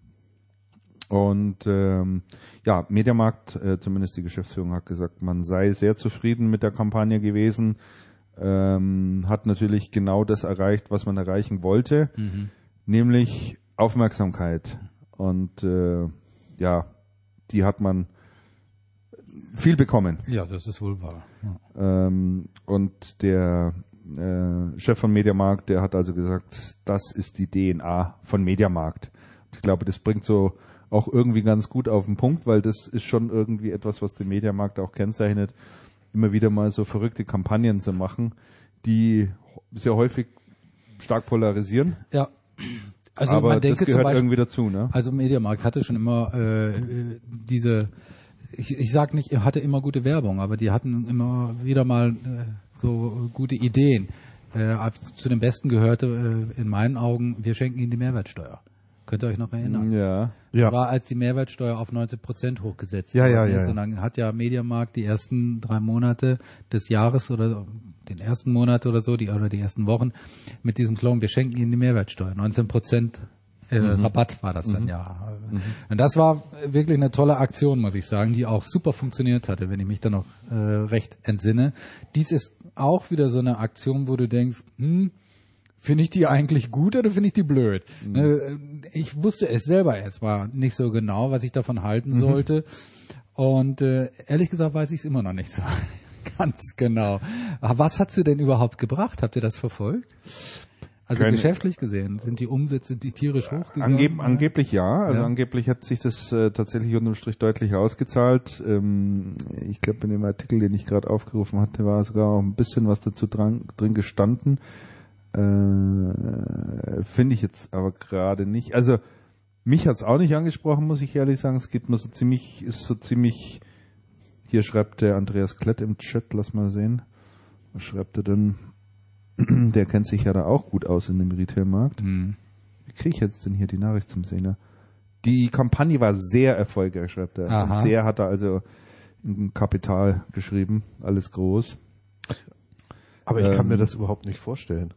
Und Mediamarkt, zumindest die Geschäftsführung hat gesagt, man sei sehr zufrieden mit der Kampagne gewesen, hat natürlich genau das erreicht, was man erreichen wollte, nämlich Aufmerksamkeit. Und die hat man viel bekommen. Ja, das ist wohl wahr. Ja. Und der Chef von Mediamarkt, der hat also gesagt, das ist die DNA von Mediamarkt. Ich glaube, das bringt so auch irgendwie ganz gut auf den Punkt, weil das ist schon irgendwie etwas, was den Mediamarkt auch kennzeichnet, immer wieder mal so verrückte Kampagnen zu machen, die sehr häufig stark polarisieren. Ja. Also aber man denke das gehört zum Beispiel, irgendwie dazu, ne? Also Mediamarkt hatte schon immer ich sag nicht, er hatte immer gute Werbung, aber die hatten immer wieder mal so gute Ideen. Zu den besten gehörte in meinen Augen, wir schenken Ihnen die Mehrwertsteuer. Könnt ihr euch noch erinnern? Ja. Das war, als die Mehrwertsteuer auf 19% hochgesetzt worden ist. Und dann hat ja Mediamarkt die ersten 3 Monate des Jahres oder den ersten Monat oder so, die ersten Wochen mit diesem Slogan, wir schenken Ihnen die Mehrwertsteuer. 19% Rabatt war das dann ja. Und das war wirklich eine tolle Aktion, muss ich sagen, die auch super funktioniert hatte, wenn ich mich da noch recht entsinne. Dies ist auch wieder so eine Aktion, wo du denkst, finde ich die eigentlich gut oder finde ich die blöd? Ich wusste es selber erst mal nicht so genau, was ich davon halten sollte. Und ehrlich gesagt weiß ich es immer noch nicht so ganz genau. Aber was hat sie denn überhaupt gebracht? Habt ihr das verfolgt? Also geschäftlich gesehen, sind die Umsätze tierisch hochgegangen? Angeblich ja. Also angeblich hat sich das tatsächlich unterm Strich deutlich ausgezahlt. Ich glaube, in dem Artikel, den ich gerade aufgerufen hatte, war sogar auch ein bisschen was dazu drin gestanden. Finde ich jetzt aber gerade nicht. Also mich hat's auch nicht angesprochen, muss ich ehrlich sagen. Es geht mir so ziemlich, hier schreibt der Andreas Klett im Chat, lass mal sehen. Was schreibt er denn? Der kennt sich ja da auch gut aus in dem Retailmarkt. Wie kriege ich jetzt denn hier die Nachricht zum Sehen? Die Kampagne war sehr erfolgreich, schreibt er. Und sehr hat er also ein Kapital geschrieben, alles groß. Aber ich kann mir das überhaupt nicht vorstellen.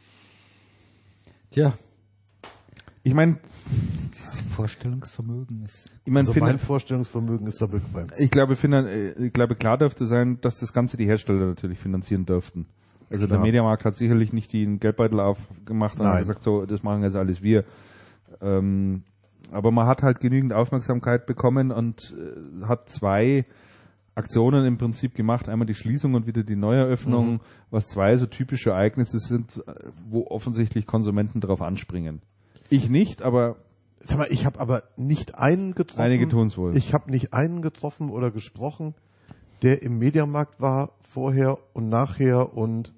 Tja. Ich meine, Vorstellungsvermögen ist... Mein Vorstellungsvermögen ist da begrenzt. Ich glaube, klar dürfte sein, dass das Ganze die Hersteller natürlich finanzieren dürften. Also der Mediamarkt hat sicherlich nicht den Geldbeutel aufgemacht und hat gesagt, so, das machen jetzt alles wir. Aber man hat halt genügend Aufmerksamkeit bekommen und hat 2 Aktionen im Prinzip gemacht. Einmal die Schließung und wieder die Neueröffnung, was 2 so typische Ereignisse sind, wo offensichtlich Konsumenten drauf anspringen. Ich nicht, aber... Sag mal, ich habe aber nicht einen getroffen. Einige tun's wohl. Ich habe nicht einen getroffen oder gesprochen, der im Mediamarkt war, vorher und nachher und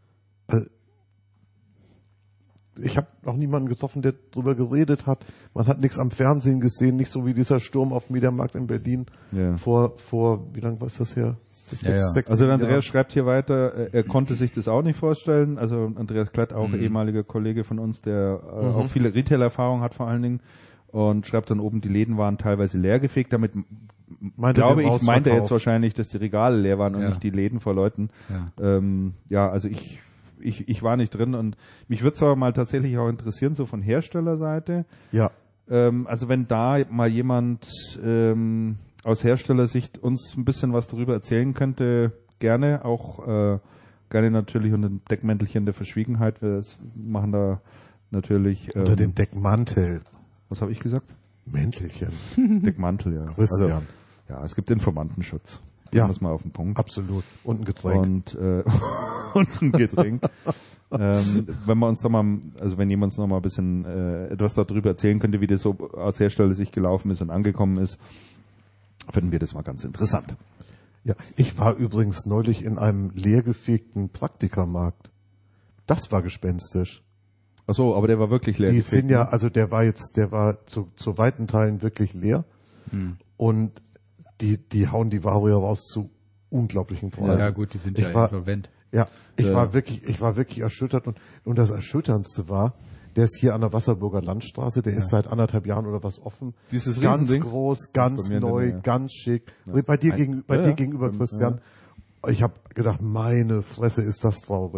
ich habe noch niemanden getroffen, der drüber geredet hat. Man hat nichts am Fernsehen gesehen, nicht so wie dieser Sturm auf Mediamarkt in Berlin vor wie lange war das her? Sechs, also der Andreas schreibt hier weiter, er konnte sich das auch nicht vorstellen. Also Andreas Klett, auch ehemaliger Kollege von uns, der auch viele Retail-Erfahrung hat vor allen Dingen, und schreibt dann oben, die Läden waren teilweise leergefegt. Damit meinte er jetzt wahrscheinlich, dass die Regale leer waren und nicht die Läden vor Leuten. Also ich war nicht drin und mich würde es aber mal tatsächlich auch interessieren, so von Herstellerseite. Ja. Also wenn da mal jemand aus Herstellersicht uns ein bisschen was darüber erzählen könnte, gerne, auch gerne natürlich unter dem Deckmäntelchen der Verschwiegenheit. Wir machen da natürlich... unter dem Deckmantel. Was habe ich gesagt? Mäntelchen. Deckmantel, ja. Christian. Also, ja, es gibt Informantenschutz. Ja, muss man auf den Punkt. Absolut. Und ein Getränk. Und ein Getränk. Wenn wir uns da mal, also wenn jemand uns noch mal ein bisschen etwas darüber erzählen könnte, wie das so aus Herstellersicht gelaufen ist und angekommen ist, finden wir das mal ganz interessant. Ja, ich war übrigens neulich in einem leergefegten Praktikermarkt. Das war gespenstisch. Ach so, aber der war wirklich leer. Die sind ja, also der war zu weiten Teilen wirklich leer. Und die hauen die Ware ja raus zu unglaublichen Preisen. Ja gut, die sind insolvent. Ja, ich war wirklich erschüttert und das Erschütterndste war, der ist hier an der Wasserburger Landstraße, der ist seit 1,5 Jahren oder was offen. Dieses ganz Riesending? groß, ganz neu, ganz schick. Ja. Bei dir gegenüber, Christian. Ich habe gedacht, meine Fresse, ist das traurig.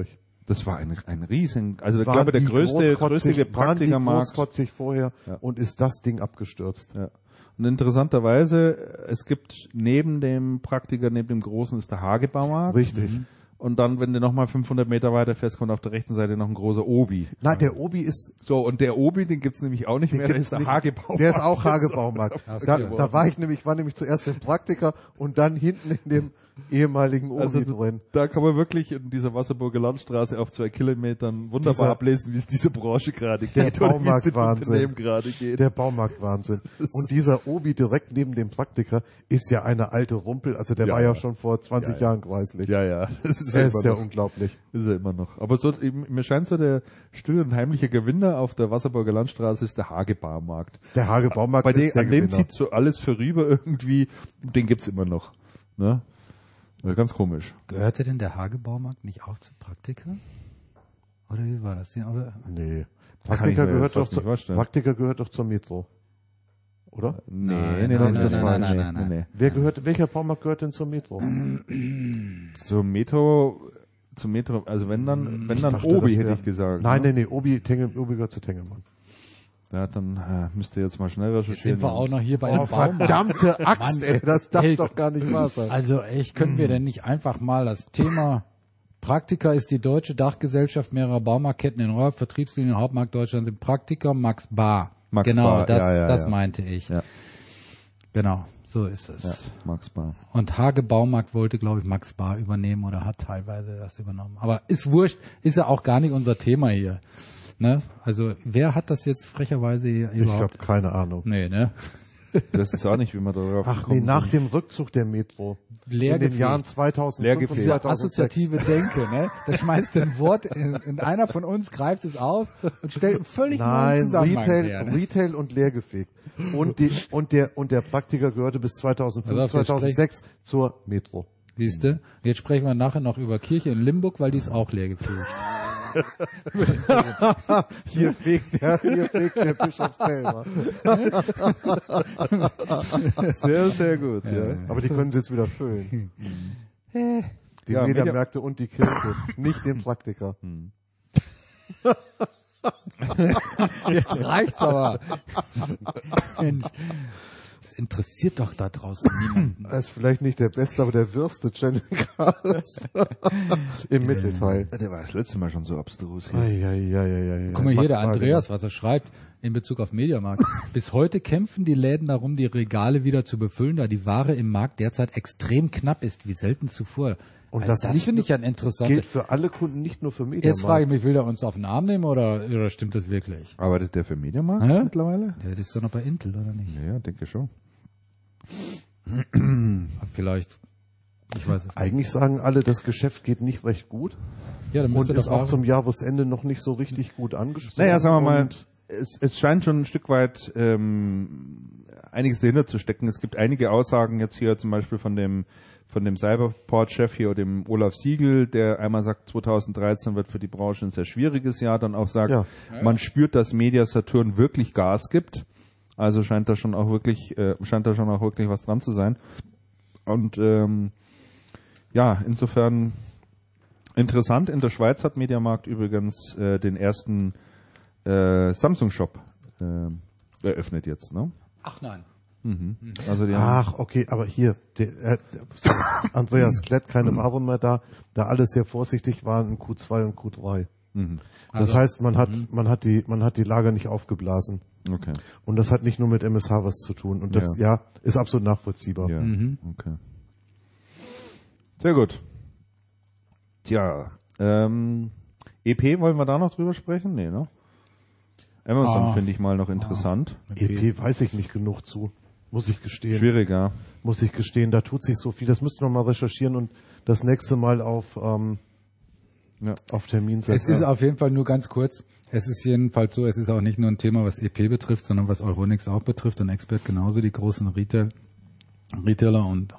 Das war ein riesen, also ich Waren glaube der die größte großkotzig Praktikermarkt. vorher Ja. und ist das Ding abgestürzt. Ja. Und interessanterweise, es gibt neben dem großen ist der Hagebaumarkt. Richtig. Und dann, wenn du nochmal 500 Meter weiter fährst, kommt auf der rechten Seite noch ein großer Obi. Na, der Obi ist, So, und der Obi, den gibt's nämlich auch nicht mehr, der gibt's ist der nicht. Hagebaumarkt. Der ist auch Hagebaumarkt. Hast Da, du da war nämlich zuerst im Praktiker und dann hinten in dem ehemaligen Obi Also drin. da kann man wirklich in dieser Wasserburger Landstraße auf 2 Kilometern wunderbar Dieser- ablesen, wie es dieser Branche gerade Der geht oder wie es dem Baumarktwahnsinn. Unternehmen gerade geht. Der Baumarktwahnsinn. Und dieser Obi direkt neben dem Praktiker ist ja eine alte Rumpel, also der Ja, war ja ja. schon vor 20 Jahren greislich. Ja, das ist Er ist immer ja noch. unglaublich. Ist er immer noch. Aber so, mir scheint so der stille und heimliche Gewinner auf der Wasserburger Landstraße ist der Hagebaumarkt. Der Hagebaumarkt Bei dem, ist der an dem Gewinner. zieht so alles vorüber irgendwie, den gibt's immer noch. Ne? Ja, ganz komisch. Gehörte denn der Hagebaumarkt nicht auch zu Praktika? Oder wie war das? Oder? Nee. Kann ich mir jetzt fast nicht vorstellen. Praktiker gehört doch zur Metro. Oder? Nein, Nee, nein, das nein, war nein, nein. nee. Welcher Baumarkt gehört denn zur Metro? Zum Metro, also wenn dann dachte, Obi, das hätte wär- ich gesagt. Nein, ne? nee, Obi gehört zu Tengelmann. Ja, dann müsst ihr jetzt mal schnell Jetzt recherchieren. sind wir auch noch hier bei Oh, dem Baumarkt. verdammte Axt, Mann, ey, das darf ey. doch gar nicht wahr sein. Also echt, können wir denn nicht einfach mal das Thema Praktika ist die deutsche Dachgesellschaft mehrerer Baumarktketten in Europa, Vertriebslinien Hauptmarkt Deutschland sind Praktika, Max Bar. Max genau, Bar, das ja. meinte ich. Ja. Genau, so ist es. Ja, Max Bar. Und Hage Baumarkt wollte, glaube ich, Max Bar übernehmen oder hat teilweise das übernommen. Aber ist wurscht, ist ja auch gar nicht unser Thema hier. Ne? Also wer hat das jetzt frecherweise hier Ich überhaupt? habe keine Ahnung. Nee, ne? Das ist auch nicht, wie man darauf Ach nee, gekommen nach sind. dem Rückzug der Metro. Leer in den gefegt. Jahren 2005 und Leer gefegt. Diese 2006. assoziative Denke, ne? Da schmeißt ein Wort, in einer von uns greift es auf und stellt einen völlig neuen Nein, Zusammenhang her. Ne? Retail und leergefegt. Und der Praktiker gehörte bis 2005, Also auf der 2006 zur Metro. Siehste? Jetzt sprechen wir nachher noch über Kirche in Limburg, weil die ist auch leer gefegt. Hier fegt der Bischof selber. Sehr, sehr gut. Ja. Aber die können sie jetzt wieder füllen. Die Ja, Mediamärkte und die Kirche, nicht den Praktiker. Jetzt reicht's aber. Mensch, das interessiert doch da draußen niemanden. Das ist vielleicht nicht der beste, aber der wirste Channelcast im Mittelteil. Der war das letzte Mal schon so abstrus hier. Ei. Guck mal hier, Max der Wagner. Andreas, was er schreibt in Bezug auf Mediamarkt. Bis heute kämpfen die Läden darum, die Regale wieder zu befüllen, da die Ware im Markt derzeit extrem knapp ist, wie selten zuvor. Und Also das nicht finde ich ja nur- interessant. Gilt für alle Kunden, nicht nur für Mediamarkt. Jetzt frage ich mich, will er uns auf den Arm nehmen oder stimmt das wirklich? Arbeitet der für Mediamarkt Hä? mittlerweile? Ja, das ist doch noch bei Intel, oder nicht? Ja, denke schon. Vielleicht. Ich weiß es nicht. Eigentlich sagen alle, das Geschäft geht nicht recht gut Ja, dann und müsste ist doch auch zum Jahresende noch nicht so richtig gut angesprochen. Naja, sagen wir mal, Und es scheint schon ein Stück weit einiges dahinter zu stecken. Es gibt einige Aussagen jetzt hier zum Beispiel von dem Cyberport-Chef hier, dem Olaf Siegel, der einmal sagt, 2013 wird für die Branche ein sehr schwieriges Jahr, dann auch sagt, Ja. man spürt, dass Media Saturn wirklich Gas gibt. Also scheint da schon auch wirklich was dran zu sein. Und ja, insofern interessant. In der Schweiz hat Mediamarkt übrigens den ersten Samsung-Shop eröffnet jetzt, ne? Ach nein. Also die haben, Ach, okay, aber hier, Andreas Klett, keine Ware mehr da alle sehr vorsichtig waren in Q2 und Q3. Das Also, heißt, man hat die Lager nicht aufgeblasen. okay. Und das hat nicht nur mit MSH was zu tun. Und das, ja, ist absolut nachvollziehbar. Ja, okay. Sehr gut. Tja, EP, wollen wir da noch drüber sprechen? Nee, ne? Amazon finde ich mal noch interessant. EP weiß ich nicht genug zu, muss ich gestehen. Schwieriger. Muss ich gestehen, da tut sich so viel. Das müssten wir mal recherchieren und das nächste Mal auf Termin Es setzen. ist auf jeden Fall nur ganz kurz. Es ist jedenfalls so, es ist auch nicht nur ein Thema, was EP betrifft, sondern was Euronics auch betrifft und Expert genauso, die großen Retailer und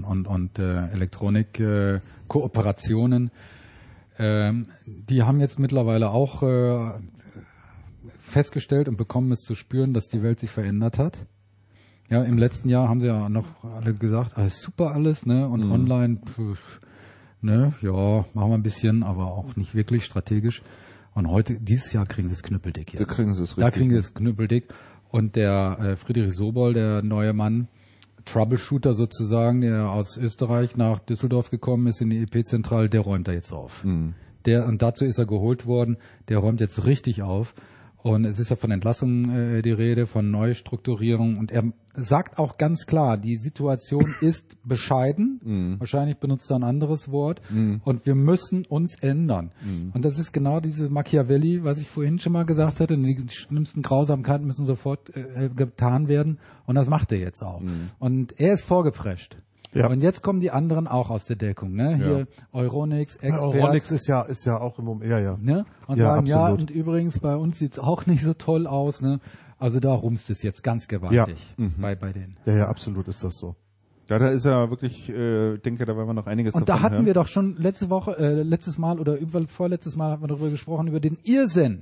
Elektronik-Kooperationen. Die haben jetzt mittlerweile auch festgestellt und bekommen es zu spüren, dass die Welt sich verändert hat. Ja, im letzten Jahr haben sie ja noch alle gesagt, alles super alles, ne? Und online Ne, ja, machen wir ein bisschen, aber auch nicht wirklich strategisch. Und dieses Jahr kriegen sie es knüppeldick jetzt. Da kriegen sie es richtig. Da kriegen sie es knüppeldick. Und der Friedrich Sobol, der neue Mann, Troubleshooter sozusagen, der aus Österreich nach Düsseldorf gekommen ist in die EP-Zentrale, der räumt da jetzt auf. Und dazu ist er geholt worden, der räumt jetzt richtig auf. Und es ist ja von Entlassung die Rede, von Neustrukturierung. Und er sagt auch ganz klar, die Situation ist bescheiden. Wahrscheinlich benutzt er ein anderes Wort. Und wir müssen uns ändern. Und das ist genau dieses Machiavelli, was ich vorhin schon mal gesagt hatte. Die schlimmsten Grausamkeiten müssen sofort getan werden. Und das macht er jetzt auch. Und er ist vorgeprescht. Ja. Und jetzt kommen die anderen auch aus der Deckung, ne? Hier Euronics, Expert. Euronics ist ja auch im Moment, ja. Ne? Und Ja, sagen, absolut. und übrigens, bei uns sieht's auch nicht so toll aus, ne? Also da rumst es jetzt ganz gewaltig bei denen. Ja, absolut ist das so. Ja, da ist ja wirklich, denke, da werden wir noch einiges Und davon da hatten hören. wir doch schon letztes Mal oder vorletztes Mal haben wir darüber gesprochen, über den Irrsinn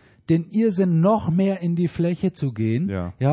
noch mehr in die Fläche zu gehen,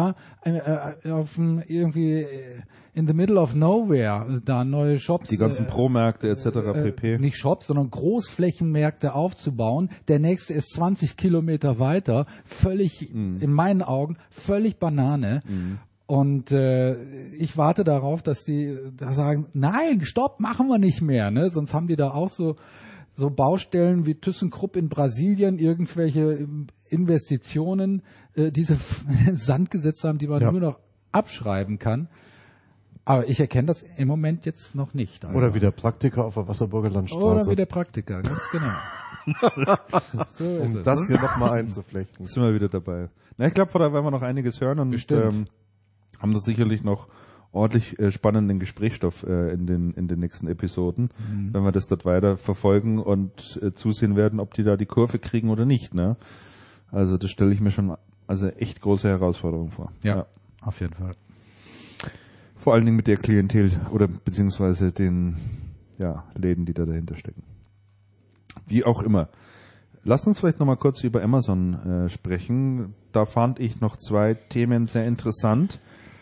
auf irgendwie in the middle of nowhere, da neue Shops. Die ganzen Pro-Märkte etc. pp. Nicht Shops, sondern Großflächenmärkte aufzubauen. Der nächste ist 20 Kilometer weiter, völlig, in meinen Augen, völlig Banane. Und ich warte darauf, dass die da sagen, nein, stopp, machen wir nicht mehr, ne? Sonst haben die da auch so Baustellen wie ThyssenKrupp in Brasilien, irgendwelche Investitionen, diese Sand gesetzt haben, die man nur noch abschreiben kann. Aber ich erkenne das im Moment jetzt noch nicht. Also. Oder wie der Praktiker auf der Wasserburger Landstraße. Oder wie der Praktiker, ganz genau. So ist Um es, das ne? hier nochmal einzuflechten. Sind wir wieder dabei. Na, ich glaube, da werden wir noch einiges hören und Bestimmt. haben da sicherlich noch ordentlich spannenden Gesprächsstoff in den nächsten Episoden, wenn wir das dort weiter verfolgen und zusehen werden, ob die da die Kurve kriegen oder nicht. Ne? Also das stelle ich mir schon echt große Herausforderung vor. Ja, auf jeden Fall. Vor allen Dingen mit der Klientel oder beziehungsweise den Läden, die da dahinter stecken. Wie auch immer. Lasst uns vielleicht nochmal kurz über Amazon sprechen. Da fand ich noch 2 Themen sehr interessant.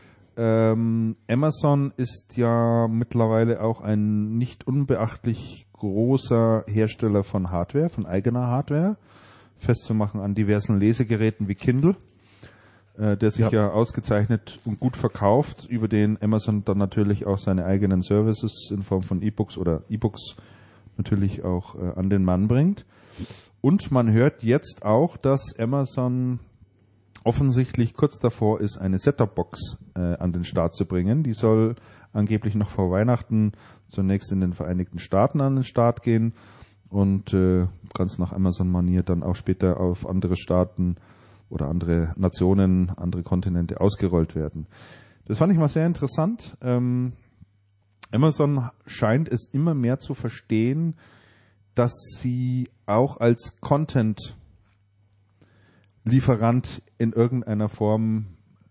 Amazon ist ja mittlerweile auch ein nicht unbeachtlich großer Hersteller von Hardware, von eigener Hardware, festzumachen an diversen Lesegeräten wie Kindle, der sich ja ausgezeichnet und gut verkauft, über den Amazon dann natürlich auch seine eigenen Services in Form von E-Books oder E-Books natürlich auch an den Mann bringt. Und man hört jetzt auch, dass Amazon offensichtlich kurz davor ist, eine Set-Top-Box an den Start zu bringen. Die soll angeblich noch vor Weihnachten zunächst in den Vereinigten Staaten an den Start gehen und ganz nach Amazon-Manier dann auch später auf andere Staaten oder andere Nationen, andere Kontinente ausgerollt werden. Das fand ich mal sehr interessant. Amazon scheint es immer mehr zu verstehen, dass sie auch als Content-Lieferant in irgendeiner Form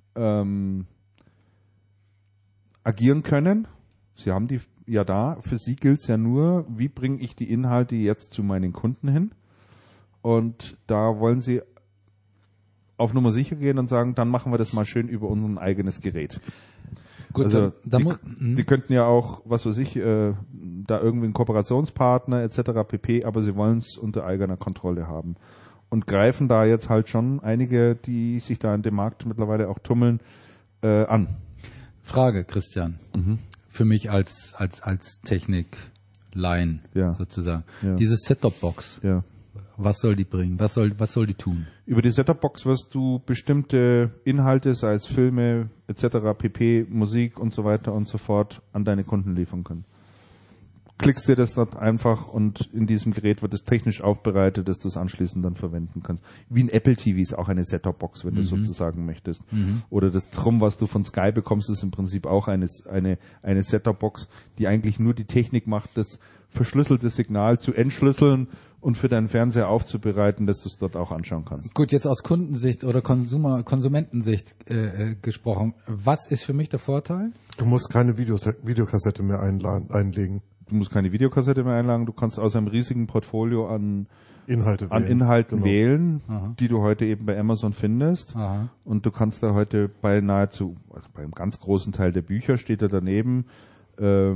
agieren können. Sie haben die ja da. Für sie gilt es ja nur, wie bringe ich die Inhalte jetzt zu meinen Kunden hin? Und da wollen sie auf Nummer sicher gehen und sagen, dann machen wir das mal schön über unser eigenes Gerät. Gut, Also die die könnten ja auch, was weiß ich, da irgendwie einen Kooperationspartner etc. pp., aber sie wollen es unter eigener Kontrolle haben. Und greifen da jetzt halt schon einige, die sich da in dem Markt mittlerweile auch tummeln, an. Frage, Christian. Für mich als Technik-Laien sozusagen. Ja. Diese Set-Top-Box, Ja. was soll die bringen? Was soll die tun? Über die Setup-Box wirst du bestimmte Inhalte, sei es Filme etc., pp., Musik und so weiter und so fort, an deine Kunden liefern können. Klickst dir das dort einfach und in diesem Gerät wird es technisch aufbereitet, dass du es anschließend dann verwenden kannst. Wie ein Apple TV ist auch eine Set-Top-Box, wenn du sozusagen möchtest. Oder das Drum, was du von Sky bekommst, ist im Prinzip auch eine Set-Top-Box, die eigentlich nur die Technik macht, das verschlüsselte Signal zu entschlüsseln und für deinen Fernseher aufzubereiten, dass du es dort auch anschauen kannst. Gut, jetzt aus Kundensicht oder Konsumentensicht gesprochen. Was ist für mich der Vorteil? Du musst keine Videokassette mehr einlegen. Du musst keine Videokassette mehr einladen, du kannst aus einem riesigen Portfolio an Inhalten wählen, Aha. die du heute eben bei Amazon findest. Aha. Und du kannst da heute bei nahezu, also bei einem ganz großen Teil der Bücher steht da daneben,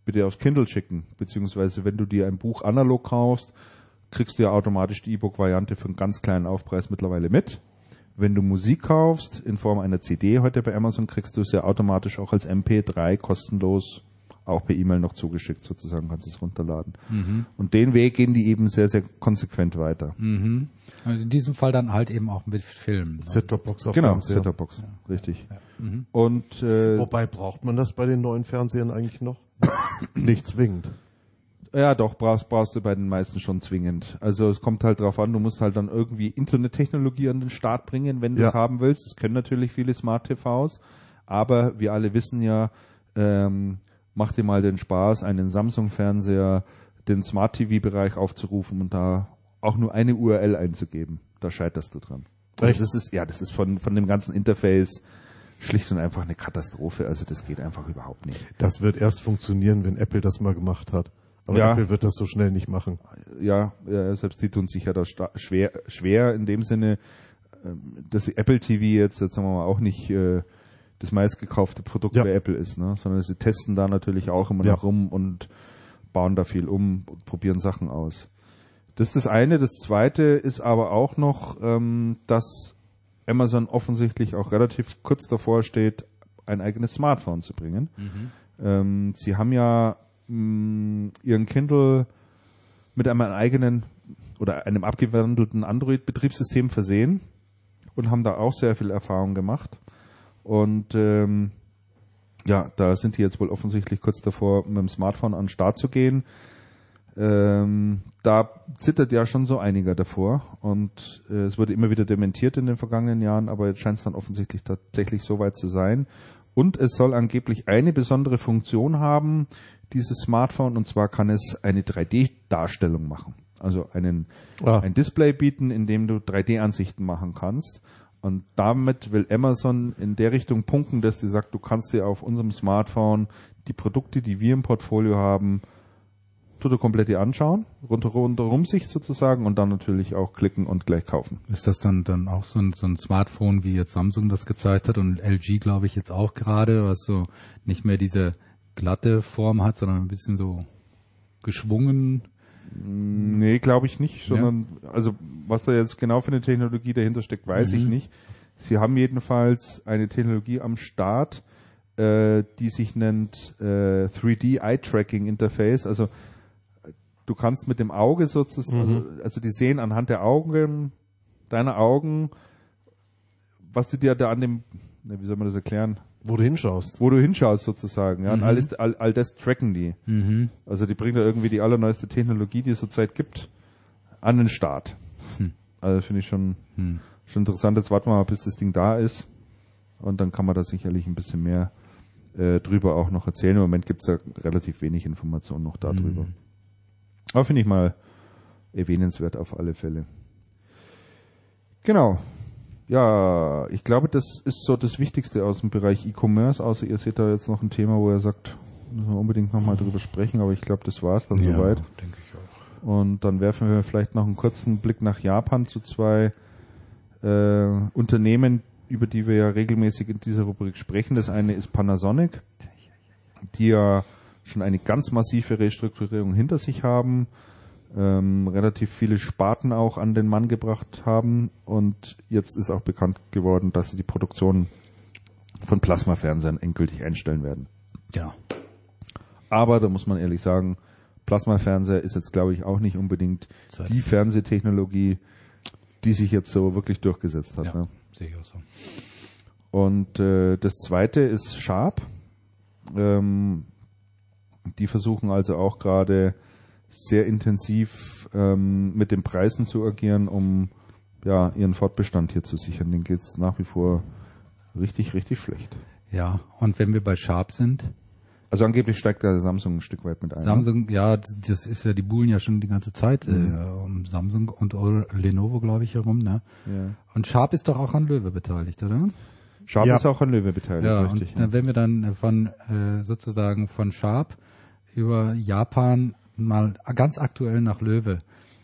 bitte aufs Kindle schicken, beziehungsweise wenn du dir ein Buch analog kaufst, kriegst du ja automatisch die E-Book-Variante für einen ganz kleinen Aufpreis mittlerweile mit. Wenn du Musik kaufst, in Form einer CD heute bei Amazon, kriegst du es ja automatisch auch als MP3 kostenlos auch per E-Mail noch zugeschickt, sozusagen, kannst du es runterladen. Und den Weg gehen die eben sehr, sehr konsequent weiter. Also in diesem Fall dann halt eben auch mit Film. Ne? Set-Top-Box auf Genau, Fernseher. Set-Top-Box, richtig. Und Wobei braucht man das bei den neuen Fernsehern eigentlich noch? Nicht zwingend. ja, doch, brauchst du bei den meisten schon zwingend. Also es kommt halt drauf an, du musst halt dann irgendwie Internettechnologie an den Start bringen, wenn du es haben willst. Das können natürlich viele Smart-TVs, aber wir alle wissen ja, mach dir mal den Spaß, einen Samsung-Fernseher, den Smart-TV-Bereich aufzurufen und da auch nur eine URL einzugeben. Da scheiterst du dran. Echt? Das ist von dem ganzen Interface schlicht und einfach eine Katastrophe. Also das geht einfach überhaupt nicht. Das wird erst funktionieren, wenn Apple das mal gemacht hat. Aber Ja. Apple wird das so schnell nicht machen. Ja, selbst die tun sich ja da schwer in dem Sinne, dass Apple TV jetzt sagen wir mal, auch nicht das meistgekaufte Produkt bei Apple ist, ne? Sondern sie testen da natürlich auch immer noch rum und bauen da viel um und probieren Sachen aus. Das ist das eine. Das zweite ist aber auch noch, dass Amazon offensichtlich auch relativ kurz davor steht, ein eigenes Smartphone zu bringen. Sie haben ja ihren Kindle mit einem eigenen oder einem abgewandelten Android-Betriebssystem versehen und haben da auch sehr viel Erfahrung gemacht. Und da sind die jetzt wohl offensichtlich kurz davor, mit dem Smartphone an den Start zu gehen. Da zittert ja schon so einiger davor und es wurde immer wieder dementiert in den vergangenen Jahren, aber jetzt scheint es dann offensichtlich tatsächlich so weit zu sein. Und es soll angeblich eine besondere Funktion haben, dieses Smartphone, und zwar kann es eine 3D-Darstellung machen. Also ein Display bieten, in dem du 3D-Ansichten machen kannst. Und damit will Amazon in der Richtung punkten, dass sie sagt, du kannst dir auf unserem Smartphone die Produkte, die wir im Portfolio haben, komplett dir anschauen, rundherum Sicht sozusagen, und dann natürlich auch klicken und gleich kaufen. Ist das dann auch so ein Smartphone, wie jetzt Samsung das gezeigt hat und LG, glaube ich, jetzt auch gerade, was so nicht mehr diese glatte Form hat, sondern ein bisschen so geschwungen? Nee, glaube ich nicht, sondern also was da jetzt genau für eine Technologie dahinter steckt, weiß ich nicht. Sie haben jedenfalls eine Technologie am Start, die sich nennt 3D Eye Tracking Interface. Also du kannst mit dem Auge sozusagen, also die sehen anhand der Augen, deiner Augen, was du dir da an dem, wie soll man das erklären? Wo du hinschaust. Wo du hinschaust sozusagen, ja. Und all das tracken die. Also die bringen da irgendwie die allerneueste Technologie, die es zurzeit gibt, an den Start. Also finde ich schon interessant. Jetzt warten wir mal, bis das Ding da ist. Und dann kann man da sicherlich ein bisschen mehr drüber auch noch erzählen. Im Moment gibt es da relativ wenig Informationen noch darüber. Aber finde ich mal erwähnenswert auf alle Fälle. Genau. Ja, ich glaube, das ist so das Wichtigste aus dem Bereich E-Commerce, außer ihr seht da jetzt noch ein Thema, wo er sagt, müssen wir unbedingt nochmal drüber sprechen, aber ich glaube, das war's dann soweit. Denke ich auch. Und dann werfen wir vielleicht noch einen kurzen Blick nach Japan zu zwei Unternehmen, über die wir ja regelmäßig in dieser Rubrik sprechen. Das eine ist Panasonic, die ja schon eine ganz massive Restrukturierung hinter sich haben, relativ viele Sparten auch an den Mann gebracht haben, und jetzt ist auch bekannt geworden, dass sie die Produktion von Plasmafernsehern endgültig einstellen werden. Ja. Aber da muss man ehrlich sagen, Plasmafernseher ist jetzt, glaube ich, auch nicht unbedingt die Fernsehtechnologie, die sich jetzt so wirklich durchgesetzt hat. Ja, ne? sehe ich auch so. Und das zweite ist Sharp. Die versuchen also auch gerade sehr intensiv mit den Preisen zu agieren, um ihren Fortbestand hier zu sichern. Denen geht es nach wie vor richtig, richtig schlecht. Ja, und wenn wir bei Sharp sind? Also angeblich steigt da Samsung ein Stück weit mit ein. Samsung, ja, das ist ja, die buhlen ja schon die ganze Zeit um Samsung und Lenovo, glaube ich, herum, ne? Ja. Und Sharp ist doch auch an Löwe beteiligt, oder? Sharp ist auch an Löwe beteiligt, ja, richtig. Und wenn wir dann sozusagen von Sharp über Japan mal ganz aktuell nach Löwe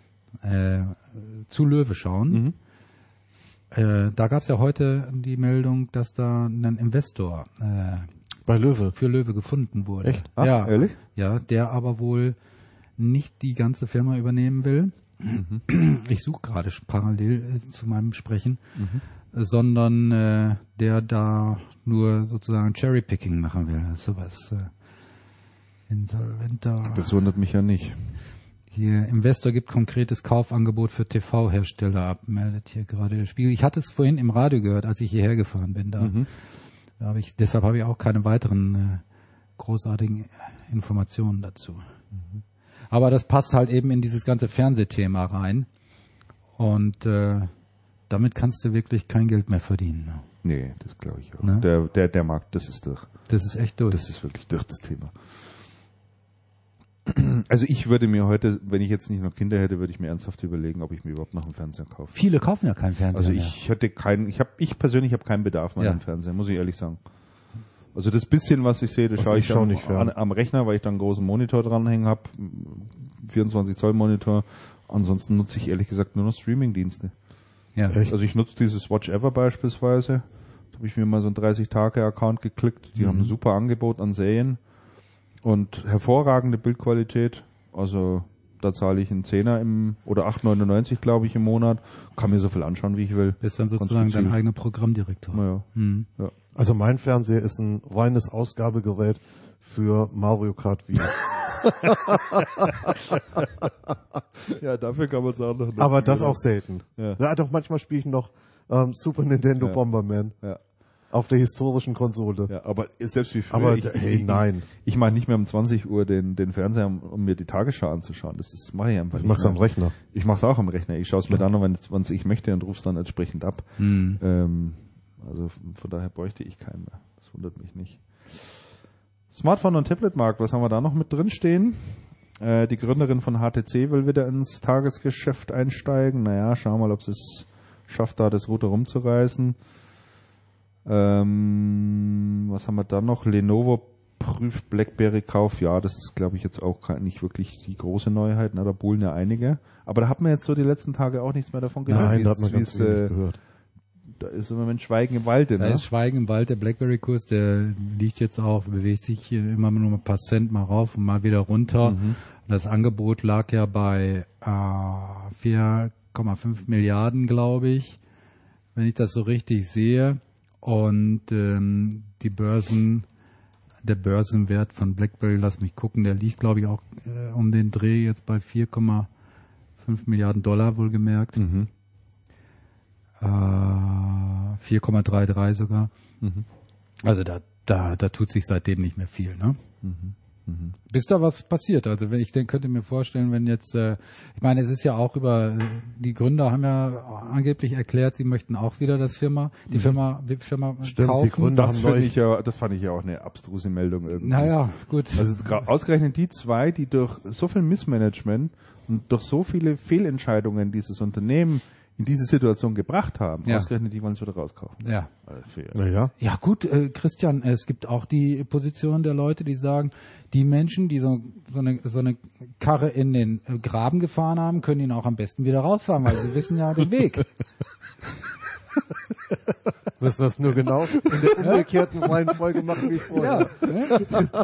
zu Löwe schauen. Da gab es ja heute die Meldung, dass da ein Investor Bei Löwe? Für Löwe gefunden wurde. Echt? Ach, ja, ehrlich? Ja, der aber wohl nicht die ganze Firma übernehmen will. Ich suche gerade parallel zu meinem Sprechen, sondern der da nur sozusagen Cherrypicking machen will. Sowas insolventer. Das wundert mich ja nicht. Hier, Investor gibt konkretes Kaufangebot für TV-Hersteller ab, meldet hier gerade der Spiegel. Ich hatte es vorhin im Radio gehört, als ich hierher gefahren bin. Deshalb habe ich auch keine weiteren großartigen Informationen dazu. Aber das passt halt eben in dieses ganze Fernsehthema rein. Und damit kannst du wirklich kein Geld mehr verdienen. Ne? Nee, das glaube ich auch. Ne? Der Markt, das ist durch. Das ist echt durch. Das ist wirklich durch das Thema. Also ich würde mir heute, wenn ich jetzt nicht noch Kinder hätte, würde ich mir ernsthaft überlegen, ob ich mir überhaupt noch einen Fernseher kaufe. Viele kaufen ja keinen Fernseher Also mehr. ich persönlich habe keinen Bedarf mehr Ja. an einem Fernseher, muss ich ehrlich sagen. Also das bisschen, was ich sehe, das Also schaue ich ich schau nicht fern. am Rechner, weil ich da einen großen Monitor dranhängen habe, 24 Zoll Monitor. Ansonsten nutze ich ehrlich gesagt nur noch Streamingdienste. Ja. Echt? Also ich nutze dieses Watch Ever beispielsweise. Da habe ich mir mal so einen 30-Tage-Account geklickt. Die haben ein super Angebot an Serien und hervorragende Bildqualität. Also da zahle ich einen Zehner oder 8,99 glaube ich im Monat. Kann mir so viel anschauen, wie ich will. Bist dann Ganz sozusagen dein gezielt. eigener Programmdirektor. Naja. Mhm. Ja. Also mein Fernseher ist ein reines Ausgabegerät für Mario Kart Wii. Ja, dafür kann man es auch noch nutzen. Aber das auch selten. Ja. Ja, doch manchmal spiele ich noch Super Nintendo Bomberman Ja. auf der historischen Konsole. Ja, aber selbst wie früher. Aber hey, nein. Ich mache nicht mehr um 20 Uhr den Fernseher, um mir die Tagesschau anzuschauen. Das mache ich einfach Ich nicht mach's mehr. am Rechner. Ich mache es auch am Rechner. Ich schaue es mir dann noch, wenn ich möchte und rufe es dann entsprechend ab. Also von daher bräuchte ich keinen mehr. Das wundert mich nicht. Smartphone- und Tabletmarkt, was haben wir da noch mit drin stehen? Die Gründerin von HTC will wieder ins Tagesgeschäft einsteigen. Naja, schauen wir mal, ob sie es schafft, da das Ruder rumzureißen. Was haben wir da noch? Lenovo prüft BlackBerry-Kauf. Ja, das ist, glaube ich, jetzt auch nicht wirklich die große Neuheit. Na, da buhlen ja einige. Aber da hat man jetzt so die letzten Tage auch nichts mehr davon gehört. Nein, Wie da es- hat man wie ganz es, wenig gehört. Da ist im Moment Schweigen im Walde, Da ne? ist Schweigen im Wald, der BlackBerry-Kurs, der liegt jetzt auch, bewegt sich hier immer nur ein paar Cent mal rauf und mal wieder runter. Das Angebot lag ja bei 4,5 Milliarden, glaube ich, wenn ich das so richtig sehe. Und der Börsenwert von BlackBerry, lass mich gucken, der liegt, glaube ich, auch um den Dreh jetzt bei 4,5 Milliarden Dollar wohlgemerkt. 4,33 sogar. Also da tut sich seitdem nicht mehr viel, ne? Bis da was passiert. Also ich könnte mir vorstellen, wenn jetzt, ich meine, es ist ja auch die Gründer haben ja angeblich erklärt, sie möchten auch wieder die Firma Stimmt, kaufen. die Gründer Das haben fand neulich, das fand ich ja auch eine abstruse Meldung irgendwie. Naja, gut. Also ausgerechnet die zwei, die durch so viel Missmanagement und durch so viele Fehlentscheidungen dieses Unternehmen in diese Situation gebracht haben, Ja. ausgerechnet die wollen es wieder rauskaufen. Ja. naja, Ja gut, Christian, es gibt auch die Position der Leute, die sagen, die Menschen, die so eine Karre in den Graben gefahren haben, können ihn auch am besten wieder rausfahren, weil sie wissen ja den Weg. müssen das nur genau in der umgekehrten Reihenfolge machen wie vorher. Ja, ne?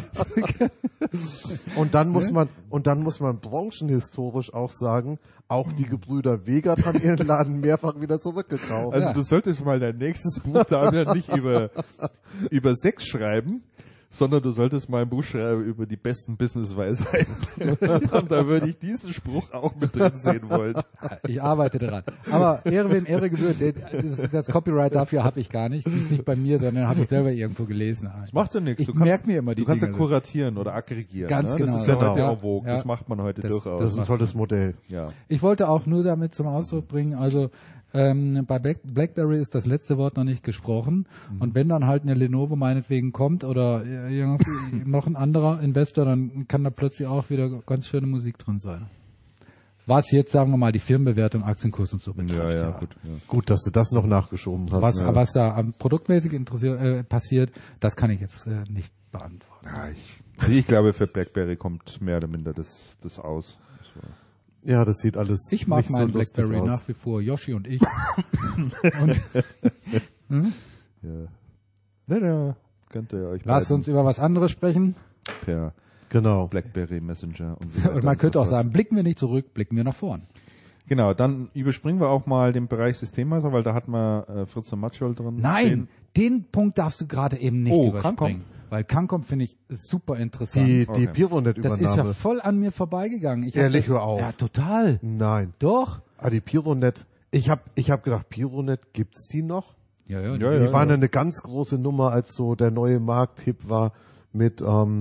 Und dann muss man branchenhistorisch auch sagen, auch die Gebrüder Wegert haben ihren Laden mehrfach wieder zurückgekauft. Also Ja. du solltest mal dein nächstes Buch da nicht über Sex schreiben, sondern du solltest mal ein Buch schreiben über die besten Business-Weisheiten. Und da würde ich diesen Spruch auch mit drin sehen wollen. Ich arbeite daran. Aber Ehre wem Ehre gebührt. Das Copyright dafür habe ich gar nicht. Ist nicht bei mir, sondern habe ich selber irgendwo gelesen. Macht ja nichts. Ich merke mir immer die Du kannst ja Dinge. kuratieren oder aggregieren. Ganz ne? genau. Das ist ja Genau. heute Ja, en vogue. ja. Das macht man heute Das- durchaus. Das ist ein tolles Modell. ja. Ich wollte auch nur damit zum Ausdruck bringen, also bei BlackBerry ist das letzte Wort noch nicht gesprochen. Und wenn dann halt eine Lenovo meinetwegen kommt oder irgendwie noch ein anderer Investor, dann kann da plötzlich auch wieder ganz schöne Musik drin sein. Was jetzt, sagen wir mal, die Firmenbewertung, Aktienkurs und so betrifft. Ja, gut. Ja. Gut, dass du das noch nachgeschoben hast. Was da produktmäßig passiert, das kann ich jetzt nicht beantworten. Ja, ich glaube, für BlackBerry kommt mehr oder minder das aus. Ja, das sieht alles Ich mag nicht so meinen lustig BlackBerry aus. nach wie vor, Yoshi und ich. Ja. Könnt ihr euch Lasst uns über was anderes sprechen. per Genau. BlackBerry Messenger und so weiter. Und man könnte so auch fort. sagen, blicken wir nicht zurück, blicken wir nach vorn. Genau, dann überspringen wir auch mal den Bereich Systemhäuser, weil da hatten wir Fritz und Matschol drin. Nein, den Punkt darfst du gerade eben nicht Oh, überspringen. Cancom. Weil Cancom finde ich super interessant. Die Okay. Pironet-Übernahme. Das ist ja voll an mir vorbeigegangen. Ich hab Ehrlich, das, hör auf. Ja, total. Nein. Doch. Die Pironet, ich hab gedacht, Pironet, gibt's die noch? Ja, Ja, Die waren eine ganz große Nummer, als so der neue Markt hip war mit,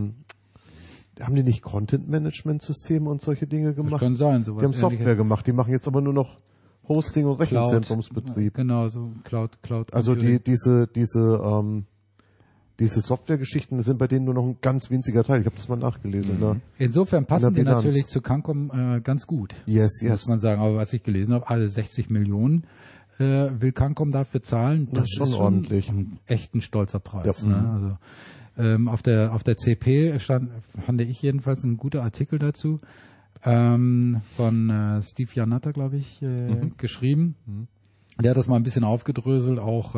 haben die nicht Content-Management-Systeme und solche Dinge Das gemacht? kann sein, sowas. Die haben Software Ähnliches. gemacht, die machen jetzt aber nur noch Hosting und Rechenzentrumsbetrieb. Genau, so Cloud. Also Computing. diese Softwaregeschichten sind bei denen nur noch ein ganz winziger Teil. Ich habe das mal nachgelesen. Ne? Insofern passen in die der Bilanz. natürlich zu Cancom ganz gut. Yes. Muss man sagen. Aber was ich gelesen habe, alle 60 Millionen will Cancom dafür zahlen. Das ist schon ordentlich. Echt ein stolzer Preis. Ja. Ne? Also auf der CP fand ich jedenfalls ein guter Artikel dazu von Steve Janata, glaube ich, geschrieben. Der hat das mal ein bisschen aufgedröselt, auch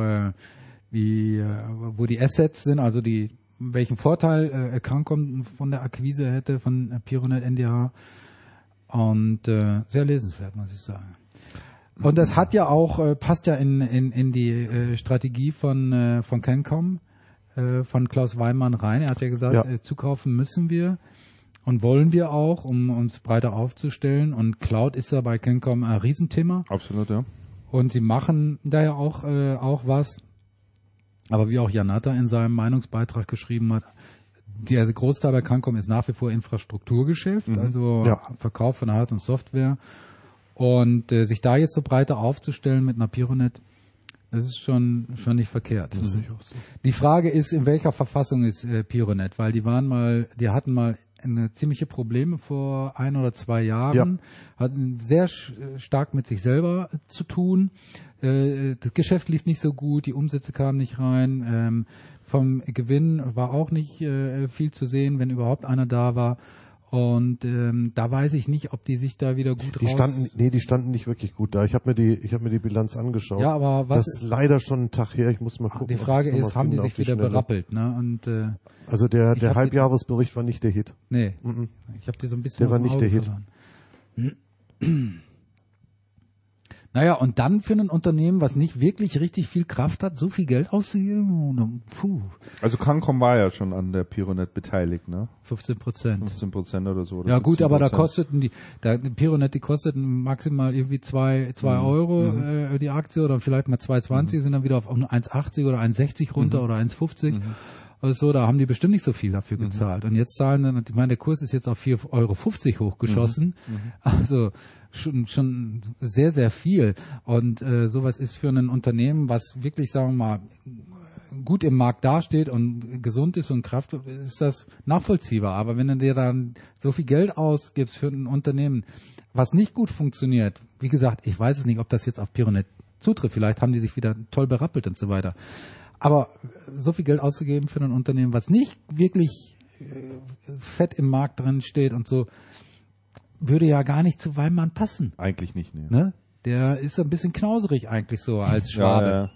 wo die Assets sind, also welchen Vorteil Cancom von der Akquise hätte von Pironet NDH. Und sehr lesenswert, muss ich sagen. Und das hat ja auch, passt ja in die Strategie von Cancom, von Klaus Weimann rein. Er hat ja gesagt, zukaufen müssen wir und wollen wir auch, um uns breiter aufzustellen. Und Cloud ist ja bei Cancom ein Riesenthema. Absolut, ja. Und sie machen da ja auch was. Aber wie auch Janata in seinem Meinungsbeitrag geschrieben hat, der Großteil bei Cancom ist nach wie vor Infrastrukturgeschäft, also Verkauf von Hard- und Software. Und sich da jetzt so breiter aufzustellen mit einer Pironet, das ist schon nicht verkehrt. Das sehe ich auch so. Die Frage ist, in welcher Verfassung ist Pironet? Weil die hatten mal eine ziemliche Probleme vor 1 oder 2 Jahren, hatten sehr stark mit sich selber zu tun. Das Geschäft lief nicht so gut, die Umsätze kamen nicht rein, vom Gewinn war auch nicht viel zu sehen, wenn überhaupt einer da war. Und da weiß ich nicht, ob die sich da wieder gut Die standen nicht wirklich gut da. Ich habe mir die Bilanz angeschaut. Ja, aber was? Das ist leider schon ein Tag her. Ich muss mal gucken. Die Frage ist, haben die sich wieder berappelt, ne? Und also der Halbjahresbericht war nicht der Hit. nee, ich habe dir so ein bisschen Der war aus dem nicht Auge der Hit. verloren. Naja, und dann für ein Unternehmen, was nicht wirklich richtig viel Kraft hat, so viel Geld auszugeben, puh, Also Cancom war ja schon an der Pironet beteiligt, ne? 15%. 15% oder so. Oder Ja gut, aber da 17%. kosteten die Pironet, die kosteten maximal irgendwie 2 Euro die Aktie oder vielleicht mal 2,20, sind dann wieder auf 1,80 oder 1,60 runter oder 1,50. Also da haben die bestimmt nicht so viel dafür gezahlt. Und jetzt zahlen dann, ich meine, der Kurs ist jetzt auf 4,50 Euro hochgeschossen. Also schon sehr, sehr viel. Und sowas ist für ein Unternehmen, was wirklich, sagen wir mal, gut im Markt dasteht und gesund ist und Kraft, ist das nachvollziehbar. Aber wenn du dir dann so viel Geld ausgibst für ein Unternehmen, was nicht gut funktioniert, wie gesagt, ich weiß es nicht, ob das jetzt auf Pironet zutrifft. Vielleicht haben die sich wieder toll berappelt und so weiter. Aber so viel Geld auszugeben für ein Unternehmen, was nicht wirklich fett im Markt drin steht und so, würde ja gar nicht zu Weimann passen. Eigentlich nicht, ne? Ne? Der ist so ein bisschen knauserig eigentlich so als Schwabe.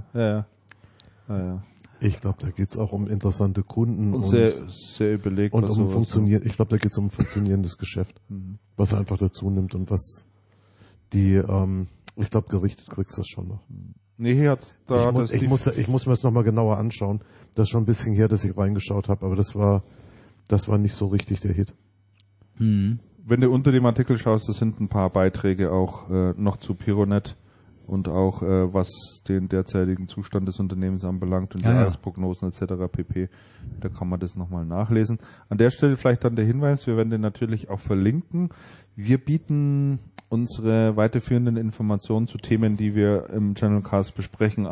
Ja. Ich glaube, da geht's auch um interessante Kunden Und sehr überlegt. und was um sowas funktionieren. Ich glaube, da geht's um ein funktionierendes Geschäft, was er einfach dazu nimmt und was ich glaube, gerichtet kriegst du das schon noch. Nee, hier hat da Ich muss mir das nochmal genauer anschauen. Das ist schon ein bisschen her, dass ich reingeschaut habe, aber das war nicht so richtig der Hit. Wenn du unter dem Artikel schaust, da sind ein paar Beiträge auch noch zu Pironet und auch was den derzeitigen Zustand des Unternehmens anbelangt und Jahresprognosen etc. pp. Da kann man das nochmal nachlesen. An der Stelle vielleicht dann der Hinweis, wir werden den natürlich auch verlinken. Wir bieten unsere weiterführenden Informationen zu Themen, die wir im Channelcast besprechen,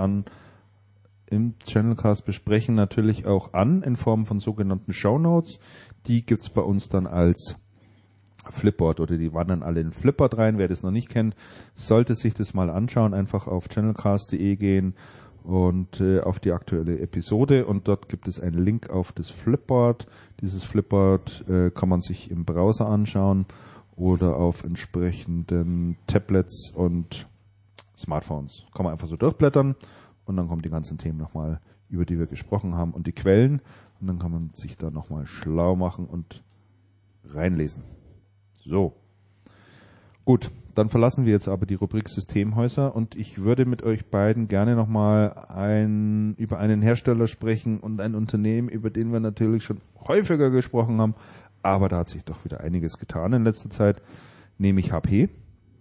natürlich auch an, in Form von sogenannten Shownotes. Die gibt's bei uns dann als Flipboard oder die wandern alle in Flipboard rein. Wer das noch nicht kennt, sollte sich das mal anschauen. Einfach auf channelcast.de gehen und auf die aktuelle Episode und dort gibt es einen Link auf das Flipboard. Dieses Flipboard kann man sich im Browser anschauen oder auf entsprechenden Tablets und Smartphones. Kann man einfach so durchblättern und dann kommen die ganzen Themen nochmal über die wir gesprochen haben und die Quellen. Und dann kann man sich da nochmal schlau machen und reinlesen. So. Gut, dann verlassen wir jetzt aber die Rubrik Systemhäuser und ich würde mit euch beiden gerne nochmal über einen Hersteller sprechen und ein Unternehmen, über den wir natürlich schon häufiger gesprochen haben, aber da hat sich doch wieder einiges getan in letzter Zeit, nämlich HP.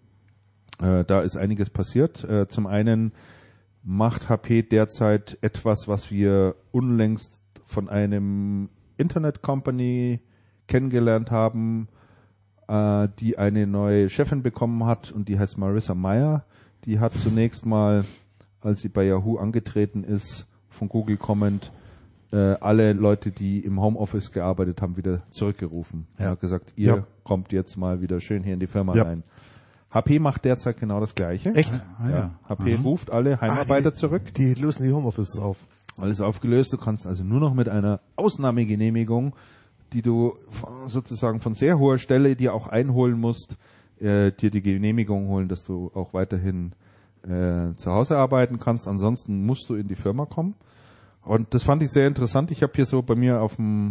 Da ist einiges passiert. Zum einen macht HP derzeit etwas, was wir unlängst von einem Internet-Company kennengelernt haben, die eine neue Chefin bekommen hat und die heißt Marissa Mayer. Die hat zunächst mal, als sie bei Yahoo angetreten ist, von Google kommend, alle Leute, die im Homeoffice gearbeitet haben, wieder zurückgerufen. Er hat gesagt, ihr kommt jetzt mal wieder schön hier in die Firma rein. HP macht derzeit genau das Gleiche. Echt? HP ruft alle Heimarbeiter zurück. Die lösen die Homeoffices auf. Alles aufgelöst. Du kannst also nur noch mit einer Ausnahmegenehmigung, die du sozusagen von sehr hoher Stelle dir auch einholen musst, dir die Genehmigung holen, dass du auch weiterhin zu Hause arbeiten kannst. Ansonsten musst du in die Firma kommen. Und das fand ich sehr interessant. Ich habe hier so bei mir auf dem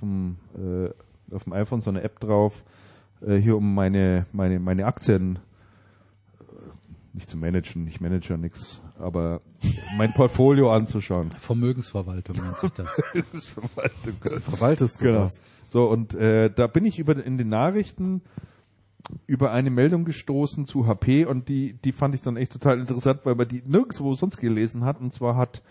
iPhone so eine App drauf, hier um meine Aktien nicht zu managen, ich manage ja nichts, aber mein Portfolio anzuschauen. Vermögensverwaltung nennt sich das. Verwaltest du das? So, und da bin ich in den Nachrichten über eine Meldung gestoßen zu HP und die fand ich dann echt total interessant, weil man die nirgendwo sonst gelesen hat. Und zwar hat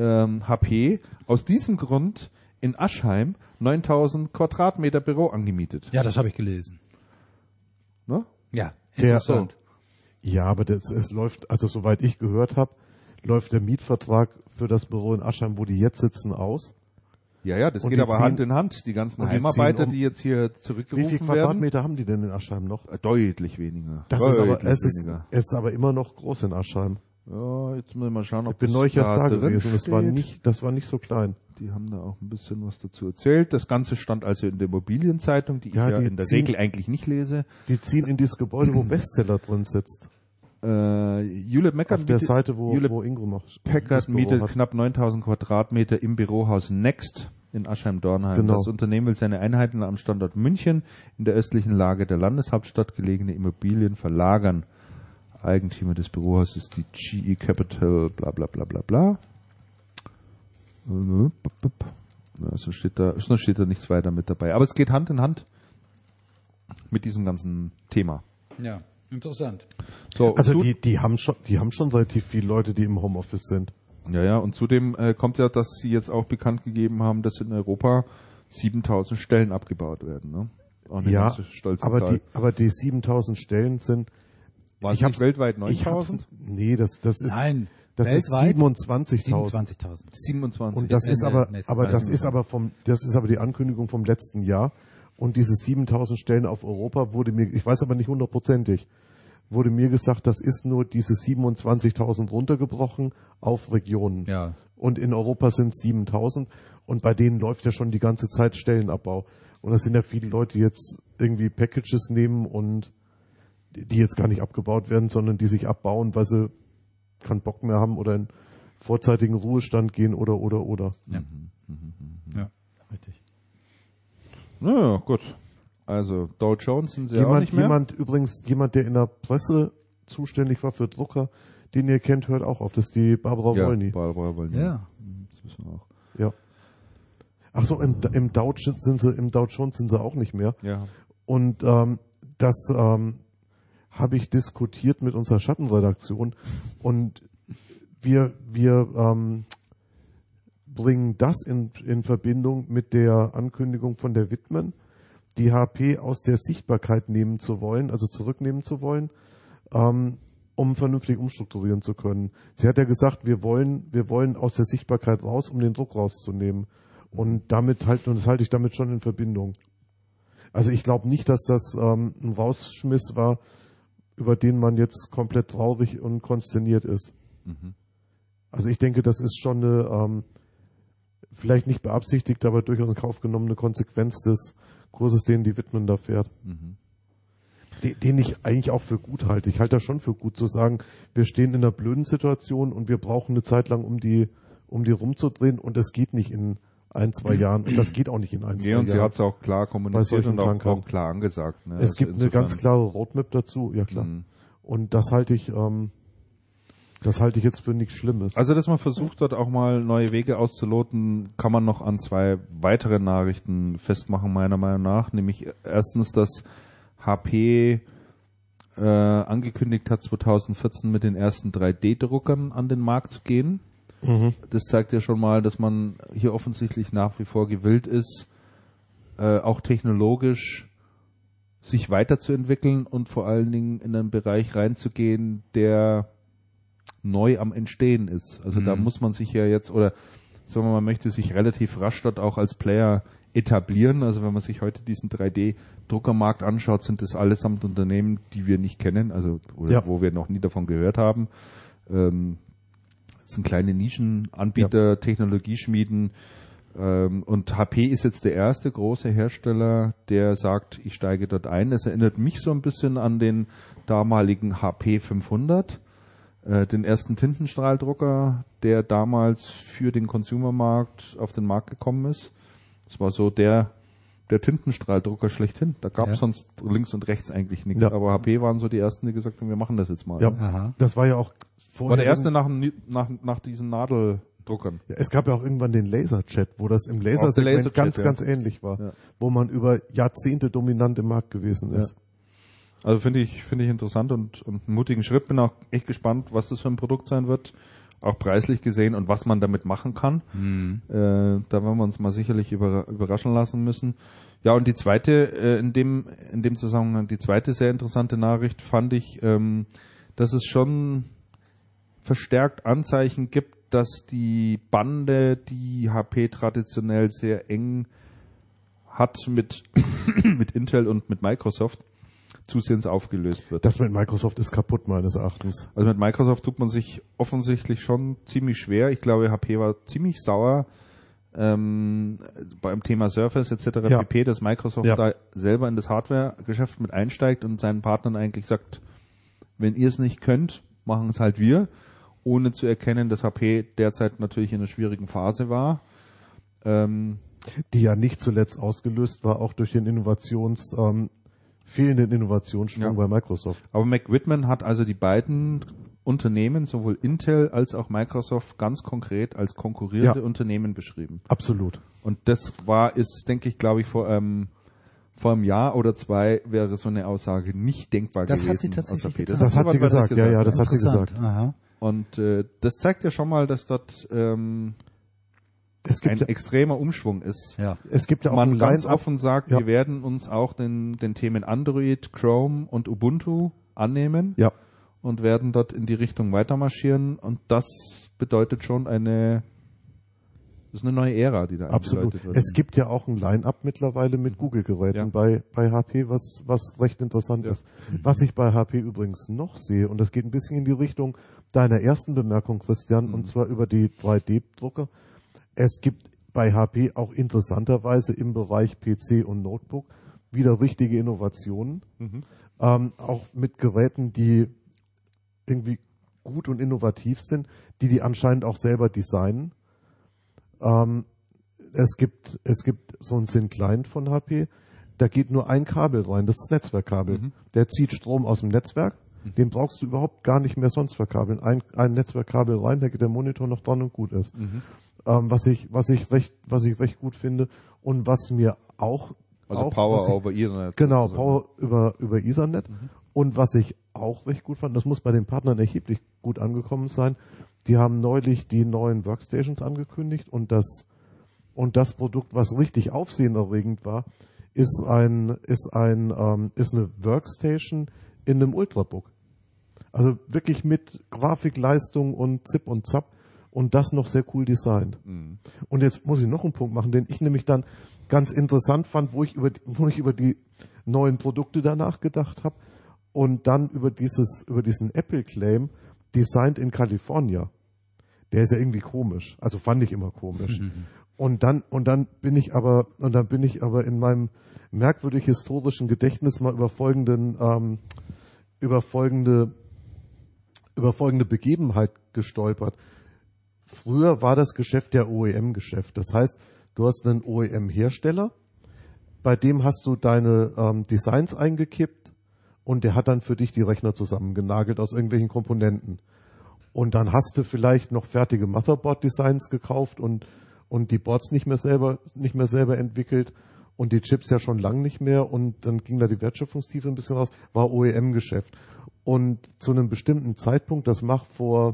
HP aus diesem Grund in Aschheim 9000 Quadratmeter Büro angemietet. Ja, das habe ich gelesen. Ne? Ja, interessant. Ja, aber es läuft, also soweit ich gehört habe, läuft der Mietvertrag für das Büro in Aschheim, wo die jetzt sitzen, aus. Ja, das Und geht die aber ziehen- Hand in Hand. Die ganzen und die Heimarbeiter, ziehen die jetzt hier Wie zurückgerufen viel werden, Quadratmeter haben die denn in Aschheim noch? deutlich weniger. Das ist aber, Deutlich es ist aber immer noch groß in Aschheim. Ja, jetzt müssen wir mal schauen, ob Ich bin das neulich erst da drin gewesen. steht. Das war nicht so klein. Die haben da auch ein bisschen was dazu erzählt. Das Ganze stand also in der Immobilienzeitung, die ich Ja, ja die in der ziehen- Regel eigentlich nicht lese. Die ziehen in dieses Gebäude, wo Bestseller drin sitzt. Hewlett Packard Auf der Seite, Hewlett wo Ingram auch Packard das Büro mietet hat. knapp 9000 Quadratmeter im Bürohaus Next in Aschheim-Dornheim. Genau. Das Unternehmen will seine Einheiten am Standort München in der östlichen Lage der Landeshauptstadt gelegene Immobilien verlagern. Eigentümer des Bürohauses ist die GE Capital, bla bla bla bla bla. So steht da nichts weiter mit dabei. Aber es geht Hand in Hand mit diesem ganzen Thema. Ja, interessant. So, Also und die haben schon relativ viele Leute, die im Homeoffice sind. ja, und zudem kommt ja, dass sie jetzt auch bekannt gegeben haben, dass in Europa 7000 Stellen abgebaut werden. Ne? Auch eine Ja, ganz stolze Zahl. aber die 7000 Stellen sind. Waren es nicht weltweit 9000? Nee, das ist. Nein, Das ist weltweit 27.000. 27.000. 27. Und das ist Ende aber, nächsten aber das Jahres. ist aber die Ankündigung vom letzten Jahr. Und diese 7.000 Stellen auf Europa wurde mir, ich weiß aber nicht hundertprozentig, wurde mir gesagt, das ist nur diese 27.000 runtergebrochen auf Regionen. Ja. Und in Europa sind es 7.000 und bei denen läuft ja schon die ganze Zeit Stellenabbau. Und das sind ja viele Leute, die jetzt irgendwie Packages nehmen und die jetzt gar nicht abgebaut werden, sondern die sich abbauen, weil sie keinen Bock mehr haben oder in vorzeitigen Ruhestand gehen oder. Ja. Ja, richtig. Naja, gut. Also Dow Jones sind sie ja auch nicht mehr. Jemand, der in der Presse zuständig war für Drucker, den ihr kennt, hört auch auf. Das ist die Barbara Wolny. Barbara Wolny. Ja. Das wissen wir auch. Ja. Ach so, im Dow Jones sind sie auch nicht mehr. Ja. Und das habe ich diskutiert mit unserer Schattenredaktion und wir bringen das in Verbindung mit der Ankündigung von der Whitman, die HP aus der Sichtbarkeit nehmen zu wollen, also zurücknehmen zu wollen, um vernünftig umstrukturieren zu können. Sie hat ja gesagt, wir wollen aus der Sichtbarkeit raus, um den Druck rauszunehmen. Und das halte ich damit schon in Verbindung. Also ich glaube nicht, dass das ein Rausschmiss war, über den man jetzt komplett traurig und konsterniert ist. Mhm. Also ich denke, das ist schon eine vielleicht nicht beabsichtigt, aber durchaus in Kauf genommene Konsequenz des Kurses, den die Whitman da fährt. Mhm. Den ich eigentlich auch für gut halte. Ich halte das schon für gut zu sagen, wir stehen in einer blöden Situation und wir brauchen eine Zeit lang, um die um die rumzudrehen und das geht nicht in 1-2 Jahren und das geht auch nicht in 1-2 Jahren. Und sie hat es auch klar kommuniziert und auch klar angesagt. Ne? Es gibt eine ganz klare Roadmap dazu, ja klar. Und das halte ich jetzt für nichts Schlimmes. Also, dass man versucht hat, auch mal neue Wege auszuloten, kann man noch an 2 weitere Nachrichten festmachen, meiner Meinung nach. Nämlich erstens, dass HP angekündigt hat, 2014 mit den ersten 3D-Druckern an den Markt zu gehen. Das zeigt ja schon mal, dass man hier offensichtlich nach wie vor gewillt ist, auch technologisch sich weiterzuentwickeln und vor allen Dingen in einen Bereich reinzugehen, der neu am Entstehen ist. Also da muss man sich ja jetzt, oder sagen wir mal, man möchte sich relativ rasch dort auch als Player etablieren. Also wenn man sich heute diesen 3D-Druckermarkt anschaut, sind das allesamt Unternehmen, die wir nicht kennen, also wo wir noch nie davon gehört haben. Das sind kleine Nischenanbieter, Technologieschmieden. Und HP ist jetzt der erste große Hersteller, der sagt, ich steige dort ein. Es erinnert mich so ein bisschen an den damaligen HP 500, den ersten Tintenstrahldrucker, der damals für den Consumermarkt auf den Markt gekommen ist. Das war so der Tintenstrahldrucker schlechthin. Da gab es sonst links und rechts eigentlich nichts. Ja. Aber HP waren so die ersten, die gesagt haben, wir machen das jetzt mal. Ja, aha. Das war ja auch vorher. War der erste nach diesen Nadeldruckern. Ja, es gab ja auch irgendwann den Laserjet, wo das im Lasersegment ganz ähnlich war. Wo man über Jahrzehnte dominant im Markt gewesen ist. Ja. Also finde ich interessant und einen mutigen Schritt. Bin auch echt gespannt, was das für ein Produkt sein wird. Auch preislich gesehen und was man damit machen kann. Da werden wir uns mal sicherlich überraschen lassen müssen. Ja, und die zweite, in dem Zusammenhang, die zweite sehr interessante Nachricht fand ich, dass es schon verstärkt Anzeichen gibt, dass die Bande, die HP traditionell sehr eng hat mit Intel und mit Microsoft, zusehends aufgelöst wird. Das mit Microsoft ist kaputt, meines Erachtens. Also mit Microsoft tut man sich offensichtlich schon ziemlich schwer. Ich glaube, HP war ziemlich sauer beim Thema Surface etc. pp., dass Microsoft da selber in das Hardware-Geschäft mit einsteigt und seinen Partnern eigentlich sagt, wenn ihr es nicht könnt, machen es halt wir, ohne zu erkennen, dass HP derzeit natürlich in einer schwierigen Phase war. Die ja nicht zuletzt ausgelöst war, auch durch den fehlenden Innovationsschwung bei Microsoft. Aber Mac Whitman hat also die beiden Unternehmen, sowohl Intel als auch Microsoft, ganz konkret als konkurrierende Unternehmen beschrieben. Absolut. Und das denke ich, glaube ich, vor einem Jahr oder 2 wäre so eine Aussage nicht denkbar gewesen. Das hat sie tatsächlich gesagt. Das hat sie gesagt, ja, das hat sie gesagt. Aha. Und das zeigt ja schon mal, dass dort ein extremer Umschwung ist. Ja. Es gibt ja auch man ganz offen sagt, wir werden uns auch den Themen Android, Chrome und Ubuntu annehmen und werden dort in die Richtung weitermarschieren. Und das bedeutet schon eine neue Ära, die da eingeläutet wird. Es gibt ja auch ein Line-Up mittlerweile mit Google-Geräten bei HP, was recht interessant ist. Was ich bei HP übrigens noch sehe, und das geht ein bisschen in die Richtung deiner ersten Bemerkung, Christian, und zwar über die 3D-Drucker. Es gibt bei HP auch interessanterweise im Bereich PC und Notebook wieder richtige Innovationen. Auch mit Geräten, die irgendwie gut und innovativ sind, die anscheinend auch selber designen. Es gibt so einen Thin Client von HP, da geht nur ein Kabel rein, das ist das Netzwerkkabel. Der zieht Strom aus dem Netzwerk, den brauchst du überhaupt gar nicht mehr sonst verkabeln. Ein Netzwerkkabel rein, da geht der Monitor noch dran und gut ist. Was ich recht gut finde und was mir auch Power over Ethernet. Genau, Power über Ethernet. Und was ich auch recht gut fand, das muss bei den Partnern erheblich gut angekommen sein. Die haben neulich die neuen Workstations angekündigt und das Produkt, was richtig aufsehenerregend war, ist eine Workstation in einem Ultrabook. Also wirklich mit Grafikleistung und Zip und Zap und das noch sehr cool designt. Und jetzt muss ich noch einen Punkt machen, den ich nämlich dann ganz interessant fand, wo ich über die neuen Produkte danach gedacht habe und dann über diesen Apple-Claim Designed in California. Der ist ja irgendwie komisch. Also fand ich immer komisch. Und dann bin ich aber in meinem merkwürdig historischen Gedächtnis mal über folgende Begebenheit gestolpert. früher war das Geschäft der OEM-Geschäft. Das heißt, du hast einen OEM-Hersteller, bei dem hast du deine Designs eingekippt und der hat dann für dich die Rechner zusammengenagelt aus irgendwelchen Komponenten. Und dann hast du vielleicht noch fertige Motherboard-Designs gekauft und die Boards nicht mehr selber entwickelt und die Chips ja schon lang nicht mehr und dann ging da die Wertschöpfungstiefe ein bisschen raus, war OEM-Geschäft. Und zu einem bestimmten Zeitpunkt, das mag vor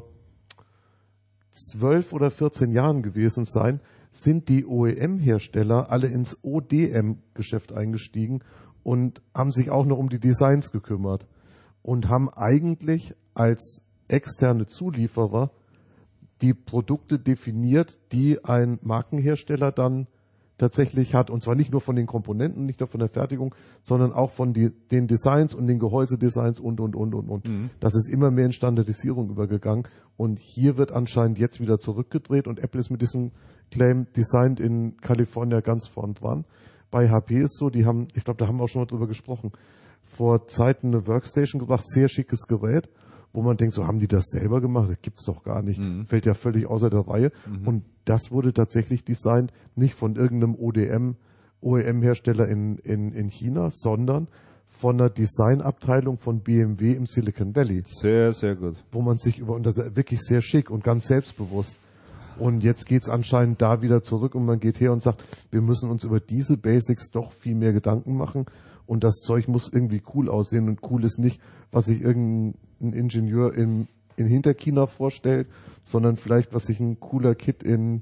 12 oder 14 Jahren gewesen sein, sind die OEM-Hersteller alle ins ODM-Geschäft eingestiegen und haben sich auch noch um die Designs gekümmert und haben eigentlich als externe Zulieferer die Produkte definiert, die ein Markenhersteller dann tatsächlich hat. Und zwar nicht nur von den Komponenten, nicht nur von der Fertigung, sondern auch von den Designs und den Gehäusedesigns und. Das ist immer mehr in Standardisierung übergegangen. Und hier wird anscheinend jetzt wieder zurückgedreht und Apple ist mit diesem Claim Designed in California ganz vorn dran. Bei HP ist so, ich glaube, da haben wir auch schon mal drüber gesprochen, vor Zeiten eine Workstation gebracht, sehr schickes Gerät, wo man denkt, so haben die das selber gemacht? Das gibt's doch gar nicht. Fällt ja völlig außer der Reihe. Und das wurde tatsächlich designt, nicht von irgendeinem OEM-Hersteller in China, sondern von einer Designabteilung von BMW im Silicon Valley. Sehr, sehr gut. Wo man sich und das ist wirklich sehr schick und ganz selbstbewusst. Und jetzt geht's anscheinend da wieder zurück und man geht her und sagt, wir müssen uns über diese Basics doch viel mehr Gedanken machen und das Zeug muss irgendwie cool aussehen und cool ist nicht, was sich irgendein Ingenieur in Hinterchina vorstellt, sondern vielleicht, was sich ein cooler Kid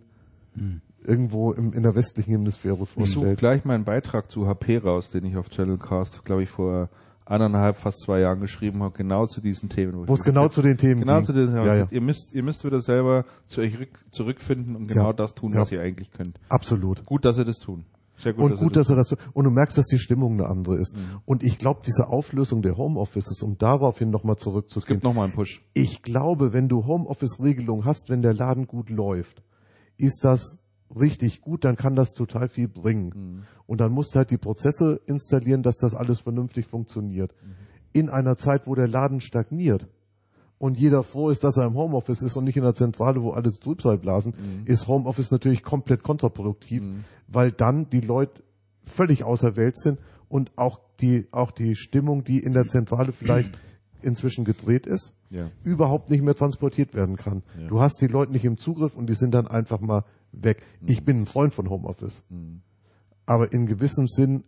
irgendwo in der westlichen Hemisphäre vorstellt. Ich suche gleich meinen Beitrag zu HP raus, den ich auf Channelcast, glaube ich, vor 1,5, fast 2 Jahren geschrieben habe, genau zu diesen Themen. Wo es genau zu den Themen genau ging. Zu den Themen. Ja, ja. Ihr müsst wieder selber zu euch zurückfinden und genau das tun, was ihr eigentlich könnt. Absolut. Gut, dass ihr das tun. Sehr gut, und gut, dass er das so, und du merkst, dass die Stimmung eine andere ist. Und ich glaube, diese Auflösung der Homeoffices, um daraufhin nochmal zurückzugehen. Es gibt nochmal einen Push. Ich glaube, wenn du Homeoffice-Regelung hast, wenn der Laden gut läuft, ist das richtig gut, dann kann das total viel bringen. Und dann musst du halt die Prozesse installieren, dass das alles vernünftig funktioniert. In einer Zeit, wo der Laden stagniert und jeder froh ist, dass er im Homeoffice ist und nicht in der Zentrale, wo alle Trübsal blasen, ist Homeoffice natürlich komplett kontraproduktiv, weil dann die Leute völlig außer Welt sind und auch die Stimmung, die in der Zentrale vielleicht inzwischen gedreht ist, überhaupt nicht mehr transportiert werden kann. Ja. Du hast die Leute nicht im Zugriff und die sind dann einfach mal weg. Ich bin ein Freund von Homeoffice. Aber in gewissen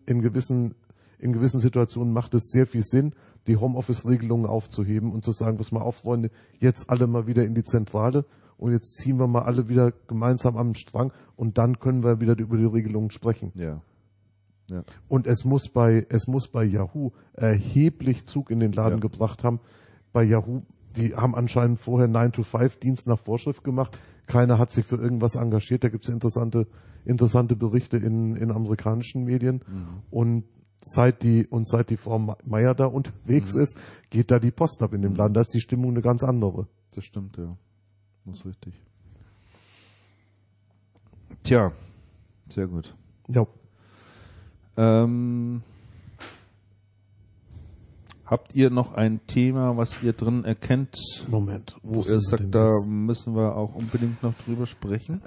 Situationen macht es sehr viel Sinn, die Homeoffice-Regelungen aufzuheben und zu sagen, pass mal auf, Freunde, jetzt alle mal wieder in die Zentrale und jetzt ziehen wir mal alle wieder gemeinsam am Strang und dann können wir wieder über die Regelungen sprechen. Ja. Und es muss bei Yahoo erheblich Zug in den Laden gebracht haben. Bei Yahoo, die haben anscheinend vorher 9-to-5 Dienst nach Vorschrift gemacht. Keiner hat sich für irgendwas engagiert. Da gibt es interessante Berichte in amerikanischen Medien. Und seit die Frau Meier da unterwegs ist, geht da die Post ab in dem Laden. Da ist die Stimmung eine ganz andere. Das stimmt, ja. Das ist richtig. Tja, sehr gut. Ja. Habt ihr noch ein Thema, was ihr drin erkennt, Moment, wo ihr sagt, da müssen wir auch unbedingt noch drüber sprechen?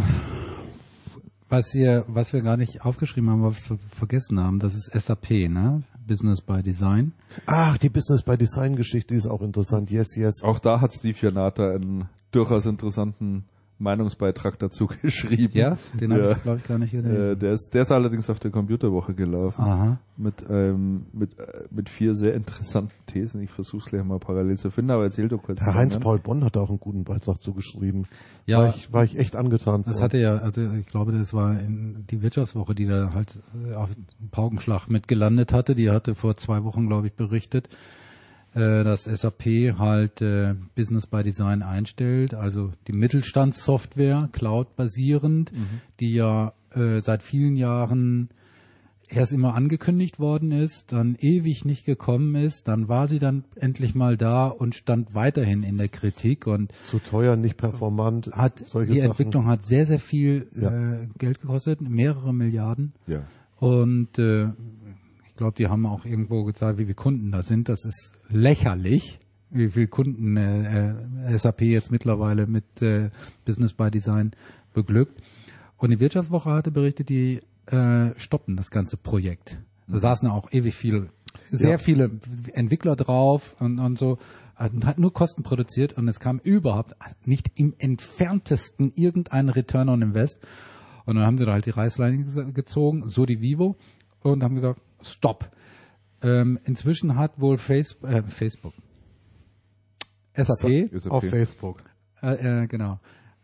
Was wir gar nicht aufgeschrieben haben, was wir vergessen haben, das ist SAP, ne? Business by Design. Ach, die Business by Design Geschichte ist auch interessant. Yes. Auch da hat Steve Janata einen durchaus interessanten Meinungsbeitrag dazu geschrieben. Ja, den habe ich, glaube ich, gar nicht gelesen. Der ist allerdings auf der Computerwoche gelaufen. Aha. Mit 4 sehr interessanten Thesen. Ich versuche es gleich mal parallel zu finden, aber erzähl doch kurz. Herr Heinz-Paul Bonn hat auch einen guten Beitrag zugeschrieben. Ja. War ich echt angetan. Das hatte ja, also ich glaube, das war in die Wirtschaftswoche, die da halt auf einen Paukenschlag mitgelandet hatte. Die hatte vor 2 Wochen, glaube ich, berichtet, dass SAP halt Business by Design einstellt, also die Mittelstandssoftware, Cloud-basierend, die ja seit vielen Jahren erst immer angekündigt worden ist, dann ewig nicht gekommen ist, dann war sie dann endlich mal da und stand weiterhin in der Kritik und zu teuer, nicht performant. Die Entwicklung hat sehr, sehr viel Geld gekostet, mehrere Milliarden. Ja. Und ich glaube, die haben auch irgendwo gezeigt, wie viele Kunden da sind. Das ist lächerlich. wie viel Kunden SAP jetzt mittlerweile mit Business by Design beglückt. Und die Wirtschaftswoche hatte berichtet, die stoppen das ganze Projekt. Da saßen auch ewig sehr viele Entwickler drauf und so. Und hat nur Kosten produziert und es kam überhaupt nicht im entferntesten irgendein Return on Invest. Und dann haben sie da halt die Reißleine gezogen, so die Vivo, und haben gesagt, stopp. Inzwischen hat wohl Facebook, SAP, Auf Facebook. genau,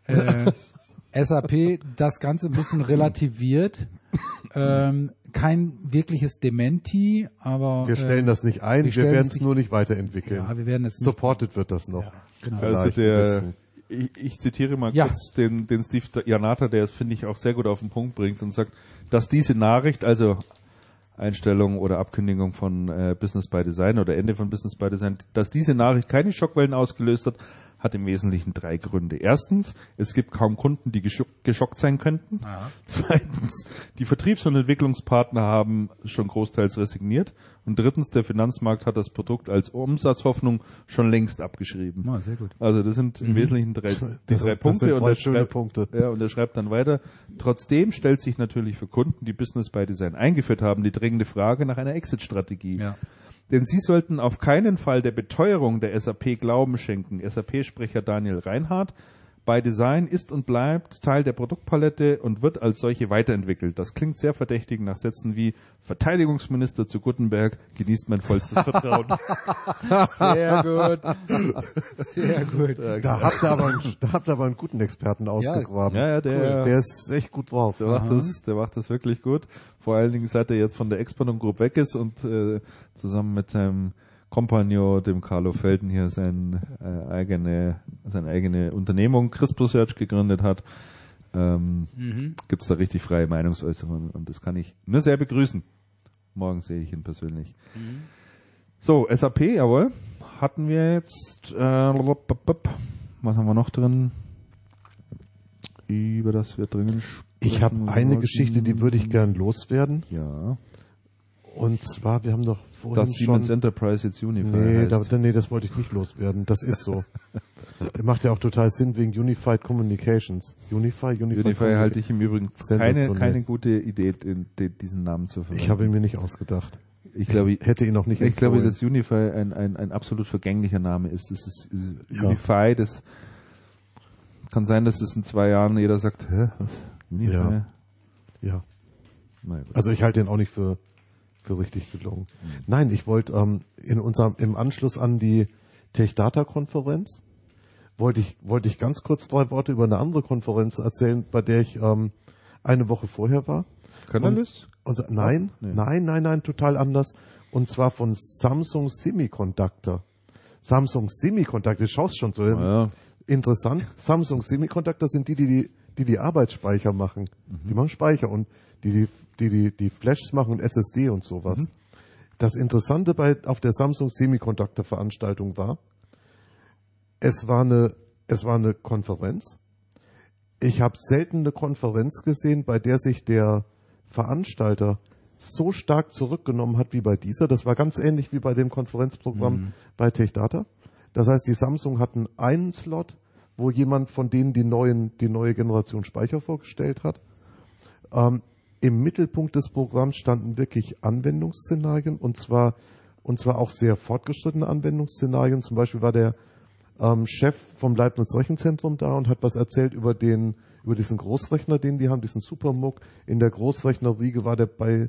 SAP das Ganze ein bisschen relativiert. Kein wirkliches Dementi, aber Wir stellen das nicht ein, wir werden es nur nicht weiterentwickeln. Ja, wir werden es nicht. Supported wird das noch. Ja, genau. Also ich zitiere mal kurz den Steve Janata, der es, finde ich, auch sehr gut auf den Punkt bringt und sagt, dass diese Nachricht, also Einstellung oder Abkündigung von Business by Design oder Ende von Business by Design, dass diese Nachricht keine Schockwellen ausgelöst hat im Wesentlichen 3 Gründe. Erstens, es gibt kaum Kunden, die geschockt sein könnten. Ja. Zweitens, die Vertriebs- und Entwicklungspartner haben schon großteils resigniert. Und drittens, der Finanzmarkt hat das Produkt als Umsatzhoffnung schon längst abgeschrieben. Oh, sehr gut. Also das sind im Wesentlichen drei Punkte. Das sind Und drei schöne Punkte. Ja, und er schreibt dann weiter, trotzdem stellt sich natürlich für Kunden, die Business by Design eingeführt haben, die dringende Frage nach einer Exit-Strategie. Ja. Denn sie sollten auf keinen Fall der Beteuerung der SAP Glauben schenken. SAP-Sprecher Daniel Reinhardt: By Design ist und bleibt Teil der Produktpalette und wird als solche weiterentwickelt. Das klingt sehr verdächtig nach Sätzen wie Verteidigungsminister zu Guttenberg genießt mein vollstes Vertrauen. Sehr gut. Sehr gut. Da habt ihr aber einen guten Experten ausgegraben. Ja, Der ist echt gut drauf. Der macht das wirklich gut. Vor allen Dingen, seit er jetzt von der Exponum Group weg ist und zusammen mit seinem Kompagnon, dem Carlo Felden, hier seine eigene Unternehmung Crispr Search gegründet hat, gibt's da richtig freie Meinungsäußerungen und das kann ich nur sehr begrüßen. Morgen sehe ich ihn persönlich. So, SAP, jawohl. Hatten wir jetzt, was haben wir noch drin? Über das wir dringend sprechen Ich habe eine wollten. Geschichte, die würde ich gern loswerden. Ja. Und zwar, wir haben doch vorhin Dass Siemens schon... Enterprise jetzt Unify heißt. Nee, das wollte ich nicht loswerden. Das ist so. Macht ja auch total Sinn wegen Unified Communications. Unify halte ich im Übrigen Sensationell. keine gute Idee, diesen Namen zu verwenden. Ich habe ihn mir nicht ausgedacht. Ich glaube, Hätte ihn auch nicht ich glaube, empfohlen. dass Unify ein absolut vergänglicher Name ist. Das ist Ja. Unify, das kann sein, dass es in 2 Jahren jeder sagt, hä, was? Unify? Ja. Na gut. Also ich halte ihn auch nicht für richtig gelungen. Nein, ich wollte im Anschluss an die Tech-Data-Konferenz wollte ich ganz kurz 3 Worte über eine andere Konferenz erzählen, bei der ich eine Woche vorher war. Canalys? Nein, Nee. nein, total anders. Und zwar von Samsung Semiconductor. Samsung Semiconductor, du schaust schon so Ja. interessant. Samsung Semiconductor sind die Arbeitsspeicher machen. Die machen Speicher und die Flashes machen und SSD und sowas. Das Interessante auf der Samsung Semiconductor Veranstaltung war, es war eine Konferenz. Ich habe selten eine Konferenz gesehen, bei der sich der Veranstalter so stark zurückgenommen hat wie bei dieser. Das war ganz ähnlich wie bei dem Konferenzprogramm bei TechData. Das heißt, die Samsung hatten einen Slot, wo jemand von denen die neue Generation Speicher vorgestellt hat. Im Mittelpunkt des Programms standen wirklich Anwendungsszenarien und zwar auch sehr fortgeschrittene Anwendungsszenarien. Zum Beispiel war der Chef vom Leibniz Rechenzentrum da und hat was erzählt über diesen Großrechner, den die haben, diesen Supermuck. In der Großrechnerriege war der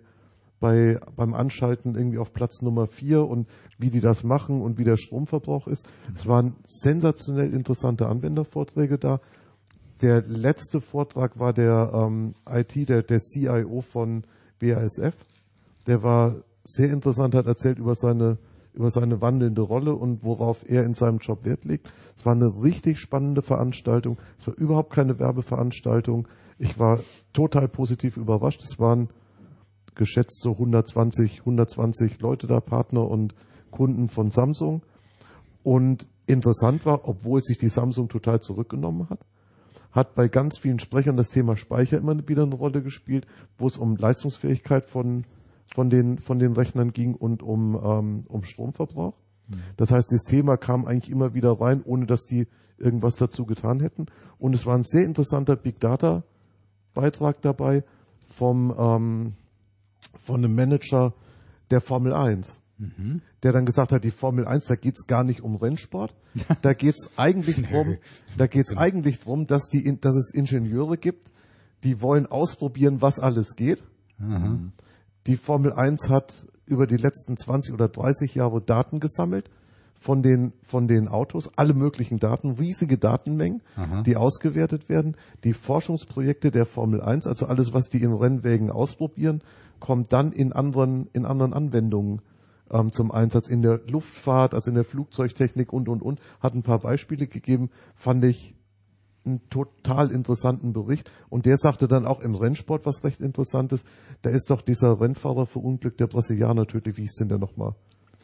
beim Anschalten irgendwie auf Platz Nummer 4 und wie die das machen und wie der Stromverbrauch ist. Es waren sensationell interessante Anwendervorträge da. Der letzte Vortrag war der der CIO von BASF. Der war sehr interessant, hat erzählt über seine wandelnde Rolle und worauf er in seinem Job Wert legt. Es war eine richtig spannende Veranstaltung. Es war überhaupt keine Werbeveranstaltung. Ich war total positiv überrascht. Es waren geschätzt so 120 Leute da, Partner und Kunden von Samsung. Und interessant war, obwohl sich die Samsung total zurückgenommen hat bei ganz vielen Sprechern das Thema Speicher immer wieder eine Rolle gespielt, wo es um Leistungsfähigkeit von den Rechnern ging und um Stromverbrauch. Das heißt, das Thema kam eigentlich immer wieder rein, ohne dass die irgendwas dazu getan hätten. Und es war ein sehr interessanter Big Data Beitrag dabei von einem Manager der Formel 1, der dann gesagt hat, die Formel 1, da geht's gar nicht um Rennsport, da geht's eigentlich drum, dass es Ingenieure gibt, die wollen ausprobieren, was alles geht. Die Formel 1 hat über die letzten 20 oder 30 Jahre Daten gesammelt von den Autos, alle möglichen Daten, riesige Datenmengen, die ausgewertet werden. Die Forschungsprojekte der Formel 1, also alles, was die in Rennwägen ausprobieren, kommt dann in anderen Anwendungen zum Einsatz, in der Luftfahrt, also in der Flugzeugtechnik und. Hat ein paar Beispiele gegeben, fand ich einen total interessanten Bericht. Und der sagte dann auch im Rennsport was recht Interessantes. Da ist doch dieser Rennfahrer verunglückt, der Brasilianer tödlich, wie hieß denn der nochmal?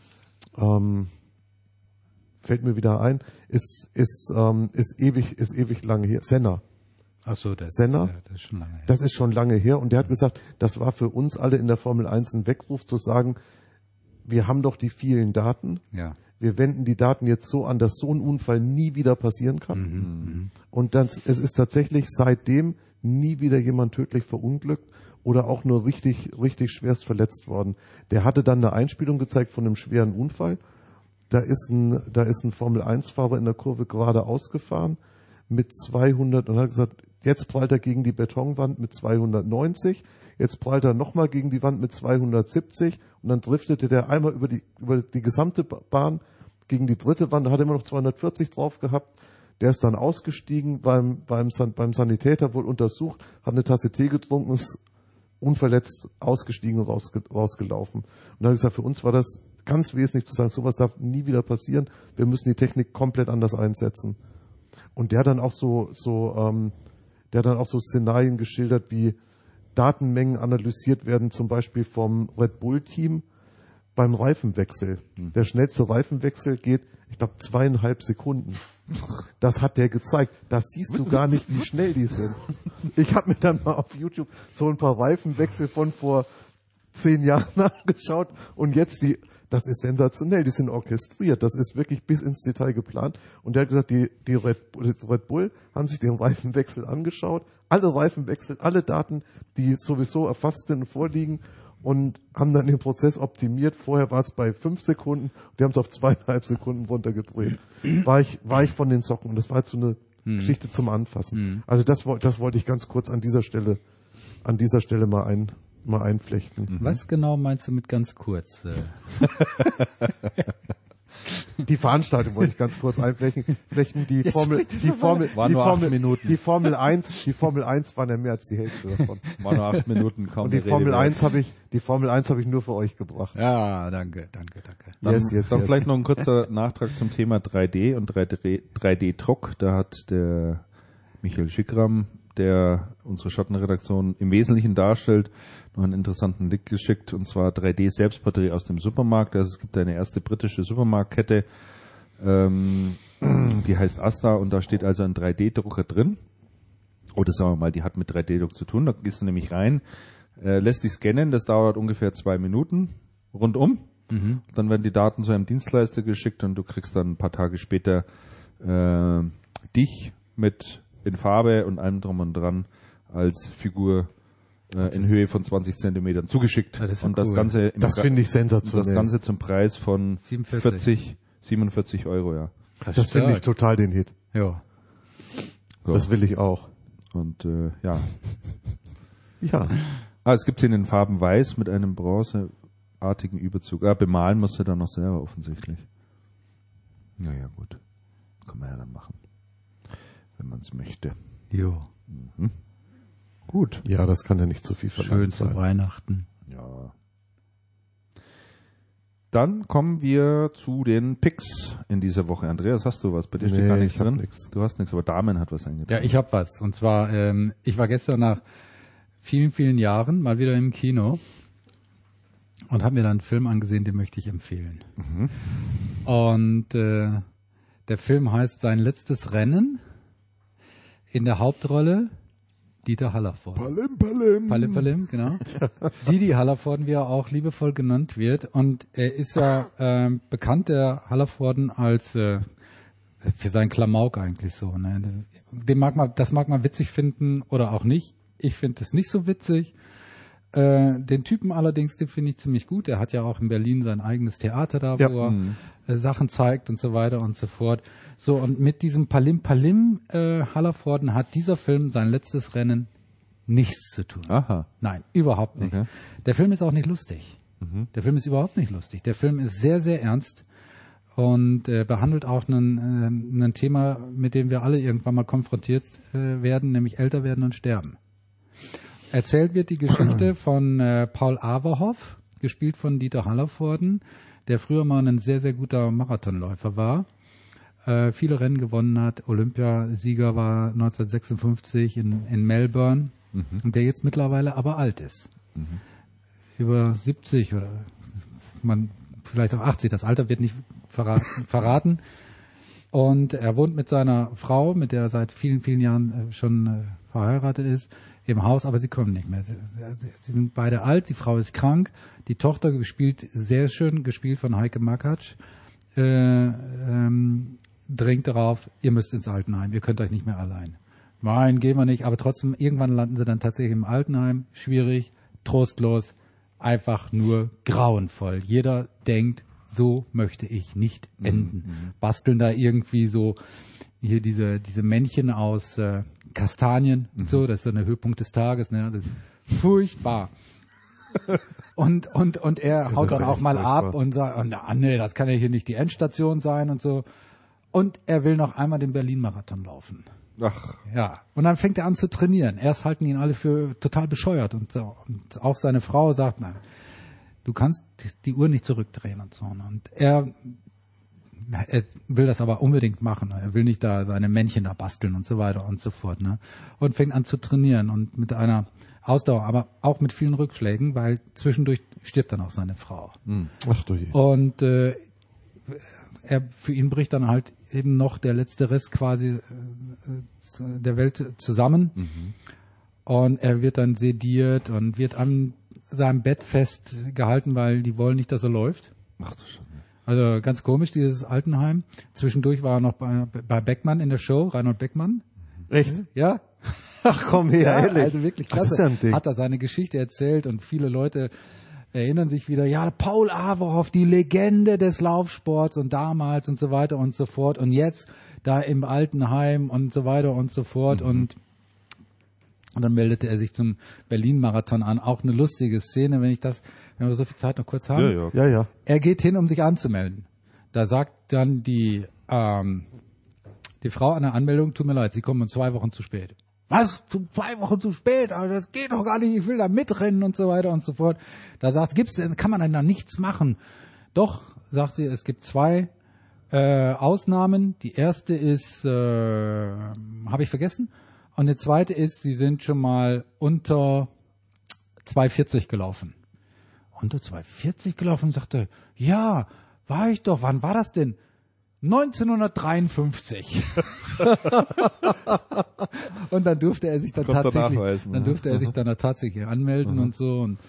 Fällt mir wieder ein, ist ewig lange her. Senna. Ach so, das ist schon lange her. Das ist schon lange her. Und der hat gesagt, das war für uns alle in der Formel 1 ein Weckruf zu sagen, wir haben doch die vielen Daten. Ja. Wir wenden die Daten jetzt so an, dass so ein Unfall nie wieder passieren kann. Und es ist tatsächlich seitdem nie wieder jemand tödlich verunglückt oder auch nur richtig schwerst verletzt worden. Der hatte dann eine Einspielung gezeigt von einem schweren Unfall. Da ist ein Formel-1-Fahrer in der Kurve geradeaus gefahren mit 200 und hat gesagt, jetzt prallt er gegen die Betonwand mit 290, jetzt prallt er nochmal gegen die Wand mit 270 und dann driftete der einmal über die gesamte Bahn gegen die dritte Wand, da hat er immer noch 240 drauf gehabt. Der ist dann ausgestiegen, beim Sanitäter wohl untersucht, hat eine Tasse Tee getrunken, ist unverletzt ausgestiegen und rausgelaufen. Und dann habe ich gesagt, für uns war das ganz wesentlich zu sagen, sowas darf nie wieder passieren. Wir müssen die Technik komplett anders einsetzen. Und der hat dann auch so Szenarien geschildert, wie Datenmengen analysiert werden, zum Beispiel vom Red Bull Team beim Reifenwechsel. Der schnellste Reifenwechsel geht, ich glaube, 2,5 Sekunden. Das hat der gezeigt. Das siehst du gar nicht, wie schnell die sind. Ich habe mir dann mal auf YouTube so ein paar Reifenwechsel von vor 10 Jahren angeschaut und jetzt das ist sensationell, die sind orchestriert, das ist wirklich bis ins Detail geplant. Und der hat gesagt, die Red Bull haben sich den Reifenwechsel angeschaut, alle Reifenwechsel, alle Daten, die sowieso erfasst sind und vorliegen und haben dann den Prozess optimiert. Vorher war es bei 5 Sekunden, die haben es auf 2,5 Sekunden runtergedreht. War ich von den Socken und das war jetzt so eine Geschichte zum Anfassen. Also das wollte ich ganz kurz an dieser Stelle mal einflechten. Was genau meinst du mit ganz kurz? Die Veranstaltung wollte ich ganz kurz einflechten. Die Formel 1 waren ja mehr als die Hälfte davon. War nur 8 Minuten, kaum. Und die Formel 1 habe ich nur für euch gebracht. Ja, danke. Dann vielleicht noch ein kurzer Nachtrag zum Thema 3D und 3D-Druck. Da hat der Michael Schickram, der unsere Schattenredaktion im Wesentlichen darstellt, noch einen interessanten Link geschickt, und zwar 3D-Selbstporträt aus dem Supermarkt. Also es gibt eine erste britische Supermarktkette, die heißt Asda, und da steht also ein 3D-Drucker drin. Oder sagen wir mal, die hat mit 3D-Druck zu tun. Da gehst du nämlich rein, lässt dich scannen, das dauert ungefähr 2 Minuten rundum. Dann werden die Daten zu einem Dienstleister geschickt und du kriegst dann ein paar Tage später dich mit in Farbe und allem drum und dran als Figur in Höhe von 20 Zentimetern zugeschickt. Ja, das und das Ganze das finde ich sensationell. Das Ganze zum Preis von 47 Euro, ja. Das finde ich total den Hit. Ja. So. Das will ich auch. Und ja. Ja. Es gibt es in den Farben Weiß mit einem bronzeartigen Überzug. Bemalen musst du dann noch selber offensichtlich. Naja, gut. Kann man ja dann machen, wenn man es möchte. Jo. Gut. Ja, das kann ja nicht zu viel verlangt sein. Schön zu Weihnachten. Ja. Dann kommen wir zu den Picks in dieser Woche. Andreas, hast du was? Bei dir steht gar nichts drin. Nix. Du hast nichts, aber Damen hat was eingetragen. Ja, ich habe was. Und zwar, ich war gestern nach vielen, vielen Jahren mal wieder im Kino und habe mir dann einen Film angesehen, den möchte ich empfehlen. Und der Film heißt Sein letztes Rennen. In der Hauptrolle Dieter Hallervorden. Palim. Palim, genau. Didi Hallervorden, wie er auch liebevoll genannt wird. Und er ist ja bekannt, der Hallervorden, als für seinen Klamauk eigentlich so. Ne? Das mag man witzig finden oder auch nicht. Ich finde es nicht so witzig. Den Typen allerdings, den finde ich ziemlich gut. Er hat ja auch in Berlin sein eigenes Theater da, wo er Sachen zeigt und so weiter und so fort. So, und mit diesem Palim Hallervorden hat dieser Film sein letztes Rennen nichts zu tun. Aha. Nein, überhaupt nicht. Okay. Der Film ist auch nicht lustig. Der Film ist überhaupt nicht lustig. Der Film ist sehr, sehr ernst und behandelt auch ein Thema, mit dem wir alle irgendwann mal konfrontiert werden, nämlich älter werden und sterben. Erzählt wird die Geschichte von Paul Averhoff, gespielt von Dieter Hallervorden, der früher mal ein sehr, sehr guter Marathonläufer war. Viele Rennen gewonnen hat, Olympiasieger war 1956 in Melbourne und der jetzt mittlerweile aber alt ist. Über 70 oder vielleicht auch 80, das Alter wird nicht verraten. Und er wohnt mit seiner Frau, mit der er seit vielen, vielen Jahren schon verheiratet ist, im Haus, aber sie kommen nicht mehr. Sie sind beide alt, die Frau ist krank, die Tochter sehr schön gespielt von Heike Makatsch, drängt darauf, ihr müsst ins Altenheim, ihr könnt euch nicht mehr allein. Nein, gehen wir nicht, aber trotzdem, irgendwann landen sie dann tatsächlich im Altenheim, schwierig, trostlos, einfach nur grauenvoll. Jeder denkt, so möchte ich nicht enden. Basteln da irgendwie so hier diese Männchen aus Kastanien und so, das ist so der Höhepunkt des Tages, ne? Also furchtbar. Und er haut dann auch mal furchtbar ab und sagt, nee, das kann ja hier nicht die Endstation sein und so. Und er will noch einmal den Berlin-Marathon laufen. Ach. Ja. Und dann fängt er an zu trainieren. Erst halten ihn alle für total bescheuert und so. Und auch seine Frau sagt, nein, du kannst die Uhr nicht zurückdrehen und so. Und er will das aber unbedingt machen. Er will nicht da seine Männchen da basteln und so weiter und so fort. Ne? Und fängt an zu trainieren und mit einer Ausdauer, aber auch mit vielen Rückschlägen, weil zwischendurch stirbt dann auch seine Frau. Ach du je. Und für ihn bricht dann halt eben noch der letzte Rest quasi der Welt zusammen. Und er wird dann sediert und wird an seinem Bett festgehalten, weil die wollen nicht, dass er läuft. Ach du Scheiße. Also ganz komisch, dieses Altenheim. Zwischendurch war er noch bei Beckmann in der Show, Reinhold Beckmann. Echt? Ja. Ach komm her, Ja, ehrlich. also wirklich Ach, das klasse. ist ja ein Ding. Hat er seine Geschichte erzählt und viele Leute erinnern sich wieder, ja, Paul Averhoff, die Legende des Laufsports und damals und so weiter und so fort und jetzt da im Altenheim und so weiter und so fort und dann meldete er sich zum Berlin-Marathon an. Auch eine lustige Szene, wenn wir so viel Zeit noch kurz haben. Ja, ja. Er geht hin, um sich anzumelden. Da sagt dann die Frau an der Anmeldung, tut mir leid, Sie kommen 2 Wochen zu spät. Was? 2 Wochen zu spät? Also das geht doch gar nicht, ich will da mitrennen und so weiter und so fort. Da sagt, kann man denn da nichts machen? Doch, sagt sie, es gibt 2 Ausnahmen. Die erste ist, habe ich vergessen. Und die zweite ist, Sie sind schon mal unter 2,40 gelaufen. Unter 2,40 gelaufen? Sagte, ja, war ich doch. Wann war das denn? 1953. Und dann durfte er sich dann tatsächlich anmelden und so. Und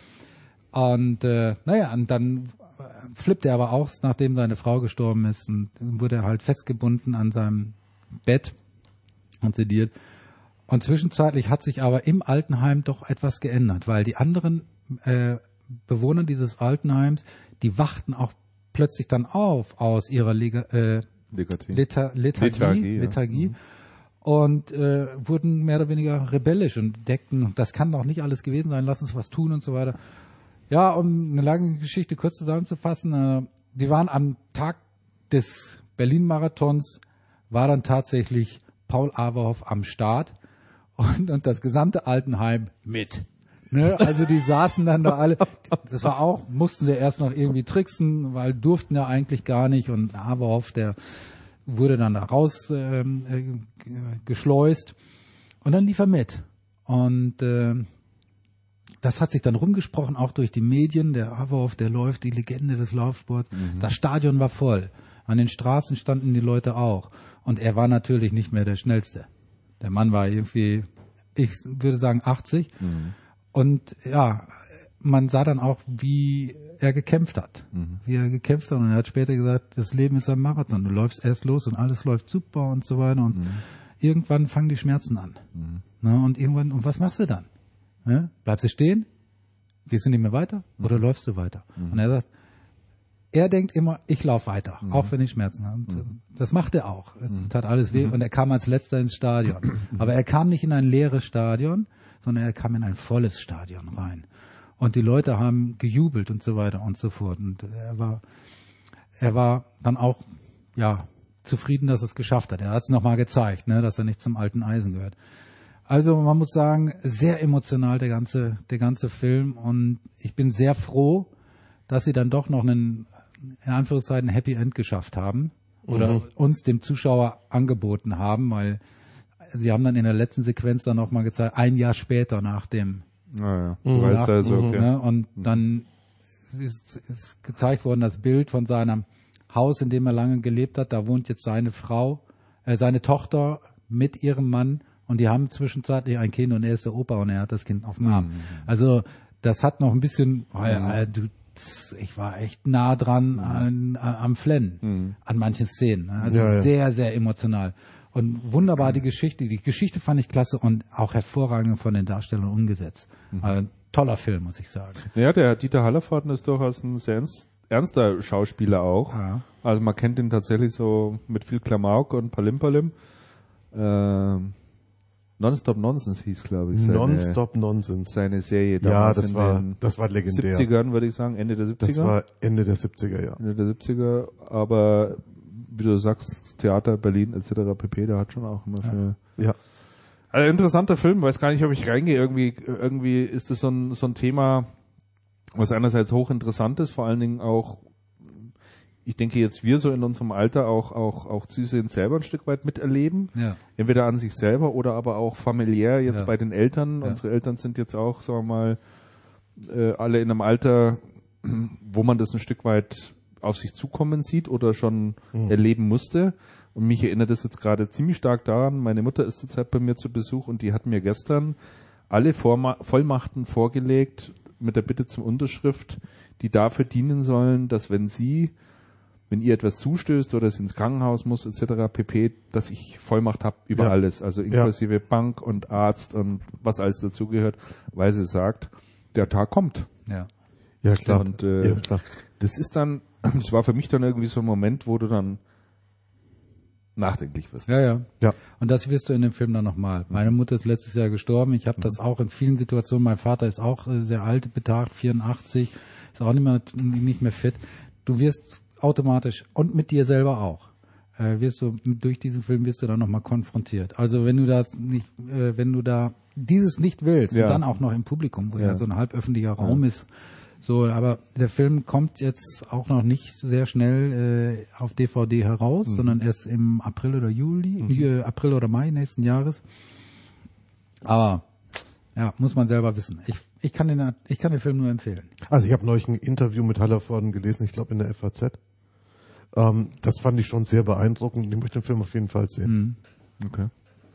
dann flippte er aber auch, nachdem seine Frau gestorben ist, und wurde er halt festgebunden an seinem Bett und sediert. Und zwischenzeitlich hat sich aber im Altenheim doch etwas geändert, weil die anderen Bewohner dieses Altenheims, die wachten auch plötzlich dann auf aus ihrer Lethargie und wurden mehr oder weniger rebellisch und deckten, das kann doch nicht alles gewesen sein, lass uns was tun und so weiter. Ja, um eine lange Geschichte kurz zusammenzufassen, die waren am Tag des Berlin-Marathons, war dann tatsächlich Paul Averhoff am Start und das gesamte Altenheim mit. Ne? Also die saßen dann da alle, das war auch, mussten sie erst noch irgendwie tricksen, weil durften ja eigentlich gar nicht und Averhoff, der wurde dann da raus geschleust und dann lief er mit. Und das hat sich dann rumgesprochen, auch durch die Medien, der Averhoff, der läuft, die Legende des Laufsports. Das Stadion war voll, an den Straßen standen die Leute auch und er war natürlich nicht mehr der Schnellste. Der Mann war irgendwie ich würde sagen 80. Und ja, man sah dann auch, wie er gekämpft hat. Wie er gekämpft hat. Und er hat später gesagt, das Leben ist ein Marathon. Du läufst erst los und alles läuft super und so weiter. Und irgendwann fangen die Schmerzen an. Und irgendwann, und was machst du dann? Ja? Bleibst du stehen? Gehst du nicht mehr weiter? Oder läufst du weiter? Und er sagt, er denkt immer, ich laufe weiter, auch wenn ich Schmerzen habe. Und das macht er auch. Es tat alles weh. Und er kam als Letzter ins Stadion. Aber er kam nicht in ein leeres Stadion, sondern er kam in ein volles Stadion rein. Und die Leute haben gejubelt und so weiter und so fort. Und er war dann auch, ja, zufrieden, dass er es geschafft hat. Er hat es nochmal gezeigt, ne, dass er nicht zum alten Eisen gehört. Also man muss sagen, sehr emotional der ganze Film. Und ich bin sehr froh, dass sie dann doch noch einen, in Anführungszeichen, Happy End geschafft haben. Oder uns, dem Zuschauer, angeboten haben, weil sie haben dann in der letzten Sequenz dann nochmal gezeigt, ein Jahr später nach dem ne, und dann ist gezeigt worden, das Bild von seinem Haus, in dem er lange gelebt hat. Da wohnt jetzt seine Tochter mit ihrem Mann und die haben zwischenzeitlich ein Kind und er ist der Opa und er hat das Kind auf dem Arm. Also das hat noch ein bisschen, ich war echt nah dran am Flennen, an manchen Szenen. Also sehr, sehr emotional. Und wunderbar die Geschichte. Die Geschichte fand ich klasse und auch hervorragend von den Darstellern umgesetzt. Toller Film, muss ich sagen. Ja, der Dieter Hallervorden ist durchaus ein sehr ernster Schauspieler auch. Ja. Also man kennt ihn tatsächlich so mit viel Klamauk und Palim. Non-Stop Nonsense hieß, glaube ich. Non-Stop Nonsense. Seine Serie damals. Ja, das war legendär. 70ern, würde ich sagen, Ende der 70er. Das war Ende der 70er, ja. Ende der 70er, aber wie du sagst, Theater, Berlin etc. pp., da hat schon auch immer viel. Ja. Also interessanter Film, weiß gar nicht, ob ich reingehe. Irgendwie ist es so ein Thema, was einerseits hochinteressant ist, vor allen Dingen auch, ich denke jetzt wir so in unserem Alter auch zusehends selber ein Stück weit miterleben. Ja. Entweder an sich selber oder aber auch familiär jetzt bei den Eltern. Ja. Unsere Eltern sind jetzt auch, sagen wir mal, alle in einem Alter, wo man das ein Stück weit auf sich zukommen sieht oder schon erleben musste. Und mich erinnert das jetzt gerade ziemlich stark daran, meine Mutter ist zurzeit bei mir zu Besuch und die hat mir gestern alle Vollmachten vorgelegt mit der Bitte zum Unterschrift, die dafür dienen sollen, dass wenn ihr etwas zustößt oder sie ins Krankenhaus muss etc. pp., dass ich Vollmacht habe über alles, also inklusive Bank und Arzt und was alles dazugehört, weil sie sagt, der Tag kommt. Ja, klar. Und klar. Das war für mich dann irgendwie so ein Moment, wo du dann nachdenklich wirst. Ja. Und das wirst du in dem Film dann nochmal. Meine Mutter ist letztes Jahr gestorben. Ich habe das auch in vielen Situationen. Mein Vater ist auch sehr alt, betagt, 84, ist auch nicht mehr fit. Du wirst automatisch und mit dir selber auch durch diesen Film wirst du dann nochmal konfrontiert. Also wenn du da dieses nicht willst und dann auch noch im Publikum, wo ja so ein halböffentlicher Raum ist. So, aber der Film kommt jetzt auch noch nicht sehr schnell auf DVD heraus, sondern erst im April oder April oder Mai nächsten Jahres. Aber ja, muss man selber wissen. Ich kann den Film nur empfehlen. Also ich habe neulich ein Interview mit Hallervorden gelesen, ich glaube in der FAZ. Das fand ich schon sehr beeindruckend. Ich möchte den Film auf jeden Fall sehen. Okay.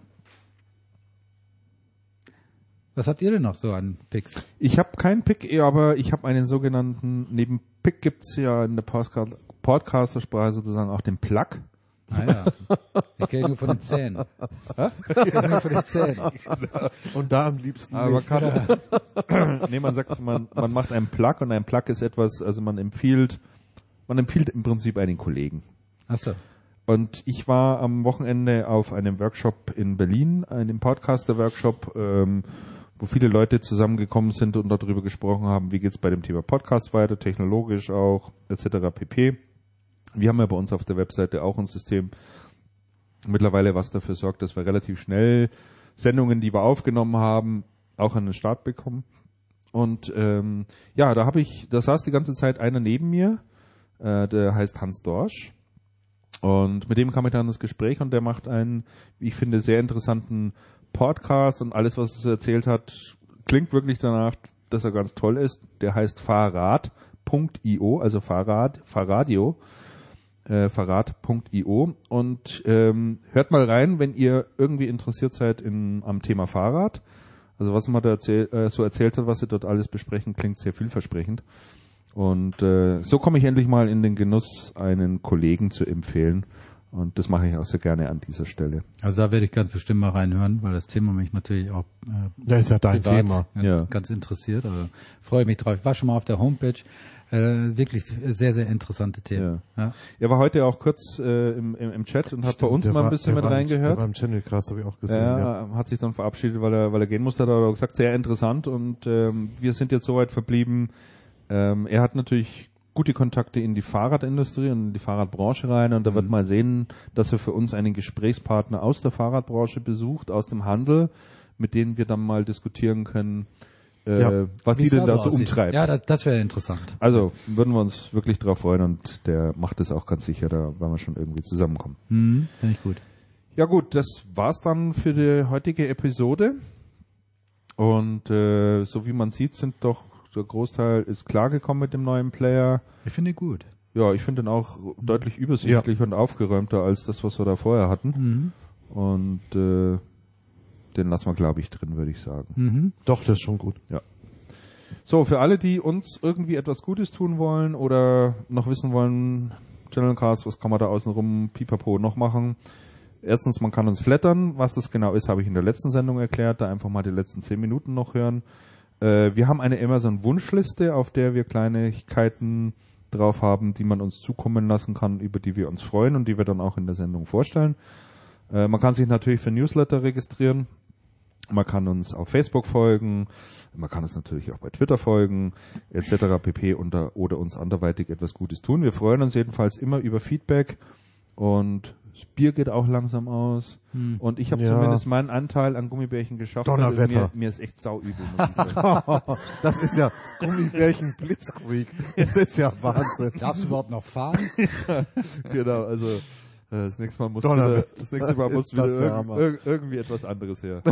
Was habt ihr denn noch so an Picks? Ich habe keinen Pick, aber ich habe einen sogenannten, neben Pick gibt's ja in der Podcaster-Sprache sozusagen auch den Plug. Ah ja, ich kenne nur von den Zähnen. Ich kenne nur von den Zähnen. Und da am liebsten aber man sagt, man macht einen Plug und ein Plug ist etwas, also man empfiehlt im Prinzip einen Kollegen. Ach so. Und ich war am Wochenende auf einem Workshop in Berlin, einem Podcaster-Workshop, wo viele Leute zusammengekommen sind und darüber gesprochen haben, wie geht's bei dem Thema Podcast weiter, technologisch auch, etc. pp. Wir haben ja bei uns auf der Webseite auch ein System mittlerweile, was dafür sorgt, dass wir relativ schnell Sendungen, die wir aufgenommen haben, auch an den Start bekommen. Und da saß die ganze Zeit einer neben mir, der heißt Hans Dorsch. Und mit dem kam ich dann ins Gespräch und der macht einen, wie ich finde, sehr interessanten Podcast und alles, was er erzählt hat, klingt wirklich danach, dass er ganz toll ist. Der heißt Fahrrad.io, also Fahrradio. Fahrrad.io und hört mal rein, wenn ihr irgendwie interessiert seid am Thema Fahrrad. Also was man da so erzählt hat, was sie dort alles besprechen, klingt sehr vielversprechend. Und so komme ich endlich mal in den Genuss, einen Kollegen zu empfehlen. Und das mache ich auch sehr gerne an dieser Stelle. Also da werde ich ganz bestimmt mal reinhören, weil das Thema mich natürlich auch Das ist ja dein Thema. Ganz interessiert. Also freue mich drauf. Ich war schon mal auf der Homepage. Wirklich sehr, sehr interessante Themen. Ja. Er war heute auch kurz im Chat und hat bei uns mal ein bisschen mit reingehört. Der war im Channelcast, habe ich auch gesehen. Ja, hat sich dann verabschiedet, weil er gehen musste, hat aber gesagt, sehr interessant. Und wir sind jetzt soweit verblieben. Er hat natürlich gute Kontakte in die Fahrradindustrie und in die Fahrradbranche rein und da wird mal sehen, dass er für uns einen Gesprächspartner aus der Fahrradbranche besucht, aus dem Handel, mit denen wir dann mal diskutieren können, was die denn da so umtreibt. Ja, das wäre interessant. Also würden wir uns wirklich drauf freuen und der macht es auch ganz sicher, da werden wir schon irgendwie zusammenkommen. Finde ich gut. Ja gut, das war's dann für die heutige Episode und so wie man sieht, der Großteil ist klargekommen mit dem neuen Player. Ich finde ihn gut. Ja, ich finde ihn auch deutlich übersichtlicher und aufgeräumter als das, was wir da vorher hatten. Und den lassen wir, glaube ich, drin, würde ich sagen. Doch, das ist schon gut. Ja. So, für alle, die uns irgendwie etwas Gutes tun wollen oder noch wissen wollen, Channelcast, was kann man da außenrum pipapo noch machen? Erstens, man kann uns flattern. Was das genau ist, habe ich in der letzten Sendung erklärt. Da einfach mal die letzten 10 Minuten noch hören. Wir haben eine Amazon-Wunschliste, auf der wir Kleinigkeiten drauf haben, die man uns zukommen lassen kann, über die wir uns freuen und die wir dann auch in der Sendung vorstellen. Man kann sich natürlich für Newsletter registrieren. Man kann uns auf Facebook folgen. Man kann uns natürlich auch bei Twitter folgen, etc. pp. Oder uns anderweitig etwas Gutes tun. Wir freuen uns jedenfalls immer über Feedback und das Bier geht auch langsam aus. Und ich habe zumindest meinen Anteil an Gummibärchen geschafft. Donnerwetter. Mir ist echt sauübel, muss ich sagen. Das ist ja Gummibärchen Blitzkrieg. Das ist ja Wahnsinn. Darfst du überhaupt noch fahren? Genau, also das nächste Mal muss Ist das der Hammer. irgendwie etwas anderes her.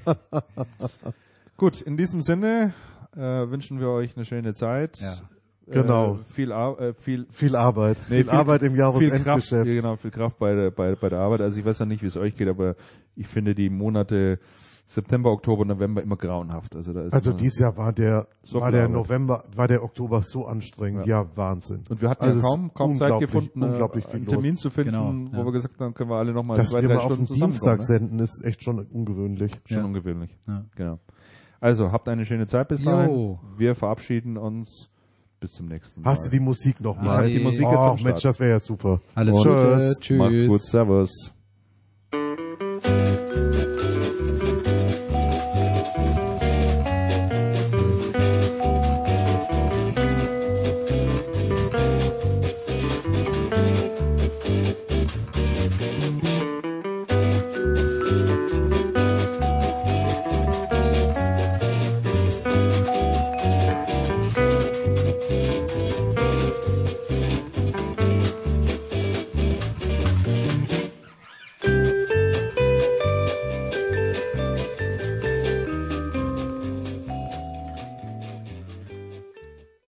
Gut, in diesem Sinne wünschen wir euch eine schöne Zeit. Ja. Genau. Viel Arbeit. Viel Arbeit im Jahresendgeschäft. Genau, viel Kraft bei der Arbeit. Also ich weiß ja nicht, wie es euch geht, aber ich finde die Monate September, Oktober, November immer grauenhaft. Also dieses Jahr war der Oktober so anstrengend. Ja, Wahnsinn. Und wir hatten ja kaum Zeit gefunden, unglaublich viel einen Termin zu finden, wo wir gesagt haben, können wir alle nochmal 2-3 Stunden auf den zusammenkommen. Dienstag senden, ist echt schon ungewöhnlich. Schon ungewöhnlich. Ja. Genau. Also, habt eine schöne Zeit bis dahin. Wir verabschieden uns. Bis zum nächsten Mal. Hast du die Musik noch mal? Die Musik jetzt am Start. Mensch, das wäre ja super. Alles Gute. Tschüss. Macht's gut. Servus.